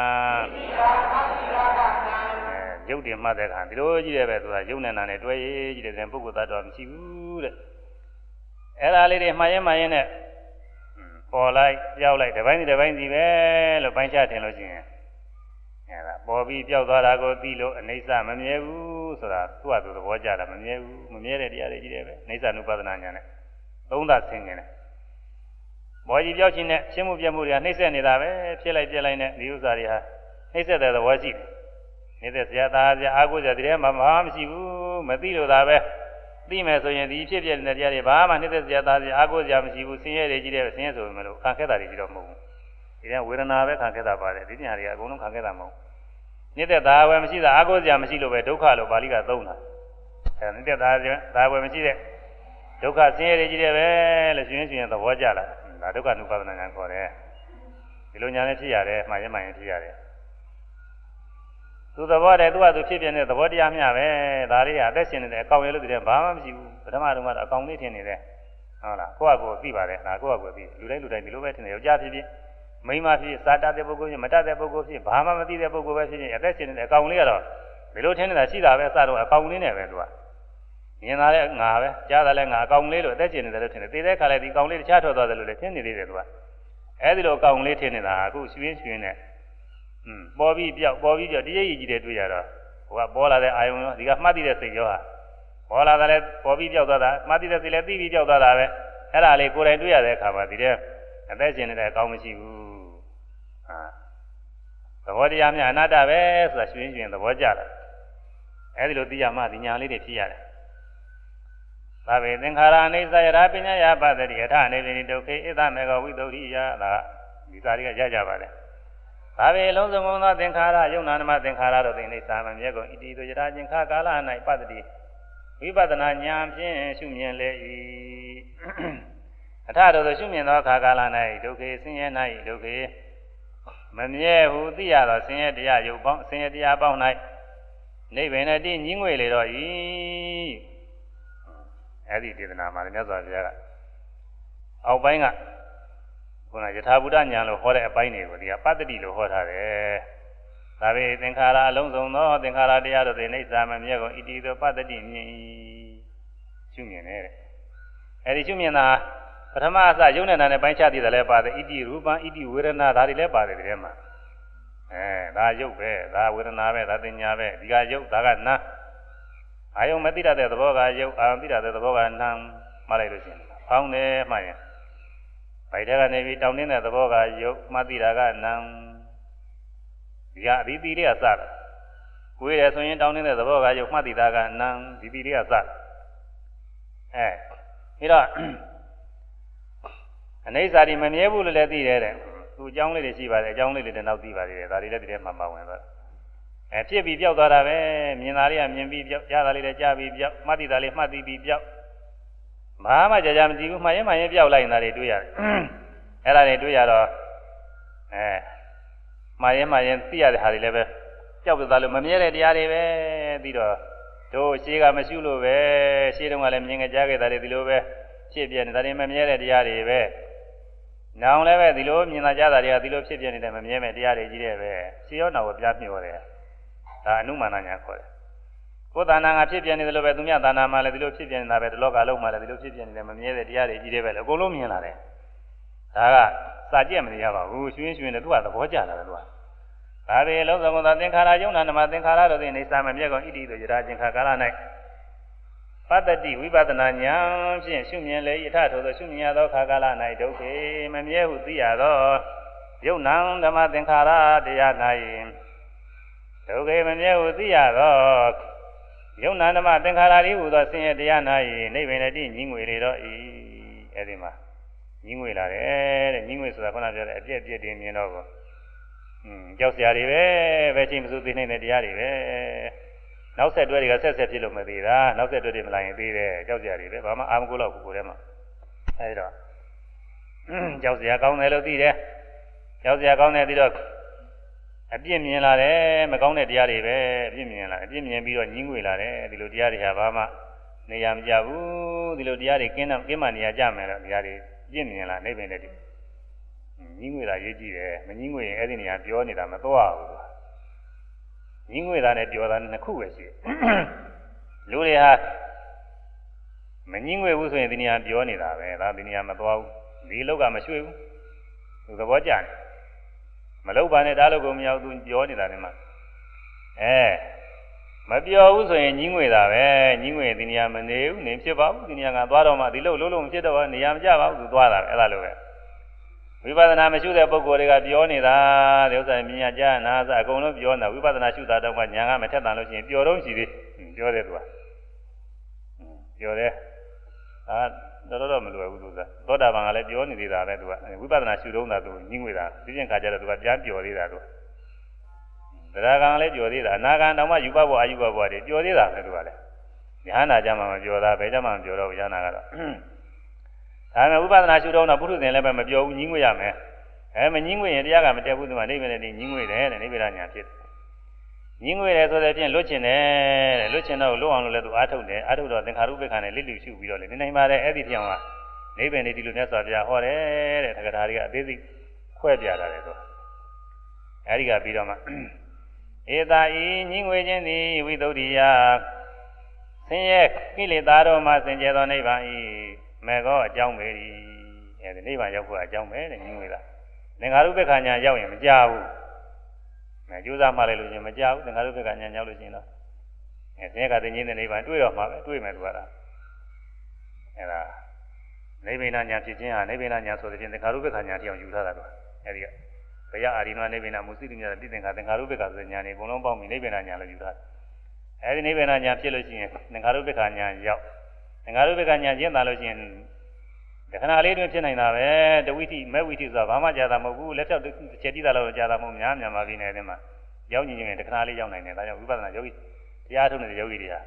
ရုပ်တင်မှတ်တဲ့အခါဒီလိုကြည့်ရပဲဆိုတာရုပ်နဲ့နာနဲ့တွဲရေးကြည့်တဲ့ပုဂ္ဂိုလ်သတ္တဝါမရှိဘူးတဲ့အဲ့ဒါလေးတွေမှားရင်နဲ့ပေါ်လိုက်ပြောက်လိုက်တစ်ပိုင်းစီပဲလို့ပိုင်းခြားထင်လို့ရှိရင်အဲ့ဒါပေါ်ပြီးပြောက်သွားတာကိုသိလို့အနိစ္စမမြဲဘူးဆိုတာသူ့ဟာသူသဘောကျတာမမြဲဘူးမမြဲတဲ့တရားတွေကြီးတယ်ပဲအနိစ္စ ानु ပဒနာညာနဲ့သုံးသဆင်းနေတယ်ပေါ်ကြီးပြောက်ချင်းနဲ့ရှင်းမှုပြမှုတွေကနှိမ့်ဆက်နေတာပဲဖြစ်လိုက်ပြက်လိုက်နဲ့ဒီဥစ္စာတွေဟာနှိမ့်ဆက်တဲ့သဘောရှိတယ်နေတဲ့ဆရာသားဆရာအားကိုးဆရာဒီထဲမှာဘာမှမရှိဘူးမသိလို့သာပဲသိမယ်ဆိုရင်ဒီဖြစ်ပြနေတဲ့တရားတွေဘာမှနေတဲ့ဆရာသားဆရာအားကိုးဆရာမရှိဘူးဆင်းရဲတွေကြီးတယ်ဆင်းရဲဆိုပေမဲ့လို့ခံခဲ့တာတွေကြီးတော့မဟုတ်ဘူးဒီထဲဝေဒနာပဲခံခဲ့တာပါတယ်ဒီညာတွေကအကုန်လုံးခံခဲ့တာမဟုတ်နေတဲ့သားဝယ်မရှိတာအားကိုးဆရာမရှိလို့ပဲဒုက္ခလို့ပါဠိကသုံးတာအဲနေတဲ့သားဝယ်မရှိတဲ့ဒုက္ခဆင်းရဲတွေကြီးတယ်ပဲလို့ရှင်ရှင်သဘောကျလာဒါဒုက္ခ ानु ပဒနာညာခေါ်တယ်ဒီလိုညာနဲ့ဖြစ်ရတယ်မှားရင်ဖြစ်ရတယ်သူသဘောတည်းသူကသူဖြစ်ပြနေတဲ့သဘောတရားမျှပဲဒါလေးကအသက်ရှင်နေတဲ့အကောင်ရလို့တည်းဘာမှမရှိဘူးပထမတုန်းကတော့အကောင်လေးထင်နေတယ်ဟုတ်လားကိုယ့်အကိုသိပါတယ်ဒါကိုယ့်အကိုသိလူတိုင်းဒီလိုပဲထင်တယ်ယောက်ျားဖြစ်ဖြစ်မိန်းမဖြစ်စာတတ်တဲ့ပုဂ္ဂိုလ်ဖြစ်မတတ်တဲ့ပုဂ္ဂိုလ်ဖြစ်ဘာမှမသိတဲ့ပုဂ္ဂိုလ်ပဲဖြစ်ဖြစ်အသက်ရှင်နေတဲ့အကောင်လေးကတော့ဒီလိုထင်နေတာရှိတာပဲအစတော့အကောင်လေးနဲ့ပဲသူကမြင်တာလည်းငါပဲကြားတာလည်းငါအကောင်လေးလို့အသက်ရှင်နေတယ်လို့ထင်တယ်သိတဲ့ခါလည်းဒီကောင်လေးတခြားထွက်သွားတယ်လို့လည်းထင်နေသေးတယ်သူကအဲဒီလိုအကောင်လေးထင်နေတာအခုရွှင်နဲ့ပေါ်ပြီးပြောက်တရည်ကြီးတယ်တွေ့ရတော့ဟိုကပေါ်လာတဲ့အာယုံရောဒီကမှတ်သိတဲ့စိတ်ရောဟာပေါ်လာတာလည်းပေါ်ပြီးပြောက်သွားတာမှတ်သိတဲ့စိတ်လည်းသိပြီးပြောက်သွားတာပဲအဲ့ဒါလေးကိုယ်တိုင်တွေ့ရတဲ့အခါမှာဒီတဲ့အသက်ရှင်နေတဲ့အကောင်းမရှိဘူးသဘောတရားများအနတ္တပဲဆိုတာရွှင်သဘောကျတယ်အဲ့ဒီလိုသိရမှဒီညာလေးတွေဖြစ်ရတယ်သာဝေသင်္ခါရအိစ္ဆယရာပညာယပတ္တိအထအနေနဲ့ဒုက္ခေဣသမေဃဝိသုဒ္ဓိယဒါဒီစာတွေကရကြပါတယ်ဘာပဲလုံးစုံသောသင်္ခါရယုံနာနမသင်္ခါရတို့သိနေစာမမြဲကုန်ဣတိတို့ယထာချင်းခါကာလ၌ပတ္တိဝိပဿနာဉာဏ်ဖြင့်ရှုမြင်လေ၏အထတို့သို့ရှုမြင်သောခါကာလ၌ဒုက္ခေဆင်းရဲ၌ဒုက္ခေမမြဲဟုသိရသောဆင်းရဲတရားယုတ်ပေါင်းဆင်းရဲတရားပေါင်း၌နိဗ္ဗာန်တည်းညင်းငွေလေတော့၏အဲ့ဒီဒေသနာမှာလည်းမြတ်စွာဘုရားကအောက်ပိုင်းကခုနယထာဘုဒ္ဓဉာဏ်လို့ဟောတဲ့အပိုင်းတွေကိုဒီကပတ္တိလို့ဟောထားတယ်။ဒါပေသင်္ခါရအလုံးစုံသောသင်္ခါရတရားတို့သည်အိဋ္ဌာမမြဲကုန်ဣတိသောပတ္တိမြင်ရှုမြင်တယ်။အဲဒီရှုမြင်တာပထမအစယုံနဲ့နာနဲ့ပိုင်းခြားသေးတယ်လည်းပါတယ်ဣတိရူပံဣတိဝေဒနာဒါတွေလည်းပါတယ်ဒီထဲမှာဒါယုတ်ပဲဒါဝေဒနာပဲဒါတင်ညာပဲဒီကယုတ်ဒါကနာအာယုံမသိတတ်တဲ့သဘောကယုတ်အာယုံသိတတ်တဲ့သဘောကနာမှလိုက်လို့ရှိရင်ဖောင်းတယ်မှရင်ဗိုက်ထဲကနေပြီးတောင်းနေတဲ့သဘောကယုတ်မှသိတာကနာဒီကအဒီတိတွေကစတယ်ကိုယ်ရယ်ဆိုရင်တောင်းနေတဲ့သဘောကယုတ်မှသိတာကနာဒီတိတွေကစတယ်ပြီးတော့အနေစာဒီမမြဲဘူးလို့လည်းသိတယ်တဲ့သူအကြောင်းလေးတွေရှိပါတယ်အကြောင်းလေးတွေလည်းနောက်သိပါသေးတယ်ဒါတွေလည်းဒီထဲမှာပါဝင်သွားတယ်ဖြစ်ပြီးပြောက်သွားတာပဲမြင်တာလေးကမြင်ပြီးပြောက်ကြားတာလေးလည်းကြားပြီးပြောက်မှတ်သိတာလေးမှတ်သိပြီးပြောက်ဘာမှကြာကြာမကြည့်ဘူးမှန်ရင်ပြောက်လိုက်နေတာတွေတွေ့ရတယ်အဲ့ဒါတွေတွေ့ရတော့မှန်ရင်သိရတဲ့ဟာတွေလည်းပဲပြောက်သွားလို့မမြဲတဲ့တရားတွေပဲပြီးတော့တို့ရှေးကမရှိလို့ပဲရှေးတုန်းကလည်းမြင်ကြကြားခဲ့တာတွေဒီလိုပဲဖြစ်ပြနေတာတွေမမြဲတဲ့တရားတွေပဲနောင်လည်းပဲဒီလိုမြင်သာကြားတာတွေကဒီလိုဖြစ်ပြနေတဲ့မမြဲမဲ့တရားတွေကြီးတဲ့ပဲရှေးရောနောက်ကိုပြမျှော်တယ်ဒါအနုမာနညာခေါ်တယ်ကိုယ်တဏ္ဍာငါဖြစ်ပြနေတယ်လို့ပဲသူများတဏ္ဍာမှာလည်းဒီလိုဖြစ်ပြနေတာပဲဒီလောကလုံးမှာလည်းဒီလိုဖြစ်ပြနေတယ်မမြဲတဲ့တရားတွေကြီးတယ်ပဲလေအကုန်လုံးမြင်လာတယ်ဒါကစာကြည့်မနေရပါဘူးရွှင်နဲ့သူကသဘောကျလာတယ်သူကဒါပေလုံးစုံသောသင်္ခါရယုံနာနမသင်္ခါရတို့သည်နေစာမမြဲကုန်ဣတိတို့ယထာချင်းခါကာလ၌ပတ္တိဝိပဿနာဉာဏ်ဖြင့်ရှုမြင်လေယထာထိုသောရှုမြင်ရသောခါကာလ၌ဒုက္ခေမမြဲဟုသိရသောယုံနာဓမ္မသင်္ခါရတရား၌ဒုက္ခေမမြဲဟုသိရသောယုံနာဓမ္မသင်္ခါရဤဟူသောဆင်းရဲတရား၌နိဗ္ဗာန်တည်းညီငွေလေတော့ဤအဲဒီမှာညီငွေလာတယ်တဲ့ညီငွေဆိုတာခုနပြောတဲ့အပြည့်အပြည့်တင်မြင်တော့ကိုကြောက်စရာတွေပဲချင်းမစိုးသိနေတဲ့တရားတွေပဲနောက်ဆက်တွဲတွေကဆက်ဖြစ်လို့မသေးတာနောက်ဆက်တွဲတွေမလာရင်သေးတယ်ကြောက်ကြရတယ်ပဲဘာမှအာမကိုလောက်ကိုယ်ထဲမှာအဲဒီတော့ကြောက်စရာကောင်းတယ်လို့သိတယ်ကြောက်စရာကောင်းတယ်ပြီးတော့အပြစ်မြင်လာတယ်မကောင်းတဲ့တရားတွေပဲအပြစ်မြင်လာအပြစ်မြင်ပြီးတော့ညှင်းငွေလာတယ်ဒီလိုတရားတွေဟာဘာမှနေရာမကြဘူးဒီလိုတရားတွေကင်းမှနေရာကြမယ်တော့တရားတွေပြစ်မြင်လာနေပင်တဲ့ညှင်းငွေတာရေးကြည့်တယ်မညှင်းငွေရင်အဲ့ဒီနေရာပြောနေတာမသွားဘူးညှင်းငွေတာနဲ့ပြောတာနှစ်ခုပဲရှိတယ်လူတွေဟာမညှင်းငွေဘူးဆိုရင်ဒီနေရာပြောနေတာပဲဒါဒီနေရာမသွားဘူးဒီလောက်ကမရွှေ့ဘူးသူသဘောကျတယ်မလောက်ပါနဲ့ဒါလို့ကိုမရောက်သူပြောနေတာနေမှာမပြောဘူးဆိုရင်ညင်းငွေတာပဲညင်းငွေဒီနေရာမနေဘူးနေဖြစ်ပါဘူးဒီနေရာကသွားတော့မှဒီလို့လုံးလုံးမဖြစ်တော့နေရာမကျပါဘူးသူသွားတာပဲအဲ့ဒါလိုပဲဝိပဿနာမရှိတဲ့ပုဂ္ဂိုလ်တွေကပြောနေတာဒီဥစ္စာမြင်ရကြနာစအကုန်လုံးပြောနေတာဝိပဿနာရှုတာတော့ကညာကမထက်တန်လို့ရှိရင်ပျော်တော့ရှိသေးပြောတယ်သူကပြောတယ်တော်မလွယ်ဘူးသူကသောတာပန်ကလည်းပြောနေသေးတာပဲသူကဝိပဿနာရှုတော့တာသူညင်းငွေတာသိချင်းခါကျတော့သူကပြန်ပျော်သေးတာသူတရားကံလည်းပျော်သေးတာအနာကံတောင်မှယူပဘောအာယူပဘောတွေပျော်သေးတာပဲသူကလည်းဉာဏ်နာကြမှာမပျော်တာဘယ်ကြမှာမပျော်တော့ဉာဏ်နာကတော့ဒါနဲ့ဝိပဿနာရှုတော့ပုထုဇဉ်လည်းပဲမပျော်ဘူးညင်းငွေရမယ်မညင်းငွေရင်တရားကမတက်ဘူးသူကနိဗ္ဗာန်နဲ့ညင်းငွေတယ်တဲ့နိဗ္ဗာန်ညာဖြစ်ညင်းငွေတယ်ဆိုတဲ့ဖြင့်လွတ်ချင်တယ်တဲ့လွတ်ချင်တော့လွတ်အောင်လို့လည်းသူအားထုတ်တယ်အားထုတ်တော့သင်္ခါရုပ္ပခါနဲ့လိလူရှုပြီးတော့လေနေနိုင်ပါတယ်အဲ့ဒီပြောင်းကနိဗ္ဗာန်နဲ့ဒီလိုမြတ်စွာဘုရားဟောတယ်တဲ့တက္ကရာတွေကအသေးစိတ်ခွဲပြတာတယ်သူအဲ့ဒီကပြီးတော့မှဧတာဤညင်းငွေခြင်းသည်ဝိသုဒ္ဓိယဆင်းရဲကိလေသာတို့မှစင်ကြယ်သောနိဗ္ဗာန်ဤမေဃောအကြောင်းပဲဒီအဲဒီနိဗ္ဗာန်ရောက်ဖို့အကြောင်းပဲတဲ့ညင်းငွေတာသင်္ခါရုပ္ပခါညာရောက်ရင်မကြဘူးကျိုးစားမှလည်းလို့ရှင်မကြဘူးသင်္ခါရုပ္ပခါညာရောက်လို့ရှင်တော့ဆင်းရဲကသိငြင်းတဲ့နိဗ္ဗာန်တွေ့တော့မှာပဲတွေ့မယ်သူကလားအဲဒါနိဗ္ဗာန်ညာဖြစ်ခြင်းဟာနိဗ္ဗာန်ညာဆိုတဲ့ဖြင့်သင်္ခါရုပ္ပခါညာတရားယူထားတာတော့အဲဒီကဘယအာရိနနိဗ္ဗာန်မုစိတိညာတိသင်္ခါသင်္ခါရုပ္ပခါဆိုတဲ့ညာနေအကုန်လုံးပေါင်းပြီးနိဗ္ဗာန်ညာလို့ယူထားတယ်အဲဒီနိဗ္ဗာန်ညာဖြစ်လို့ရှိရင်သင်္ခါရုပ္ပခါညာရောက်သင်္ခါရုပ္ပခါညာကျင့်တာလို့ရှိရင်တခဏလေးတွင်ဖြစ်နိုင်တာပဲတဝိတိမဲ့ဝိတိဆိုတာဘာမှကြာတာမဟုတ်ဘူးလက်ဖြောက်ချက်တိတာလို့ကြာတာမဟုတ်များများပါပြီနေတယ်မှာရောက်ညင်ရင်တခဏလေးရောက်နိုင်တယ်ဒါကြောင့်ဝိပဿနာယောဂီတရားထုတ်နေတဲ့ယောဂီတွေဟာ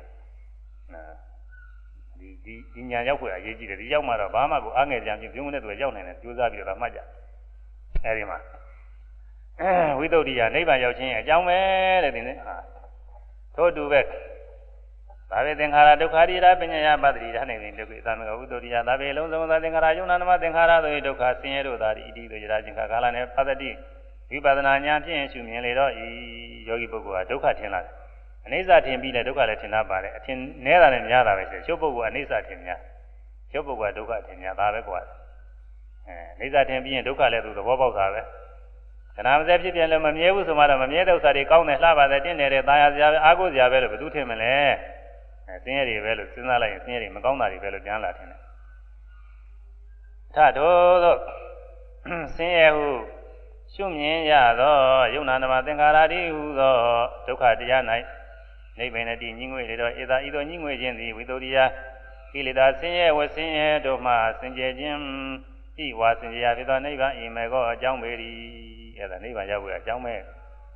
ဒီညာရောက်ခွင့်အရေးကြီးတယ်ဒီရောက်မှတော့ဘာမှကိုအားငယ်ကြံပြီးပြုံးနေတဲ့သူကရောက်နိုင်တယ်ကြိုးစားပြီးတော့မှတ်ကြအဲဒီမှာဝိသုဒ္ဓိယနိဗ္ဗာန်ရောက်ခြင်းအကြောင်းပဲတဲ့ဒီနေ့ထို့တူပဲဒါပဲသင်္ခါရဒုက္ခရိရာပညာယပတ္တိဓာတ်နေရင်ဒုက္ခသမဂဝိသုဒ္ဓိယဒါပဲလုံးစုံသောသင်္ခါရယုံနာနမသင်္ခါရတို့ဒုက္ခဆင်းရဲတို့သာဒီဣတိတို့ယရာခြင်းကာလနဲ့ပတ္တိဝိပဿနာဉာဏ်ဖြင့်ရှုမြင်လေတော့ဤယောဂီပုဂ္ဂိုလ်ဟာဒုက္ခထင်လာတယ်အနိစ္စထင်ပြီးလည်းဒုက္ခလည်းထင်တတ်ပါတယ်အထင်နည်းတာနဲ့များတာပဲဆိုချုပ်ပုဂ္ဂိုလ်အနိစ္စထင်များချုပ်ပုဂ္ဂိုလ်ကဒုက္ခထင်များဒါပဲကွာအနိစ္စထင်ပြီးရင်ဒုက္ခလည်းသူသဘောပေါက်တာပဲခဏမစဲဖြစ်ပြန်လည်းမမြဲဘူးဆိုမှတော့မမြဲတဲ့ဥစ္စာတွေကောင်းတယ်လှပါတယ်တင့်တယ်တဲ့ตายစရာပဲအားကိုးစရာပဲလို့ဘယ်သူထင်မလဲဆင်းရဲတွေပဲလို့စဉ်းစားလိုက်ရင်ဆင်းရဲတွေမကောင်းတာတွေပဲလို့ပြန်လာထင်တယ်ထထို့သောဆင်းရဲဟုရှုမြင်ရသောယုံနာနမသင်္ခါရတိဟူသောဒုက္ခတရား၌နိဗ္ဗာန်တည်းညှင်းငွေလေတော့ဧသာဤသို့ညှင်းငွေခြင်းသည်ဝိသုဒ္ဓိယကိလေသာဆင်းရဲဝဆင်းရဲတို့မှစင်ကြယ်ခြင်းဤဝါစင်ကြယ်ရာဖြစ်သောနိဗ္ဗာန်ဤမေကောအကြောင်းပေ၏အဲ့ဒါနိဗ္ဗာန်ရောက်ဖို့အကြောင်းပဲ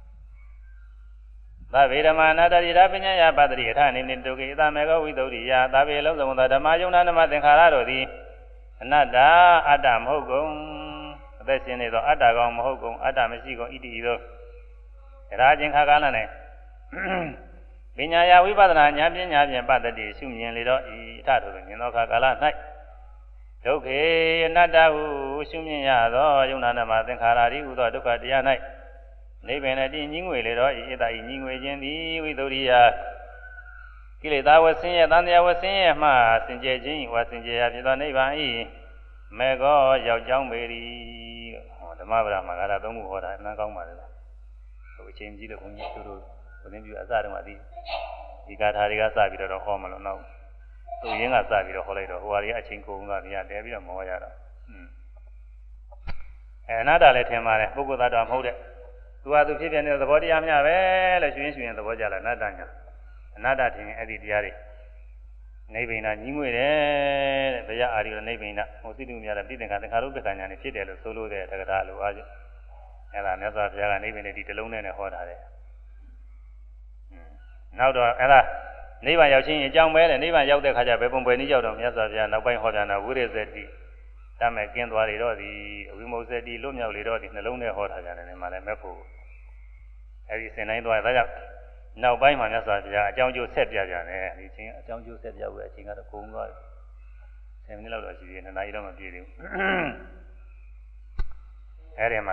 သဗ္ဗေဓမ္မာနာတရိဓာပညာယပတ္တိအထနိနိတုကေသမေကောဝိသုဒ္ဓိယသဗ္ဗေလုံးစုံသောဓမ္မယုံနာနမသင်္ခါရတို့သည်အနတ္တအတ္တမဟုတ်ကုန်အသက်ရှင်နေသောအတ္တကောင်မဟုတ်ကုန်အတ္တမရှိကုန်ဣတိဤသို့ရာခြင်းခါကာလ၌ပညာယဝိပဿနာဉာဏ်ပညာဖြင့်ပတ္တိရှုမြင်လေတော့ဤအထထို့မြင်သောခါကာလ၌ဒုက္ခေအနတ္တဟုရှုမြင်ရသောယုံနာနမသင်္ခါရဤဟူသောဒုက္ခတရား၌နိဗ္ဗာန်တည်းညင်းငွေလေတော့ဤဧတဤညင်းငွေခြင်းသည်ဝိသုဒ္ဓိယကိလေသာဝဆင်းရဲတန်တရားဝဆင်းရဲမှစင်ကြယ်ခြင်းဝဆင်ကြယ်ရာဖြစ်သောနိဗ္ဗာန်ဤမေကောရောက်ကြောင်းပေ၏ဓမ္မပဒမှာကာရသုံးခုဟောတာအမှန်ကောင်းပါလေဟိုအချိန်ကြီးလို့ဘုန်းကြီးတို့ဘုရင်ပြအစတုန်းကဒီကာထာတွေကစပြီးတော့ဟောမလို့နောက်သူရင်းကစပြီးတော့ဟောလိုက်တော့ဟိုဟာတွေအချိန်ကုန်ကတရားတဲပြီးတော့မဟောရတော့အနာတ္တလည်းထင်ပါတယ်ပုဂ္ဂိုလ်သတ္တဝါမဟုတ်တဲ့သူဟာသူဖြစ်ပြနေတဲ့သဘောတရားများပဲလို့ရှင်ရှင်သဘောကြလားအနတ္တညာအနတ္တထင်ရင်အဲ့ဒီတရားတွေနိဗ္ဗာန်ညီးငွေတယ်တဲ့ဘုရားအာရိယနိဗ္ဗာန်ဟိုသိတုများတဲ့ပြိသင်္ခါသင်္ခါရုပ္ပခဏ်ညာနေဖြစ်တယ်လို့ဆိုလို့တဲ့တက္ကရာလိုအားဖြင့်အဲ့ဒါမြတ်စွာဘုရားကနိဗ္ဗာန်ဒီတလုံးနဲ့ဟောထားတယ်နောက်တော့အဲ့ဒါနိဗ္ဗာန်ရောက်ခြင်းအကြောင်းပဲတဲ့နိဗ္ဗာန်ရောက်တဲ့ခါကျဘယ်ပုံပဲနည်းရောက်တော့မြတ်စွာဘုရားနောက်ပိုင်းဟောပြန်တာဝိရဇတိတတ်မဲ့ကင်းသွားလေတော့ဒီဝိမု ဇတိလွတ်မြောက်လေတော့ဒီနှလုံးထဲဟောထားကြတယ်ဒီမှာလည်းမဲ့ဖို့အဲ့ဒီစင်တိုင်းသွားဒါကြောင့်နောက်ပိုင်းမှာမြတ်စွာဘုရားအကြောင်းကျိုးဆက်ပြကြတယ်ဒီချင်းအကြောင်းကျိုးဆက်ပြဖို့အချိန်ကတော့ကုန်သွားတယ်10မိနစ်လောက်တော့ရှိသေးတယ်2နာရီတော့မပြည့်သေးဘူးအဲ့ဒီမှာ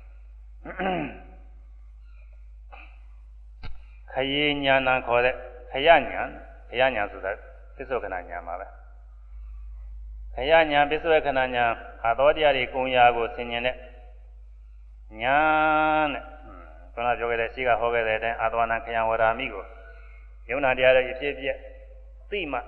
ခယေညာဏခေါ်တဲ့ခယညာဆိုတာပစ္စုခဏညာမှာပဲခယညာပစ္စုခဏညာအာသောတရားတွေကုံရာကိုဆင်ញင်တဲ့ညာတဲ့ခုနပြောခဲ့တဲ့ရှိကဟောခဲ့တဲ့အတိုင်းအာသဝနာခယံဝရာမိကိုယုံနာတရားတွေဖြစ်ဖြစ်သိမှ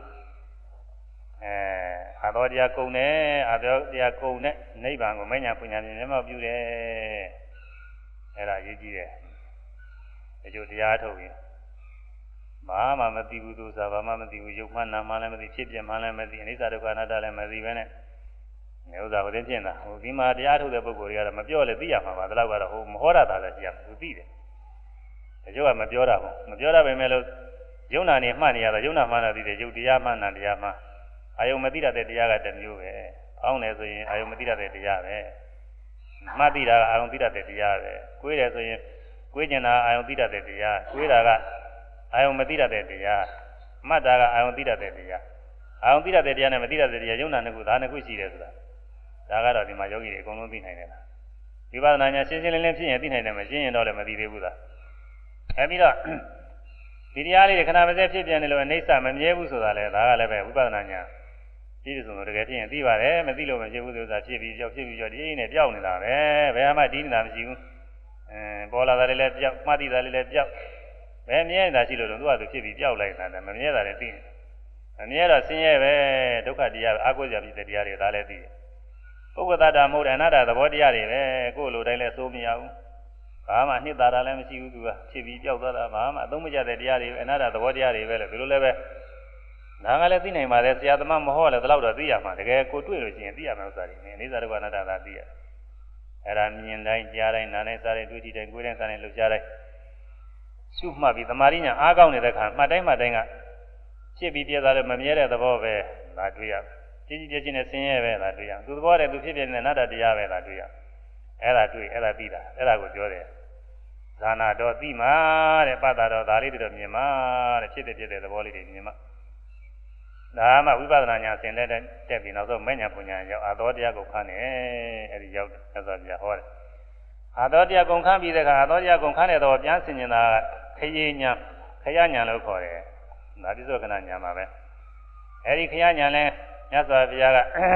အာသောတရားကုံနဲ့အာသောတရားကုံနဲ့နိဗ္ဗာန်ကိုမညာပညာမြင်မျက်မှောက်ပြုတယ်အဲ့ဒါအရေးကြီးတယ်ဒီလိုတရားထုတ်ရင်ဘာမှမသိဘူးသူစားဘာမှမသိဘူးယုတ်မှနာမှလည်းမသိဖြစ်ပြမှလည်းမသိအနိစ္စဒုက္ခအနတ္တလည်းမသိပဲနဲ့ဥစ္စာဟိုသိဖြစ်တာဟိုဒီမှာတရားထုတ်တဲ့ပုဂ္ဂိုလ်တွေကတော့မပြောလဲသိရမှာပါဒါတော့ကတော့ဟိုမဟောတာလည်းရှိရမှာသူသိတယ်ဒီကျိုးကမပြောတာဘူးမပြောတာပဲမဲ့လို့ယုံနာနေမှတ်နေရတော့ယုံနာမှန်တာသိတယ်ယုတ်တရားမှန်တာတရားမှအာယုံမသိတဲ့တရားကတစ်မျိုးပဲအောင်းတယ်ဆိုရင်အာယုံမသိတဲ့တရားပဲမှတ်သိတာကအာယုံသိတဲ့တရားပဲကိုယ်တယ်ဆိုရင်ကိုယ်ကျင်တာအာယုံသိတဲ့တရားကိုယ်တာကအာယုံမသိတဲ့တရားမှတ်တာကအာယုံသိတဲ့တရားအာယုံသိတဲ့တရားနဲ့မသိတဲ့တရားယုံနာနှစ်ခုဒါနှစ်ခုရှိတယ်ဆိုတာဒါကတော့ဒီမှာယောဂီတွေအကုန်လုံးသိနိုင်တယ်လားဝိပဿနာညာရှင်းရှင်းလင်းလင်းဖြစ်ရင်သိနိုင်တယ်မရှင်းရင်တော့လည်းမသိသေးဘူးလားအဲပြီးတော့ဒီတရားလေးတွေခဏမစဲဖြစ်ပြန်တယ်လို့အိဋ္ဌမမြဲဘူးဆိုတာလေဒါကလည်းပဲဝိပဿနာညာပြည့်စုံလို့တကယ်ဖြစ်ရင်သိပါတယ်မသိလို့မဖြစ်ဘူးဆိုတာဖြစ်ပြီးကြောက်ဖြစ်ပြီးကြောက်ဒီနဲ့ပြောက်နေတာပဲဘယ်မှတီးနေတာမရှိဘူးပေါ်လာတာလေးလည်းပြောက်မှတ်သိတာလေးလည်းပြောက်ဘယ်မြဲနေတာရှိလို့တော့သူကသူဖြစ်ပြီးပြောက်လိုက်တာလည်းမမြဲတာလည်းသိတယ်မမြဲတော့ဆင်းရဲပဲဒုက္ခတရားအာကိုးစရာဖြစ်တဲ့တရားတွေဒါလည်းသိတယ်ပုဂ္ဂိုလ်တ attva မဟုတ်တဲ့အနာတ္တသဘောတရားတွေပဲကိုယ်လိုတိုင်းလည်းစိုးမရဘူးဘာမှနှစ်သာတာလည်းမရှိဘူးသူကဖြစ်ပြီးပြောက်သွားတာဘာမှအသုံးမကျတဲ့တရားတွေအနာတ္တသဘောတရားတွေပဲလေဒီလိုလည်းပဲဒါကလည်းသိနိုင်ပါလေဆရာသမားမဟောလည်းဒီလောက်တော့သိရမှာတကယ်ကိုတွေ့လို့ရှိရင်သိရမယ်ဥစ္စာတွေနေအိသဒုက္ခအနတ္တသာသိရအဲ့ဒါမြင်တိုင်းကြားတိုင်းနားတိုင်းစားတိုင်းတွေ့ထိတိုင်းကိုယ်တိုင်းစားတိုင်းလှုပ်ရှားတိုင်းရှုမှတ်ပြီးသမာဓိညာအားကောင်းနေတဲ့အခါမှတ်တိုင်းကဖြစ်ပြီးပြည့်သွားတဲ့မမြဲတဲ့သဘောပဲဒါတွေ့ရကြီးကြီးကျယ်ကျယ်နဲ့ဆင်းရဲပဲဒါတွေ့ရသူသဘောတည်းသူဖြစ်ပြနေတဲ့အနတ္တတရားပဲဒါတွေ့ရအဲ့ဒါတွေ့အဲ့ဒါသိတာအဲ့ဒါကိုပြောတယ်ဇာနာတော်သိမှာတဲ့ပတ္တာတော်ဒါလေးတွေတော့မြင်မှာတဲ့ဖြစ်တဲ့သဘောလေးတွေမြင်မှာဒါမှဝိပဿနာညာဆင်တဲ့တက်ပြီးနောက်ဆုံးမဲ့ညာပညာရောက်အာသောတရားကိုခန်းတယ်အဲ့ဒီရောက်သက်သာပြဟောတယ်အာသောတရားကုန်ခန်းပြီးတဲ့အခါအာသောတရားကုန်ခန်းတဲ့တော့ပြန်ဆင်ញင်တာခယေညာခရညာလို့ခေါ်တယ်ဒါပြစ္ဆုတ်ခဏညာမှာပဲအဲ့ဒီခရညာလဲမြတ်စွာဘုရားက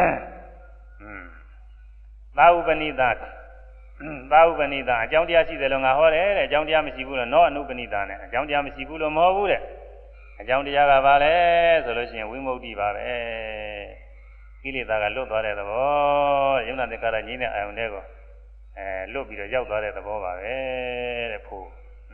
သာဥပနိသအကြောင်းတရားရှိတယ်လို့ငါဟောတယ်တဲ့အကြောင်းတရားမရှိဘူးလို့နောအနုပနိသနဲ့အကြောင်းတရားမရှိဘူးလို့မဟုတ်ဘူးတဲ့အကြောင်းတရားကဘာလဲဆိုလို့ရှိရင်ဝိမု ക്തി ပါပဲကိလေသာကလွတ်သွားတဲ့သဘောယုံနာသင်္ခါရငြိမ်းတဲ့အာယုန်တွေကိုလွတ်ပြီးတော့ရောက်သွားတဲ့သဘောပါပဲတဲ့ဖို့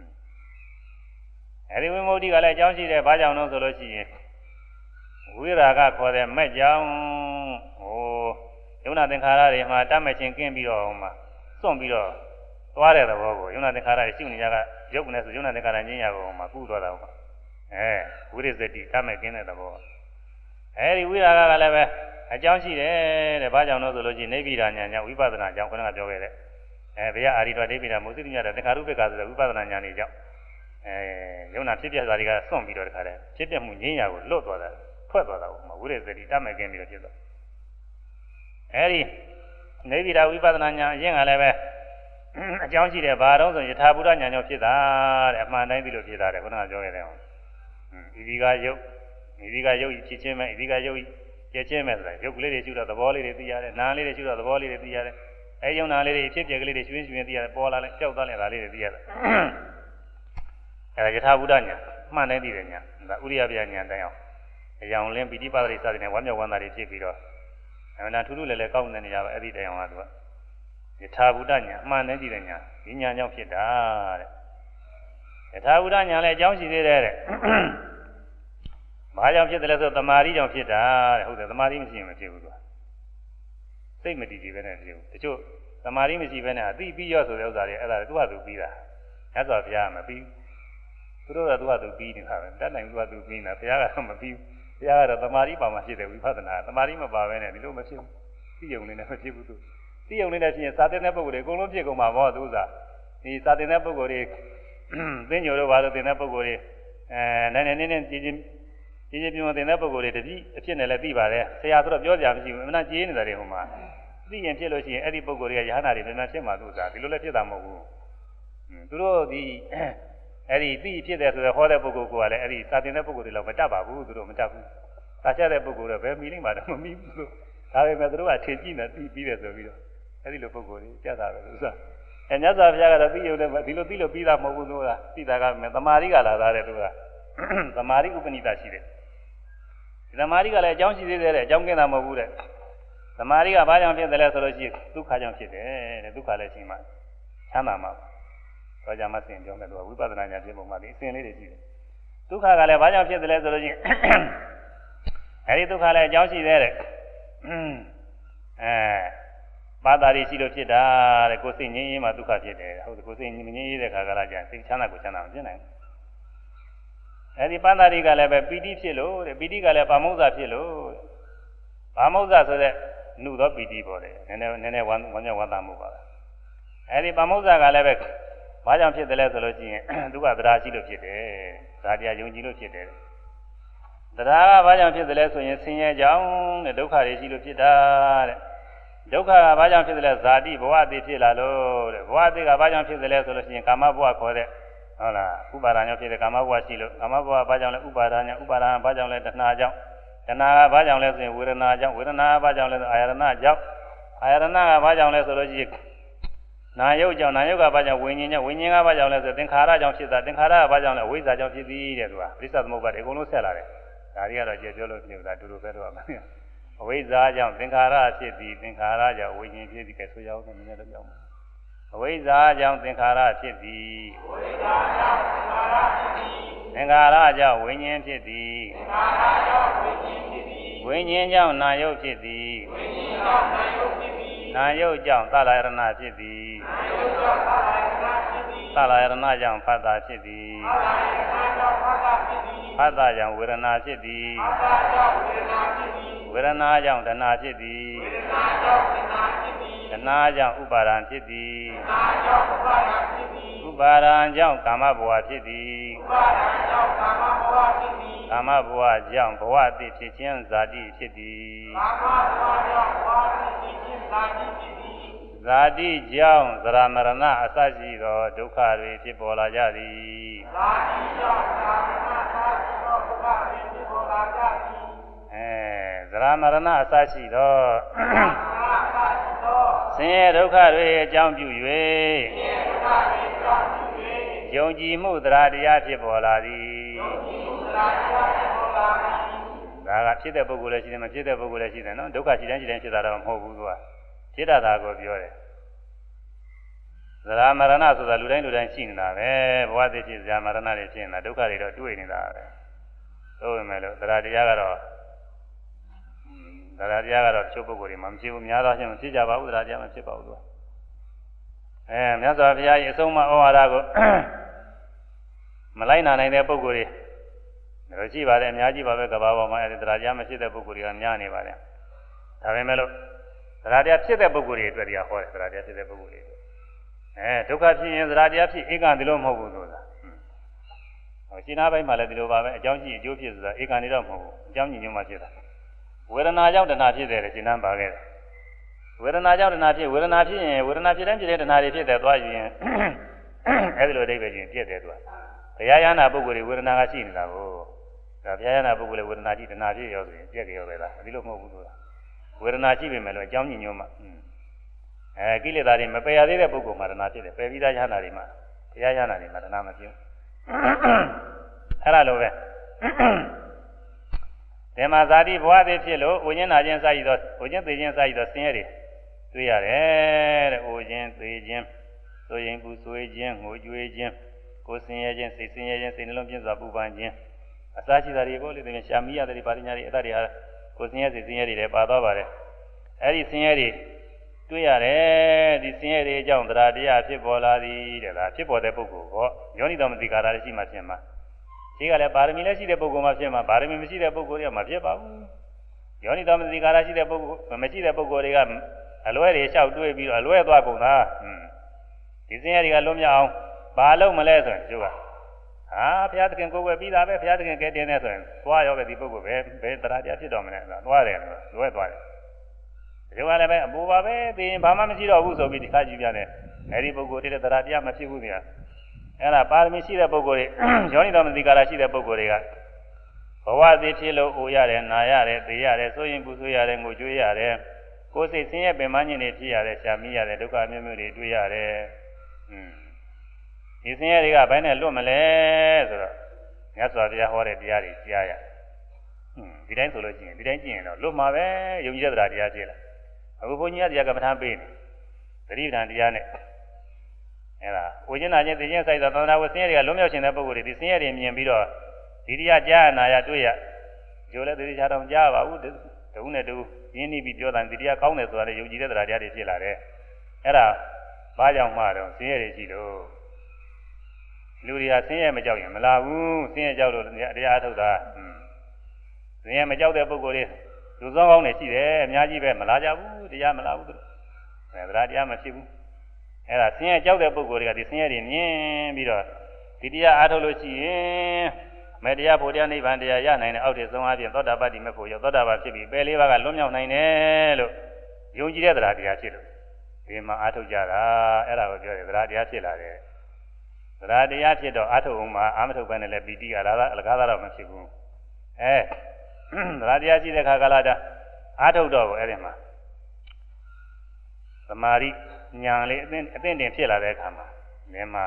အဲဒီဝိမု ക്തി ကလည်းအကြောင်းရှိတယ်ဘာကြောင့်လဲဆိုလို့ရှိရင်ဝိရာဂခေါ်တဲ့မဲ့ကြောင့်ယုံနာသင်္ခါရတွေမှာတတ်မဲ့ခြင်းကင်းပြီးတော့စွန့်ပြီးတော့သွားတဲ့သဘောကိုယုံနာသင်္ခါရတွေရှုနေကြကရုပ်နဲ့ဆိုယုံနာသင်္ခါရငြိမ်းရကုန်မှာကုသွားတာဟုတ်ဝိရဇတိတတ်မဲ့ကင်းတဲ့သဘောအဲဒီဝိရာဂကလည်းပဲအကြောင်းရှိတယ်တဲ့ဘာကြောင့်လဲဆိုလို့ရှိရင်နိဗ္ဗိဒာညာကြောင့်ဝိပဿနာကြောင့်ခဏကပြောခဲ့တဲ့ဘေယအာရိတော်နိဗ္ဗိဒာမုသိတိမြတ်တဲ့သင်္ခါရုပ္ပကဆိုတဲ့ဝိပဿနာညာနေကြောင့်ယုံနာဖြစ်ပြစာတွေကစွန့်ပြီးတော့တခါတည်းဖြစ်ပြမှုငြိမ်းရကိုလွတ်သွားတာထွက်သွားတာကိုဝိရဇတိတတ်မဲ့ကင်းပြီးတော့ဖြစ်သွားအဲဒီနိဗ္ဗိဒာဝိပဿနာညာအရင်ကလည်းပဲအကြောင်းရှိတယ်ဘာတော့ဆိုယထာဘုဒ္ဓညာကြောင့်ဖြစ်တာတဲ့အမှန်တိုင်းသိလို့ဖြစ်တာတဲ့ခုနကပြောခဲ့တယ်ဣတိကယုတ်ဖြစ်ခြင်းမဲ့ဣတိကယုတ်ကျက်ခြင်းမဲ့ဆိုတာယုတ်ကလေးတွေရှုတော့သဘောလေးတွေသိရတယ်နာလေးတွေရှုတော့သဘောလေးတွေသိရတယ်အဲယုံနာလေးတွေဖြစ်ပြကလေးတွေရှင်သိရတယ်ပေါ်လာလဲကြောက်သွားလဲဒါလေးတွေသိရတယ်အဲယထာဘုဒ္ဓညာမှန်တိုင်းသိတယ်ညာဒါဥရိယပြညာတိုင်းအောင်အယောင်လင်းပိဋိပါဒရိစသည်နဲ့ဝမ်းမြောက်ဝမ်းသာတွေဖြစ်ပြီးတော့အမှန်တန်ထူးထူးလည်းကောင်းတဲ့နေရာပဲအဲ့ဒီတရားကသူကယထာဘုဒ္ဓညာအမှန်တည်းကြည့်တဲ့ညာဒီညာကြောင့်ဖြစ်တာတဲ့ယထာဘုဒ္ဓညာလည်းအကြောင်းရှိသေးတယ်တဲ့ဘာကြောင့်ဖြစ်တယ်လဲဆိုသမာဓိကြောင့်ဖြစ်တာတဲ့ဟုတ်တယ်သမာဓိမရှိရင်မဖြစ်ဘူးသူကစိတ်မတည်ကြည်ပဲနဲ့ဖြစ်ဘူးတချို့သမာဓိမရှိဘဲနဲ့အသိပြီးရောဆိုတဲ့ဥစ္စာတွေအဲ့ဒါသူကသူပြီးတာမြတ်စွာဘုရားမပြီးသူသူတို့ကသူကသူပြီးနေတာပဲတတ်နိုင်သူကသူပြီးနေတာဘုရားကတော့မပြီးဘုရားကတော့သမာဓိပါမှဖြစ်တယ်ဝိပဿနာသမာဓိမပါဘဲနဲ့ဒီလိုမဖြစ်ဘူးသိယုံနေနဲ့မဖြစ်ဘူးသူသိယုံနေတဲ့ဖြစ်ရင်စာသင်တဲ့ပုဂ္ဂိုလ်တွေအကုန်လုံးဖြစ်ကုန်မှာပေါ့သူကဒီစာသင်တဲ့ပုဂ္ဂိုလ်တွေသင်ညိုတို့ဘာလို့သင်တဲ့ပုဂ္ဂိုလ်တွေနည်းကြည်ပြင်းသင်တဲ့ပုဂ္ဂိုလ်တွေတတိအဖြစ်နဲ့လည်းသိပါတယ်ဆရာဆိုတော့ပြောကြမရှိဘူးအမှန်ကြီးနေတာတွေဟိုမှာသိရင်ဖြစ်လို့ရှိရင်အဲ့ဒီပုဂ္ဂိုလ်တွေကယဟနာတွေပြန်ဖြစ်မှာသူကဒီလိုလည်းဖြစ်တာမဟုတ်ဘူးသူတို့ဒီအဲ့ဒီသိဖြစ်တယ်ဆိုတော့ဟောတဲ့ပုဂ္ဂိုလ်ကလည်းအဲ့ဒီစာသင်တဲ့ပုဂ္ဂိုလ်တွေလောက်မတတ်ပါဘူးသူတို့မတတ်ဘူးစာချတဲ့ပုဂ္ဂိုလ်တော့ဘယ်မီလိမ့်ပါတော့မမီဘူးလို့ဒါပေမဲ့သူတို့ကထင်ကြည့်နေသိပြီးတယ်ဆိုပြီးတော့အဲ့ဒီလိုပုဂ္ဂိုလ်တွေကြတာပဲဥစ္စာအဲမြတ်စွာဘုရားကတော့သိရုံနဲ့ဒီလိုသိလို့ပြီးတာမဟုတ်ဘူးသူကသိတာကသမာဓိကလာတဲ့သူကသမာဓိဥပနိဒရှိတယ်ဒီသမာဓိကလည်းအကြောင်းရှိသေးတယ်တဲ့အကြောင်းကင်းတာမဟုတ်ဘူးတဲ့သမာဓိကဘာကြောင့်ဖြစ်တယ်လဲဆိုလို့ရှိရင်ဒုက္ခကြောင့်ဖြစ်တယ်တဲ့ဒုက္ခလည်းရှိမှချမ်းသာမှာတော့ကြမှာစင်ပြောမယ်သူကဝိပဿနာဉာဏ်ဖြစ်ပုံမှာဒီအစဉ်လေးတွေရှိတယ်ဒုက္ခကလည်းဘာကြောင့်ဖြစ်တယ်လဲဆိုလို့ရှိရင်အဲဒီဒုက္ခလည်းအကြောင်းရှိသေးတယ်ပါတာရီရှိလို့ဖြစ်တာတဲ့ကိုယ်စိတ်ငြင်းရင်မှဒုက္ခဖြစ်တယ်ဟုတ်တယ်ကိုယ်စိတ်ငြင်းရတဲ့ခါကလာကြစိတ်ချမ်းသာကိုချမ်းသာမဖြစ်နိုင်ဘူးအဲဒီပါတာရီကလည်းပဲပီတိဖြစ်လို့တဲ့ပီတိကလည်းပါမုဇ္ဇဖြစ်လို့ပါမုဇ္ဇဆိုတဲ့နှုသောပီတိပေါ်တယ်နည်းနည်းဝမ်းသာမှုပါပဲအဲဒီပါမုဇ္ဇကလည်းပဲဘာကြောင့်ဖြစ်တယ်လဲဆိုလို့ရှိရင်သူကတရားရှိလို့ဖြစ်တယ်ဇာတရားယုံကြည်လို့ဖြစ်တယ်တရားကဘာကြောင့်ဖြစ်တယ်လဲဆိုရင်ဆင်းရဲကြောင်းတဲ့ဒုက္ခတွေရှိလို့ဖြစ်တာတဲ့ဒုက္ခကဘာကြောင့်ဖြစ်တယ်လဲဇာတိဘဝအသေးဖြစ်လာလို့တဲ့ဘဝအသေးကဘာကြောင့်ဖြစ်တယ်လဲဆိုလို့ရှိရင်ကာမဘဝခေါ်တဲ့ဟုတ်လားဥပါဒာကြောင့်ဖြစ်တဲ့ကာမဘဝရှိလို့ကာမဘဝဘာကြောင့်လဲဥပါဒာကြောင့်ဥပါဒာဘာကြောင့်လဲတဏှာကြောင့်တဏှာကဘာကြောင့်လဲဆိုရင်ဝေဒနာကြောင့်ဝေဒနာကဘာကြောင့်လဲဆိုအာယတနာကြောင့်အာယတနာကဘာကြောင့်လဲဆိုလို့ရှိရင်နာယုတ်ကြောင့်နာယုတ်ကဘာကြောင့်ဝိညာဉ်ကြောင့်ဝိညာဉ်ကဘာကြောင့်လဲဆိုသင်္ခါရကြောင့်ဖြစ်တာသင်္ခါရကဘာကြောင့်လဲအဝိဇ္ဇာကြောင့်ဖြစ်သည်တဲ့သူကပရိစ္ဆသမုပ္ပါဒ်အကုန်လုံးဆက်လာတယ်ဒါတွေကတော့ကျေပြောလို့ဖြစ်တာတူတူပဲတော့မယ်အဝိဇ္ဇာကြောင့်သင်္ခါရဖြစ်သည်သင်္ခါရကြောင့်ဝိညာဉ်ဖြစ်သည်ကဲဆိုရအောင်နည်းနည်းတော့ပြောင်းပါအဝိဇ္ဇာကြောင့်သင်္ခါရဖြစ်သည်အဝိဇ္ဇာကြောင့်သင်္ခါရကြောင့်ဝိညာဉ်ဖြစ်သည်သင်္ခါရကြောင့်ဝိညာဉ်ဖြစ်သည်ဝိညာဉ်ကြောင့်နာယုတ်ဖြစ်သည်ဝိညာဉ်ကြောင့်နာယုတ်ဖြစ်သည်နာယုတ်ကြောင့်သလယရဏဖြစ်သည်နာယုတ်ကြောင့်သလယရဏဖြစ်သည်သလယရဏကြောင့်ဖတ်တာဖြစ်သည်သလယရဏကြောင့်ဖတ်တာဖြစ်သည်ဖတ်တာကြောင့်ဝေဒနာဖြစ်သည်ဖတ်တာကြောင့်ဝေဒနာဖြစ်သည်ဝေဒနာကြောင့်တဏှာဖြစ်သည်ဝေဒနာကြောင့်တဏှာဖြစ်သည်တဏှာကြောင့်ဥပါဒံဖြစ်သည်တဏှာကြောင့်ဥပါဒံဖြစ်သည်ဥပါဒံကြောင့်ကာမဘဝဖြစ်သည်ဥပါဒံကြောင့်ကာမဘဝဖြစ်သည်ကာမဘဝကြောင့်ဘဝအသည့်ဖြစ်ခြင်းဇာတိဖြစ်သည်ကာမဘဝကြောင့်ဘဝအသည့်ဖြစ်ခြင်းဇာတိဖြစ်သည်ဇာတိကြောင့်သရမရဏအစရှိသောဒုက္ခတွေဖြစ်ပေါ်လာကြသည်ဇာတိကြောင့်သရမရဏအစရှိသောဒုက္ခတွေဖြစ်ပေါ်လာကြသည်သရမရဏအစရှိသောဆင်းရဲဒုက္ခတွေအကြောင်းပြု၍ယုံကြည်မှုတရားတရားဖြစ်ပေါ်လာသည်ဒါကဖြစ်တဲ့ပုဂ္ဂိုလ်လည်းရှိတယ်မဖြစ်တဲ့ပုဂ္ဂိုလ်လည်းရှိတယ်နော်ဒုက္ခရှိတိုင်းဖြစ်တာတော့မဟုတ်ဘူးသူကဖြစ်တာကိုပြောတယ်သရမရဏဆိုတာလူတိုင်းရှိနေတာပဲဘဝတည်ဖြစ်ဇာမရဏတွေဖြစ်နေတာဒုက္ခတွေတော့တွေ့နေတာပဲဆိုပေမဲ့လို့တရားတရားကတော့တချို့ပုဂ္ဂိုလ်တွေမှမဖြစ်ဘူးများသောအားဖြင့်မဖြစ်ကြပါဘူးတရားတရားမဖြစ်ပါဘူးသူကမြတ်စွာဘုရားရဲ့အဆုံးအမဩဝါဒကိုမလိုက်နာနိုင်တဲ့ပုဂ္ဂိုလ်တွေရှိပါတယ်အများကြီးပါပဲကဘာပေါ်မှာအဲဒီတရားတရားမဖြစ်တဲ့ပုဂ္ဂိုလ်တွေကများနေပါတယ်ဒါပေမဲ့လို့တရားတရားဖြစ်တဲ့ပုဂ္ဂိုလ်တွေအတွက်တရားဟောတယ်တရားတရားဖြစ်တဲ့ပုဂ္ဂိုလ်တွေဒုက္ခဖြစ်ရင်တရားတရားဖြစ်ဧကံဒီလိုမဟုတ်ဘူးဆိုတာရှင်းသားပိုင်းမှာလည်းဒီလိုပါပဲအကြောင်းရှိအကျိုးဖြစ်ဆိုတာဧကံနေတော့မဟုတ်ဘူးအကြောင်းညီညွတ်မှဖြစ်တာဝေဒနာကြောင့်တဏှာဖြစ်တယ်လေရှင်းသားပါခဲ့တယ်ဝေဒနာကြောင့်တဏှာဖြစ်ဝေဒနာဖြစ်ရင်ဝေဒနာဖြစ်တဲ့တဏှာတွေဖြစ်တယ်သွားယူရင်အဲဒီလိုအဓိပ္ပာယ်ချင်းပြည့်တယ်သူကဘုရားယနာပုဂ္ဂိုလ်တွေဝေဒနာကရှိနေတာကိုဒါဘုရားယနာပုဂ္ဂိုလ်တွေဝေဒနာရှိတဏှာဖြစ်ရောဆိုရင်ပြည့်ကြရောပဲလားဒီလိုမဟုတ်ဘူးဆိုတာဝေဒနာရှိပေမဲ့လို့အကြောင်းညီညွတ်မှကိလေသာတွေမပယ်ရသေးတဲ့ပုဂ္ဂိုလ်မှာတဏှာဖြစ်တယ်ပယ်ပြီးသားယနာတွေမှာဘုရားယနာတွေမှာတဏှာမဖြစ်ဘူးအဲ့ဒါလိုပဲဓမ္မဇာတိဘဝသေးဖြစ်လို့ဥဉ္ဇနာချင်းစာရည်သောဥဉ္ဇသေးချင်းစာရည်သောဆင်းရဲတွေတွေ့ရတယ်တဲ့ဥဉ္ဇသေးချင်းဆိုရင်ပူဆွေးခြင်းငိုကြွေးခြင်းကိုယ်ဆင်းရဲခြင်းစိတ်ဆင်းရဲခြင်းစိတ်နှလုံးပြင်းစွာပူပန်ခြင်းအစရှိတာတွေပေါ့လေဒီမှာရှာမိရတဲ့ပါရိညာတွေအဲ့ဒါတွေဟာကိုယ်ဆင်းရဲစိတ်ဆင်းရဲတွေလည်းပါသွားပါတယ်အဲ့ဒီဆင်းရဲတွေတွေ့ရတယ်ဒီဆင်းရဲတွေအကြောင်းတရားတရားဖြစ်ပေါ်လာသည်တဲ့လားဖြစ်ပေါ်တဲ့ပုဂ္ဂိုလ်ကယောနိတော်မသိကာရရှိမှဖြစ်မှာဒီကလည်းပါရမီလည်းရှိတဲ့ပုဂ္ဂိုလ်မှဖြစ်မှာပါရမီမရှိတဲ့ပုဂ္ဂိုလ်တွေကမဖြစ်ပါဘူးယောနိသမတိကာရရှိတဲ့ပုဂ္ဂိုလ်မရှိတဲ့ပုဂ္ဂိုလ်တွေကအလွဲတွေလျှောက်တွေးပြီးတော့အလွဲသွားကုန်တာဒီစင်းရတွေကလွတ်မြောက်အောင်ဘာလို့မလဲဆိုရင်ကျိုးကဟာဘုရားသခင်ကိုယ်ပဲပြီးတာပဲဘုရားသခင်ကဲတင်နေဆိုရင်သွားရောပဲဒီပုဂ္ဂိုလ်ပဲဘယ်တရားတရားဖြစ်တော်မလဲဆိုတာသွားတယ်လွဲသွားတယ်ဒီကလည်းပဲအပူပါပဲသိရင်ဘာမှမရှိတော့ဘူးဆိုပြီးဒီခါကြည့်ပြတယ်အဲဒီပုဂ္ဂိုလ်တည်းတဲ့တရားတရားမဖြစ်ဘူးတရားအဲ့ဒါပါရမီရှိတဲ့ပုဂ္ဂိုလ်တွေယောနိတော်မတိကာရရှိတဲ့ပုဂ္ဂိုလ်တွေကဘဝသည်ဖြစ်လို့အိုရတယ်နာရတယ်သိရတယ်ဆိုရင်ပူဆွေးရတယ်ငိုကြွေးရတယ်ကိုယ်စိတ်ဆင်းရဲပင်ပန်းခြင်းတွေဖြစ်ရတယ်ရှားမိရတယ်ဒုက္ခမျိုးမျိုးတွေတွေ့ရတယ်ဒီဆင်းရဲတွေကဘယ်နဲ့လွတ်မလဲဆိုတော့မြတ်စွာဘုရားဟောတဲ့တရားတွေကြားရဒီတိုင်းဆိုလို့ရှိရင်ဒီတိုင်းကြည့်ရင်တော့လွတ်မှာပဲယုံကြည်တဲ့တရားဖြစ်လာအခုဘုန်းကြီးကတရားကမ္မထာပေးနေသတိပဋ္ဌာန်တရားနဲ့အဲ့ဒါဝိညာဉ်နာချင်းသိချင်းဆိုင်သောသန္တာဝဆင်းရဲတွေကလွတ်မြောက်ခြင်းတဲ့ပုဂ္ဂိုလ်တွေဒီဆင်းရဲတွေမြင်ပြီးတော့ဒီတရားကြားနာရတွေ့ရကျိုးလည်းသိချာတော့ကြားပါဘူးတူနဲ့တူရင်းနှီးပြီးပြောတာဒီတရားကောင်းတယ်ဆိုတာလည်းယုံကြည်တဲ့တရားတွေဖြစ်လာတယ်အဲ့ဒါဘာကြောင့်မှတော့ဆင်းရဲတွေရှိလို့လူတွေကဆင်းရဲမကြောက်ရင်မလာဘူးဆင်းရဲကြောက်လို့တရားအထုတ်တာဆင်းရဲမကြောက်တဲ့ပုဂ္ဂိုလ်တွေလူစောင်းကောင်းတွေရှိတယ်အများကြီးပဲမလာကြဘူးတရားမလာဘူးသူတရားမဖြစ်ဘူးအဲ့ဒါဆင်းရဲကြောက်တဲ့ပုဂ္ဂိုလ်တွေကဒီဆင်းရဲတွေမြင်ပြီးတော့ဒီတရားအားထုတ်လို့ရှိရင်မေတ္တရားဖို့တရားနိဗ္ဗာန်တရားရနိုင်တဲ့အောက်တည်းဆုံးအပြင်သောတာပတ္တိမေဖို့ရောသောတာပန်ဖြစ်ပြီးပယ်လေးပါးကလွတ်မြောက်နိုင်တယ်လို့ယုံကြည်တဲ့တရားဖြစ်လို့ဒီမှာအားထုတ်ကြတာအဲ့ဒါကိုပြောတယ်တရားဖြစ်လာတယ်တရားဖြစ်တော့အားထုတ်အောင်မှာအာမထုတ်ဘဲနဲ့လည်းပီတိအလကားတော့မဖြစ်ဘူးတရားရှိတဲ့ခါကာလတာအားထုတ်တော့အဲ့ဒီမှာသမာဓိဉာဏ်လေးအသင့်တင်ဖြစ်လာတဲ့အခါမှာဒီမှာ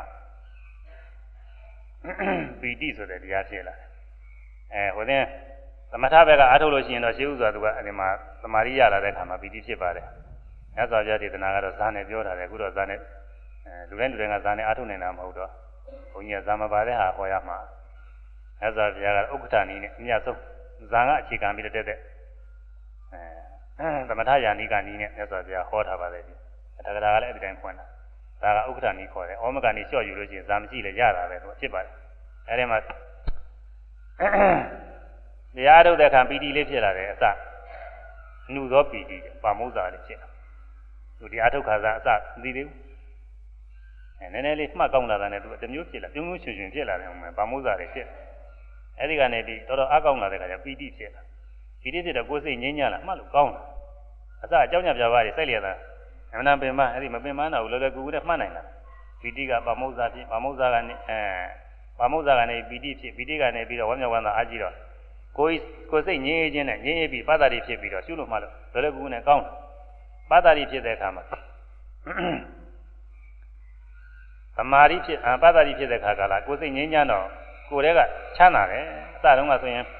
ပီတိဆိုတဲ့တရားဖြစ်လာတယ်ဟိုတဲ့သမထဘက်ကအားထုတ်လို့ရှိရင်တော့ရှေးဥစွာသူကအဲဒီမှာသမာဓိရလာတဲ့အခါမှာပီတိဖြစ်ပါတယ်မြတ်စွာဘုရားဒေသနာကတော့ဇာနဲ့ပြောထားတယ်အခုတော့ဇာနဲ့လူတိုင်းကဇာနဲ့အားထုတ်နေတာမဟုတ်တော့ဘုန်းကြီးကဇာမပါတဲ့ဟာဟောရမှာမြတ်စွာဘုရားကဥက္ကဋ္ဌနီးနဲ့အမြတ်ဆုံးဇာကအခြေခံပြီးတဲ့သမထယာနိကနီးနဲ့မြတ်စွာဘုရားဟောထားပါတယ်ဒီတက္ကရာကလည်းအဲဒီတိုင်းဖွင့်တာဒါကဥက္ကဋ္ဌနီးခေါ်တယ်ဩမကနီးလျှော့ယူလို့ရှိရင်ဇာမရှိလေရတာပဲသူဖြစ်ပါတယ်အဲဒီမှာတရားထုတ်တဲ့အခါပီတိလေးဖြစ်လာတယ်အစနှုသောပီတိပါမုဇ္ဇာလေးဖြစ်လာသူတရားထုတ်ခါစားအစမသိသေးဘူးနည်းနည်းလေးမှတ်ကောင်းလာတာနဲ့သူတမျိုးဖြစ်လာပြုံးပြုံးရွှင်ရွှင်ဖြစ်လာတယ်ဟိုမှာပါမုဇ္ဇာလေးဖြစ်အဲဒီကနေပြီးတော်တော်အားကောင်းလာတဲ့ခါကျပီတိဖြစ်လာပီတိဖြစ်တော့ကိုယ်စိတ်ငြိမ်းချမ်းလာမှတ်လို့ကောင်းလာအစအကြောင်းညပြပါးတွေစိုက်လျက်တာအမှန်တန်ပင်မအဲ့ဒီမပင်မတော့လောလောကူကူနဲ့မှတ်နိုင်တာပီတိကပါမုဇ္ဇာဖြစ်ပါမုဇ္ဇာကနေပါမုဇ္ဇာကနေပီတိဖြစ်ပီတိကနေပြီးတော့ဝမ်းမြောက်ဝမ်းသာအားကြီးတော့ကိုယ်စိတ်ငြိမ်းခြင်းနဲ့ငြိမ်းပြီးပါတာတွေဖြစ်ပြီးတော့ရှုလို့မှလို့လောလောကူကူနဲ့ကောင်းတယ်ပါတာတွေဖြစ်တဲ့အခါမှာသမာဓိဖြစ်ပါတာတွေဖြစ်တဲ့အခါကလာကိုယ်စိတ်ငြိမ်းချမ်းတော့ကိုယ်တည်းကချမ်းသာတယ်အစတုန်းကဆိုရင်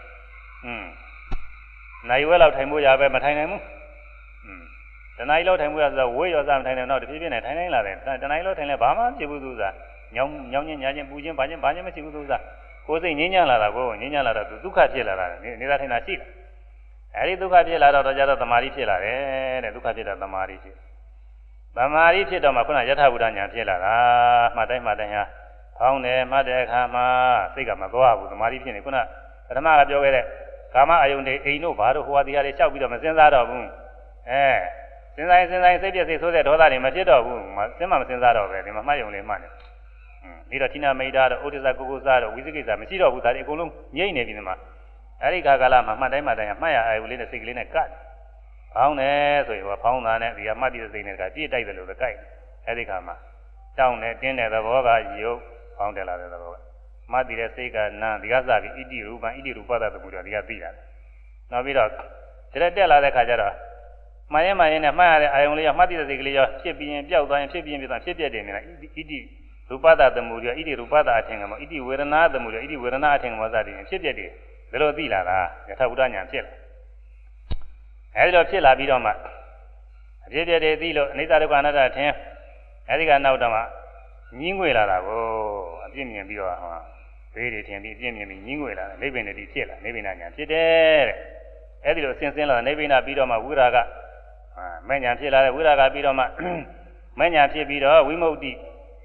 နိုင်ဝဲလောက်ထိုင်ဖို့ရပဲမထိုင်နိုင်ဘူးတဏှာကြီးလောက်ထိုင်ဖို့ရဆိုတော့ဝေးရောစားမထိုင်နိုင်တော့တဖြည်းဖြည်းနဲ့ထိုင်နိုင်လာတယ်တဏှာကြီးလောက်ထိုင်လဲဘာမှမဖြစ်ဘူးသူစားညောင်းချင်းညာချင်းပူချင်းဘာချင်းမရှိဘူးသူစားကိုယ်စိတ်ငြိမ်းချမ်းလာတာကိုငြိမ်းချမ်းလာတော့သူဒုက္ခဖြစ်လာတာနေတာထိုင်တာရှိတယ်အဲဒီဒုက္ခဖြစ်လာတော့ကြတော့သမာဓိဖြစ်လာတယ်တဲ့ဒုက္ခဖြစ်တာသမာဓိဖြစ်သမာဓိဖြစ်တော့မှခုနယထာဘုဒ္ဓဉာဏ်ဖြစ်လာတာမှတ်တိုင်းဟာဖောင်းတယ်မှတ်တဲ့အခါမှာစိတ်ကမသွားဘူးသမာဓိဖြစ်နေခုနပထမကပြောခဲ့တဲ့ကာမအယုန်တွေအိမ်တို့ဘာတို့ဟိုဟာဒီဟာတွေလျှောက်ပြီးတော့မစင်စားတော့ဘူးစဉ်းစားစိတ်ပြည့်စိတ်ဆိုးတဲ့ဒေါသတွေမဖြစ်တော့ဘူးစဉ်းမစင်စားတော့ပဲဒီမှာမှတ်ယုံလေးမှတ်နေပြီးတော့ဌိနမိတ်တာတို့ဩဒိသကုကုသတို့ဝိသိကိစ္စမရှိတော့ဘူးဒါတွေအကုန်လုံးငြိမ့်နေပြီဒီမှာအဲဒီခါကာလမှာမှတ်တိုင်းမှမှတ်ရအာယုလေးနဲ့စိတ်ကလေးနဲ့ကတ်ဖောင်းတယ်ဆိုရင်ဖောင်းတာနဲ့ဒီကမှတ်ပြီးတဲ့စိတ်နဲ့ကပြည့်တိုက်တယ်လို့ပဲကြိုက်အဲဒီခါမှာတောင်းတယ်တင်းတဲ့သဘောကယုတ်ဖောင်းတယ်လာတဲ့သဘောကမှတ်ပြီးတဲ့စိတ်ကနာဒီကစပြီးဣတိရူပံဣတိရူပသတ္တမှုတော့ဒီကသိတာနောက်ပြီးတော့ဒီတက်လာတဲ့ခါကျတော့မှန်ရင်နဲ့မှတ်ရတဲ့အာယုံလေးကမှတ်တဲ့စိတ်ကလေးရောဖြစ်ပြီးရင်ပျောက်သွားရင်ဖြစ်ပြီးရင်ဖြစ်ပြတယ်နေတာဣတိရူပသတ္တမှုရောဣတိရူပသအထင်ကမဣတိဝေဒနာသမှုရောဣတိဝေဒနာအထင်ကမစသည်ဖြစ်ပြတယ်ဒါလိုသိလာတာယထာဘုဒ္ဓဉာဏ်ဖြစ်လာအဲဒီလိုဖြစ်လာပြီးတော့မှအဖြစ်ပြတယ်သိလို့အနိစ္စဒုက္ခအနတ္တထင်အဲဒီကနောက်တော့မှညင်းငွေလာတာကိုအပြစ်မြင်ပြီးတော့ဘေးတွေထင်ပြီးအပြစ်မြင်ပြီးညင်းငွေလာတယ်နိဗ္ဗာန်တည်းဖြစ်လာနိဗ္ဗာန်ဉာဏ်ဖြစ်တယ်တဲ့အဲဒီလိုဆင်းလာနိဗ္ဗာန်ပြီးတော့မှဝိရာဂမဲ့ဉာဏ်ဖြစ်လာတဲ့ဝိရာဂပြီးတော့မှမဲ့ဉာဏ်ဖြစ်ပြီးတော့ဝိမု ക്തി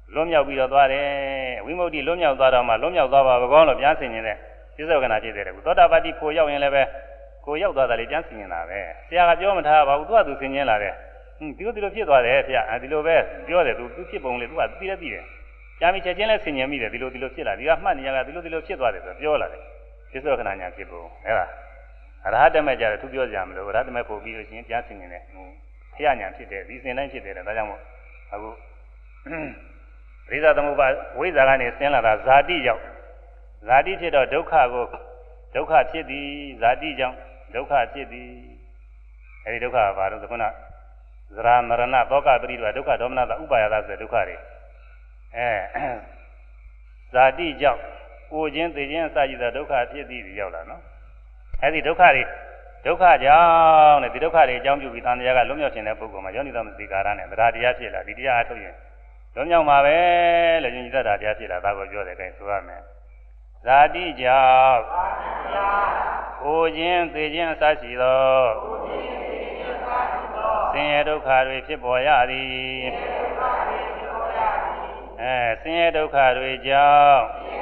လွတ်မြောက်ပြီးတော့သွားတယ်ဝိမု ക്തി လွတ်မြောက်သွားတော့မှလွတ်မြောက်သွားပါဘကောလို့ပြန်ဆင်ញင်တဲ့ပြစ္ဆုတ်ကနာဖြစ်တယ်ကွသောတာပတ္တိဖို့ရောက်ရင်လည်းပဲကိုရောက်သွားတာလေပြန်ဆင်ញင်တာပဲဆရာကပြောမထားပါဘူးသူကသူဆင်ញင်လာတယ်ဒီလိုဖြစ်သွားတယ်ဖေဒီလိုပဲပြောတယ်သူဖြစ်ပုံလေသူကသိတယ်ကြာပြီချက်ချင်းလဲဆင်ញင်မိတယ်ဒီလိုဖြစ်လာဒီကမှတ်နေရတာဒီလိုဖြစ်သွားတယ်ဆိုပြောလာတယ်ပြစ္ဆုတ်ကနာညာဖြစ်ပုံအဲ့ဒါအရဟတမေကြတယ်သူပြောကြမလို့အရဟတမေပို့ပြီးလို့ရှိရင်ပြန်ဆင်ញင်တယ်ဖျားညာဖြစ်တယ်ဒီစင်တိုင်းဖြစ်တယ်ဒါကြောင့်မို့အခုရိဇာသမုပ္ပါဝိဇ္ဇာကနေဆင်းလာတာဇာတိရောက်ဇာတိဖြစ်တော့ဒုက္ခကိုဒုက္ခဖြစ်သည်ဇာတိကြောင့်ဒုက္ခဖြစ်သည်အဲဒီဒုက္ခကဘာလို့ဆိုခုနဇရာမရဏသောကပရိဒုဒုက္ခဒေါမနတာဥပါယတာဆိုတဲ့ဒုက္ခတွေဇာတိကြောင့်ကိုခြင်းသိခြင်းအစရှိသောဒုက္ခဖြစ်သည်ရောက်လာနော်အဲဒီဒုက္ခတွေဒုက္ခကြောင့်တဲ့ဒီဒုက္ခတွေအကြောင်းပြုပြီးသံဃာကလွတ်မြောက်ခြင်းတဲ့ပုဂ္ဂိုလ်မှာယောနိသမသိကာရနဲ့သဒ္ဓတရားဖြစ်လာဒီတရားအထုတ်ရင်လွတ်မြောက်မှာပဲလို့ယဉ်ကျေးသဒ္ဓတရားဖြစ်လာဒါကိုပြောတယ်အဲဆိုရမယ်ဇာတိကြောင့်ကိုခြင်းသိခြင်းအစရှိသောဆင်းရဲဒုက္ခတွေဖြစ်ပေါ်ရသည်ဆင်းရဲဒုက္ခတွေကြောင့်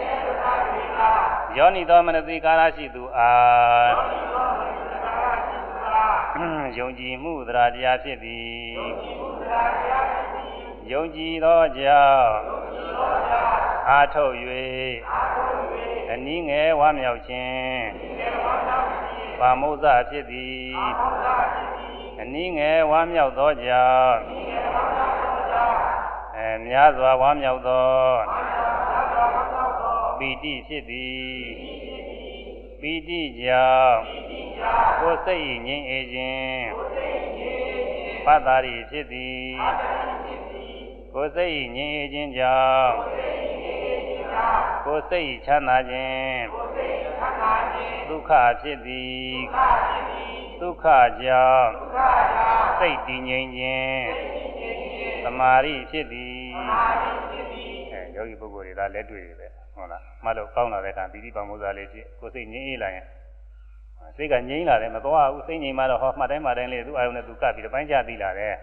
ယောနိသောမနတိကာရရှိသူအားယုံကြည်မှုသဒ္ဓတရားဖြစ်သည်ယုံကြည်သောကြောင့်အာထုတ်၍အနည်းငယ်ဝမ်းမြောက်ခြင်းပါမုဇ္ဇဖြစ်သည်အနည်းငယ်ဝမ်းမြောက်သောကြောင့်များစွာဝမ်းမြောက်သောပီတိဖြစ်သည်ပီတိကြောင့်ကိုယ်စိတ်ငြိမ်အေးခြင်းပတ္တာရီဖြစ်သည်ကိုယ်စိတ်ငြိမ်အေးခြင်းကြောင့်ကိုယ်စိတ်ချမ်းသာခြင်းဒုက္ခဖြစ်သည်ဒုက္ခကြောင့်စိတ်တည်ငြိမ်ခြင်းသမာဓိဖြစ်သည်ယောဂီပုဂ္ဂိုလ်တွေဒါလက်တွေ့တွေပဲဟုတ်လားမှတ်လို့ကောင်းလာတဲ့အခါပီတိပါမုဇ္ဇာလေးဖြစ်ကိုယ်စိတ်ငြိမ်အေးလာရင်စိတ်ကငြိမ်လာတယ်မသွားဘူးစိတ်ငြိမ်မှတော့ဟောမှတ်တိုင်းလေးသူ့အာယုံနဲ့သူကပ်ပြီးတော့ပိုင်းခြားသိလာတယ်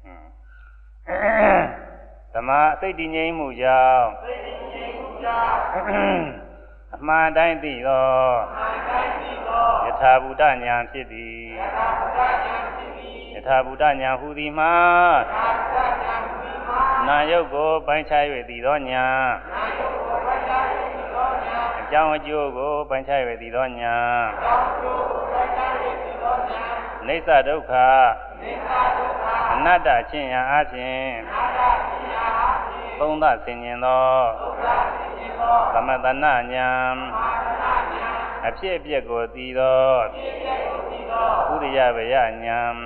သမာစိတ်တည်ငြိမ်မှုကြောင့်အမှန်တိုင်းသိသောယထာဘူတဉာဏ်ဖြစ်သည်ယထာဘူတဉာဏ်ဟူသည်မှာနာယုတ်ကိုပိုင်းခြား၍သိသောဉာဏ်အကြောင်းအကျိုးကိုပိုင်းခြား၍သိသောဉာဏ်နိစ္စဒုက္ခအနတ္တချင်းရာအခြင်းသုံးသဆင်ញင်သောသမတနာဉာဏ်အဖြစ်အပျက်ကိုသိသောဥရိယဝယဉာဏ်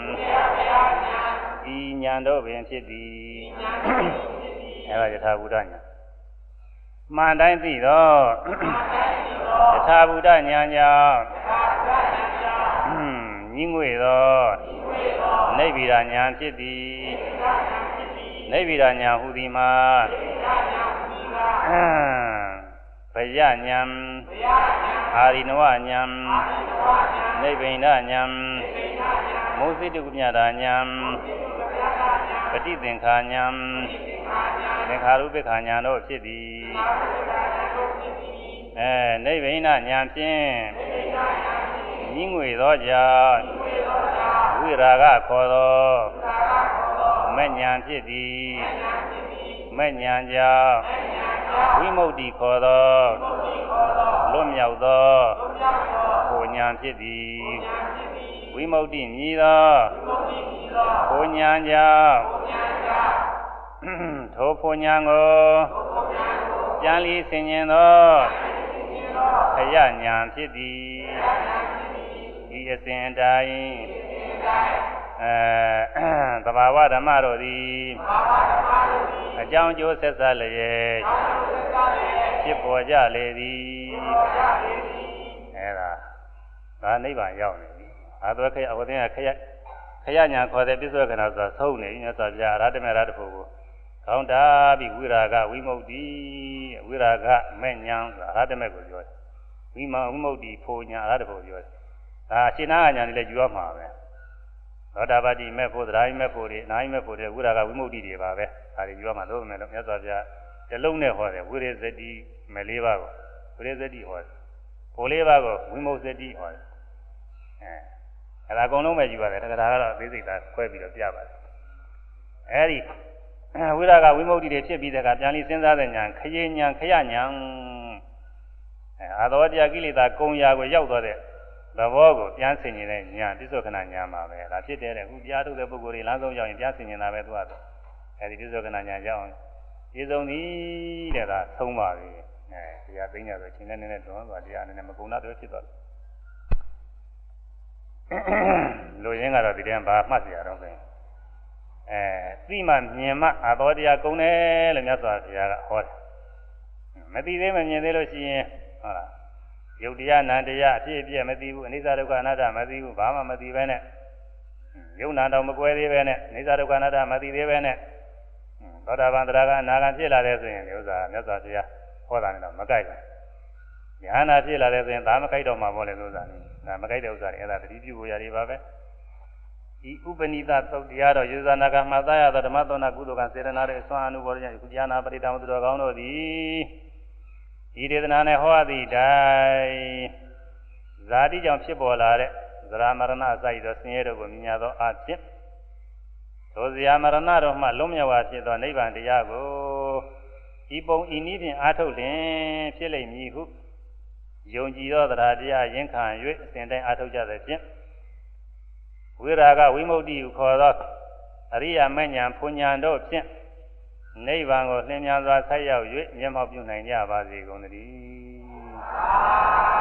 ဤဉာဏ်တို့ပင်ဖြစ်သည်အဲဒါယထာဘူတဉာဏ်မှန်တိုင်းသိသောယထာဘူတဉာဏ်ကြောင့်ညီငွေသောနိဗ္ဗိဒာဉာဏ်ဖြစ်သည်နိဗ္ဗိဒာဉာဏ်ဟူသည်မှာဘယဉာဏ်အာရိနဝဉာဏ်နိဗ္ဗိဒာဉာဏ်မောဇိတုပညာဉာဏ်ပฏิသင်္ခာဉာဏ်သင်္ခါရုပ္ပခာဉာဏ်တို့ဖြစ်သည်နိဗ္ဗိဒာဉာဏ်ဖြင့်ညီငွေသောကြောင့်ဝိရာဂခေါ်သောမဲ့ဉာဏ်ဖြစ်သည်မဲ့ဉာဏ်ကြောင့်ဝိမု ക്തി ခေါ်သောလွတ်မြောက်သောဘုံဉာဏ်ဖြစ်သည်ဝိမု ക്തി မြည်သောဘုံဉာဏ်ကြောင့်ထိုဘုံဉာဏ်ကိုပြန်လီဆင်ញင်သောခရဉာဏ်ဖြစ်သည်ဤအစဉ်တိုင်းသဘာဝဓမ္မတို့သည်အကြောင်းကျိုးဆက်ဆက်လျက်ဖြစ်ပေါ်ကြလေသည်အဲဒါနိဗ္ဗာန်ရောက်နေပြီအာသဝခရအဝသိခရညာခေါ်တဲ့ပြစ္ဆုတ်ခဏဆိုတာသုံးနေပြီမြတ်စွာဘုရားအရဟတမေရတဖို့ကိုခေါင်းတာပြီးဝိရာဂဝိမု ക്തി ဝိရာဂမဲ့ညာဆိုတာအရဟတမေကိုပြောတယ်ဝိမု ക്തി ဖို့ညာအရဟတဖို့ပြောတယ်ဒါရှင်းနာညာနေလဲယူရမှာပဲသောတာပတ္တိမဲ့ဖို့သဒ္ဓါယမဲ့ဖို့တွေအနာယမဲ့ဖို့တွေဝိရာဂဝိမု ക്തി တွေပါပဲဒါတွေယူရမှာလို့မယ်လို့မြတ်စွာဘုရားတလုံးနဲ့ဟောတယ်ဝိရိယဇတိမလေးပါးကိုဝိရိယဇတိဟောတယ်ကိုလေးပါးကိုဝိမုတ်ဇတိဟောတယ်အဲ့ဒါအကုန်လုံးပဲယူရတယ်တက္ကရာကတော့အသေးစိတ်သာခွဲပြီးတော့ပြပါတယ်အဲ့ဒီဝိရာဂဝိမုတ်တိတွေဖြစ်ပြီးတဲ့အခါပြန်ပြီးစဉ်းစားတဲ့ညာခရေညာခရညာအာသောတရားကိလေသာကုံရာကိုရောက်သွားတဲ့သဘောကိုပြန်ဆင်ញင်တဲ့ညာပြစ္ဆုတ်ခဏညာမှာပဲဒါဖြစ်တဲ့အခုတရားထုတ်တဲ့ပုဂ္ဂိုလ်တွေလမ်းဆုံးရောက်ရင်ပြန်ဆင်ញင်တာပဲသူကတော့အဲဒီပြစ္ဆုတ်ခဏညာရောက်အောင်ပြေဆုံးသည်တဲ့ဒါသုံးပါပြီတရားသိညာဆိုချိန်နဲ့နည်းနည်းတွန်းသွားတရားနည်းနည်းမကုံတော့ဖြစ်သွားလူရင်းကတော့ဒီတည်းဘာမှတ်เสียတော့ပဲသိမှမြင်မှအာသောတရားကုံတယ်လို့မြတ်စွာဘုရားကဟောတယ်မသိသေးမမြင်သေးလို့ရှိရင်ဟုတ်လားယုတ်တရားနံတရားအဖြစ်အပျက်မသိဘူးအနိစ္စဒုက္ခအနတ္တမသိဘူးဘာမှမသိပဲနဲ့ယုံနာတော့မကွဲသေးပဲနဲ့အနိစ္စဒုက္ခအနတ္တမသိသေးပဲနဲ့သောတာပန်တရားကအနာဂံဖြစ်လာတယ်ဆိုရင်ဒီဥစ္စာမြတ်စွာဘုရားဟောတာနဲ့တော့မကိုက်ဘူးဉာဏ်နာဖြစ်လာတယ်ဆိုရင်ဒါမကိုက်တော့မှာပေါ့လေဥစ္စာนี่ဒါမကိုက်တဲ့ဥစ္စာတွေအဲ့ဒါတတိပြုကိုရတယ်ပါပဲဒီဥပနိသသုတ်တရားတော်ယေဇာနာကမှတ်သားရသောဓမ္မသောနာကုသိုလ်ကစေတနာရဲ့အစွမ်းအမှုပေါ်ကြောင့်ကုဉာဏပရိတံသူတော်ကောင်းတို့သည်ဤဒေသနာနဲ့ဟောသည့်တိုင်ဇာတိကြောင့်ဖြစ်ပေါ်လာတဲ့ဇရာမရဏအစရှိသောဆင်းရဲတို့ကိုမြင်ရသောအဖြစ်သောဇရာမရဏတို့မှလုံးမြောက်ပါဖြစ်သောနိဗ္ဗာန်တရားကိုဤပုံဤနည်းဖြင့်အားထုတ်လျင်ဖြစ်လိမ့်မည်ဟုယုံကြည်သောတရားတရားရင်ခံ၍အစဉ်တိုင်းအားထုတ်ကြသဖြင့်ဝိရာဂဝိမု ക്തി ဟုခေါ်သောအရိယာမဉ္ဇဉ်ဖွဉ္ဇဉ်တို့ဖြင့်နိဗ္ဗာန်ကိုလင်းမြန်စွာဆက်ရောက်၍မျက်မှောက်ပြုနိုင်ကြပါစေကုန်သတည်း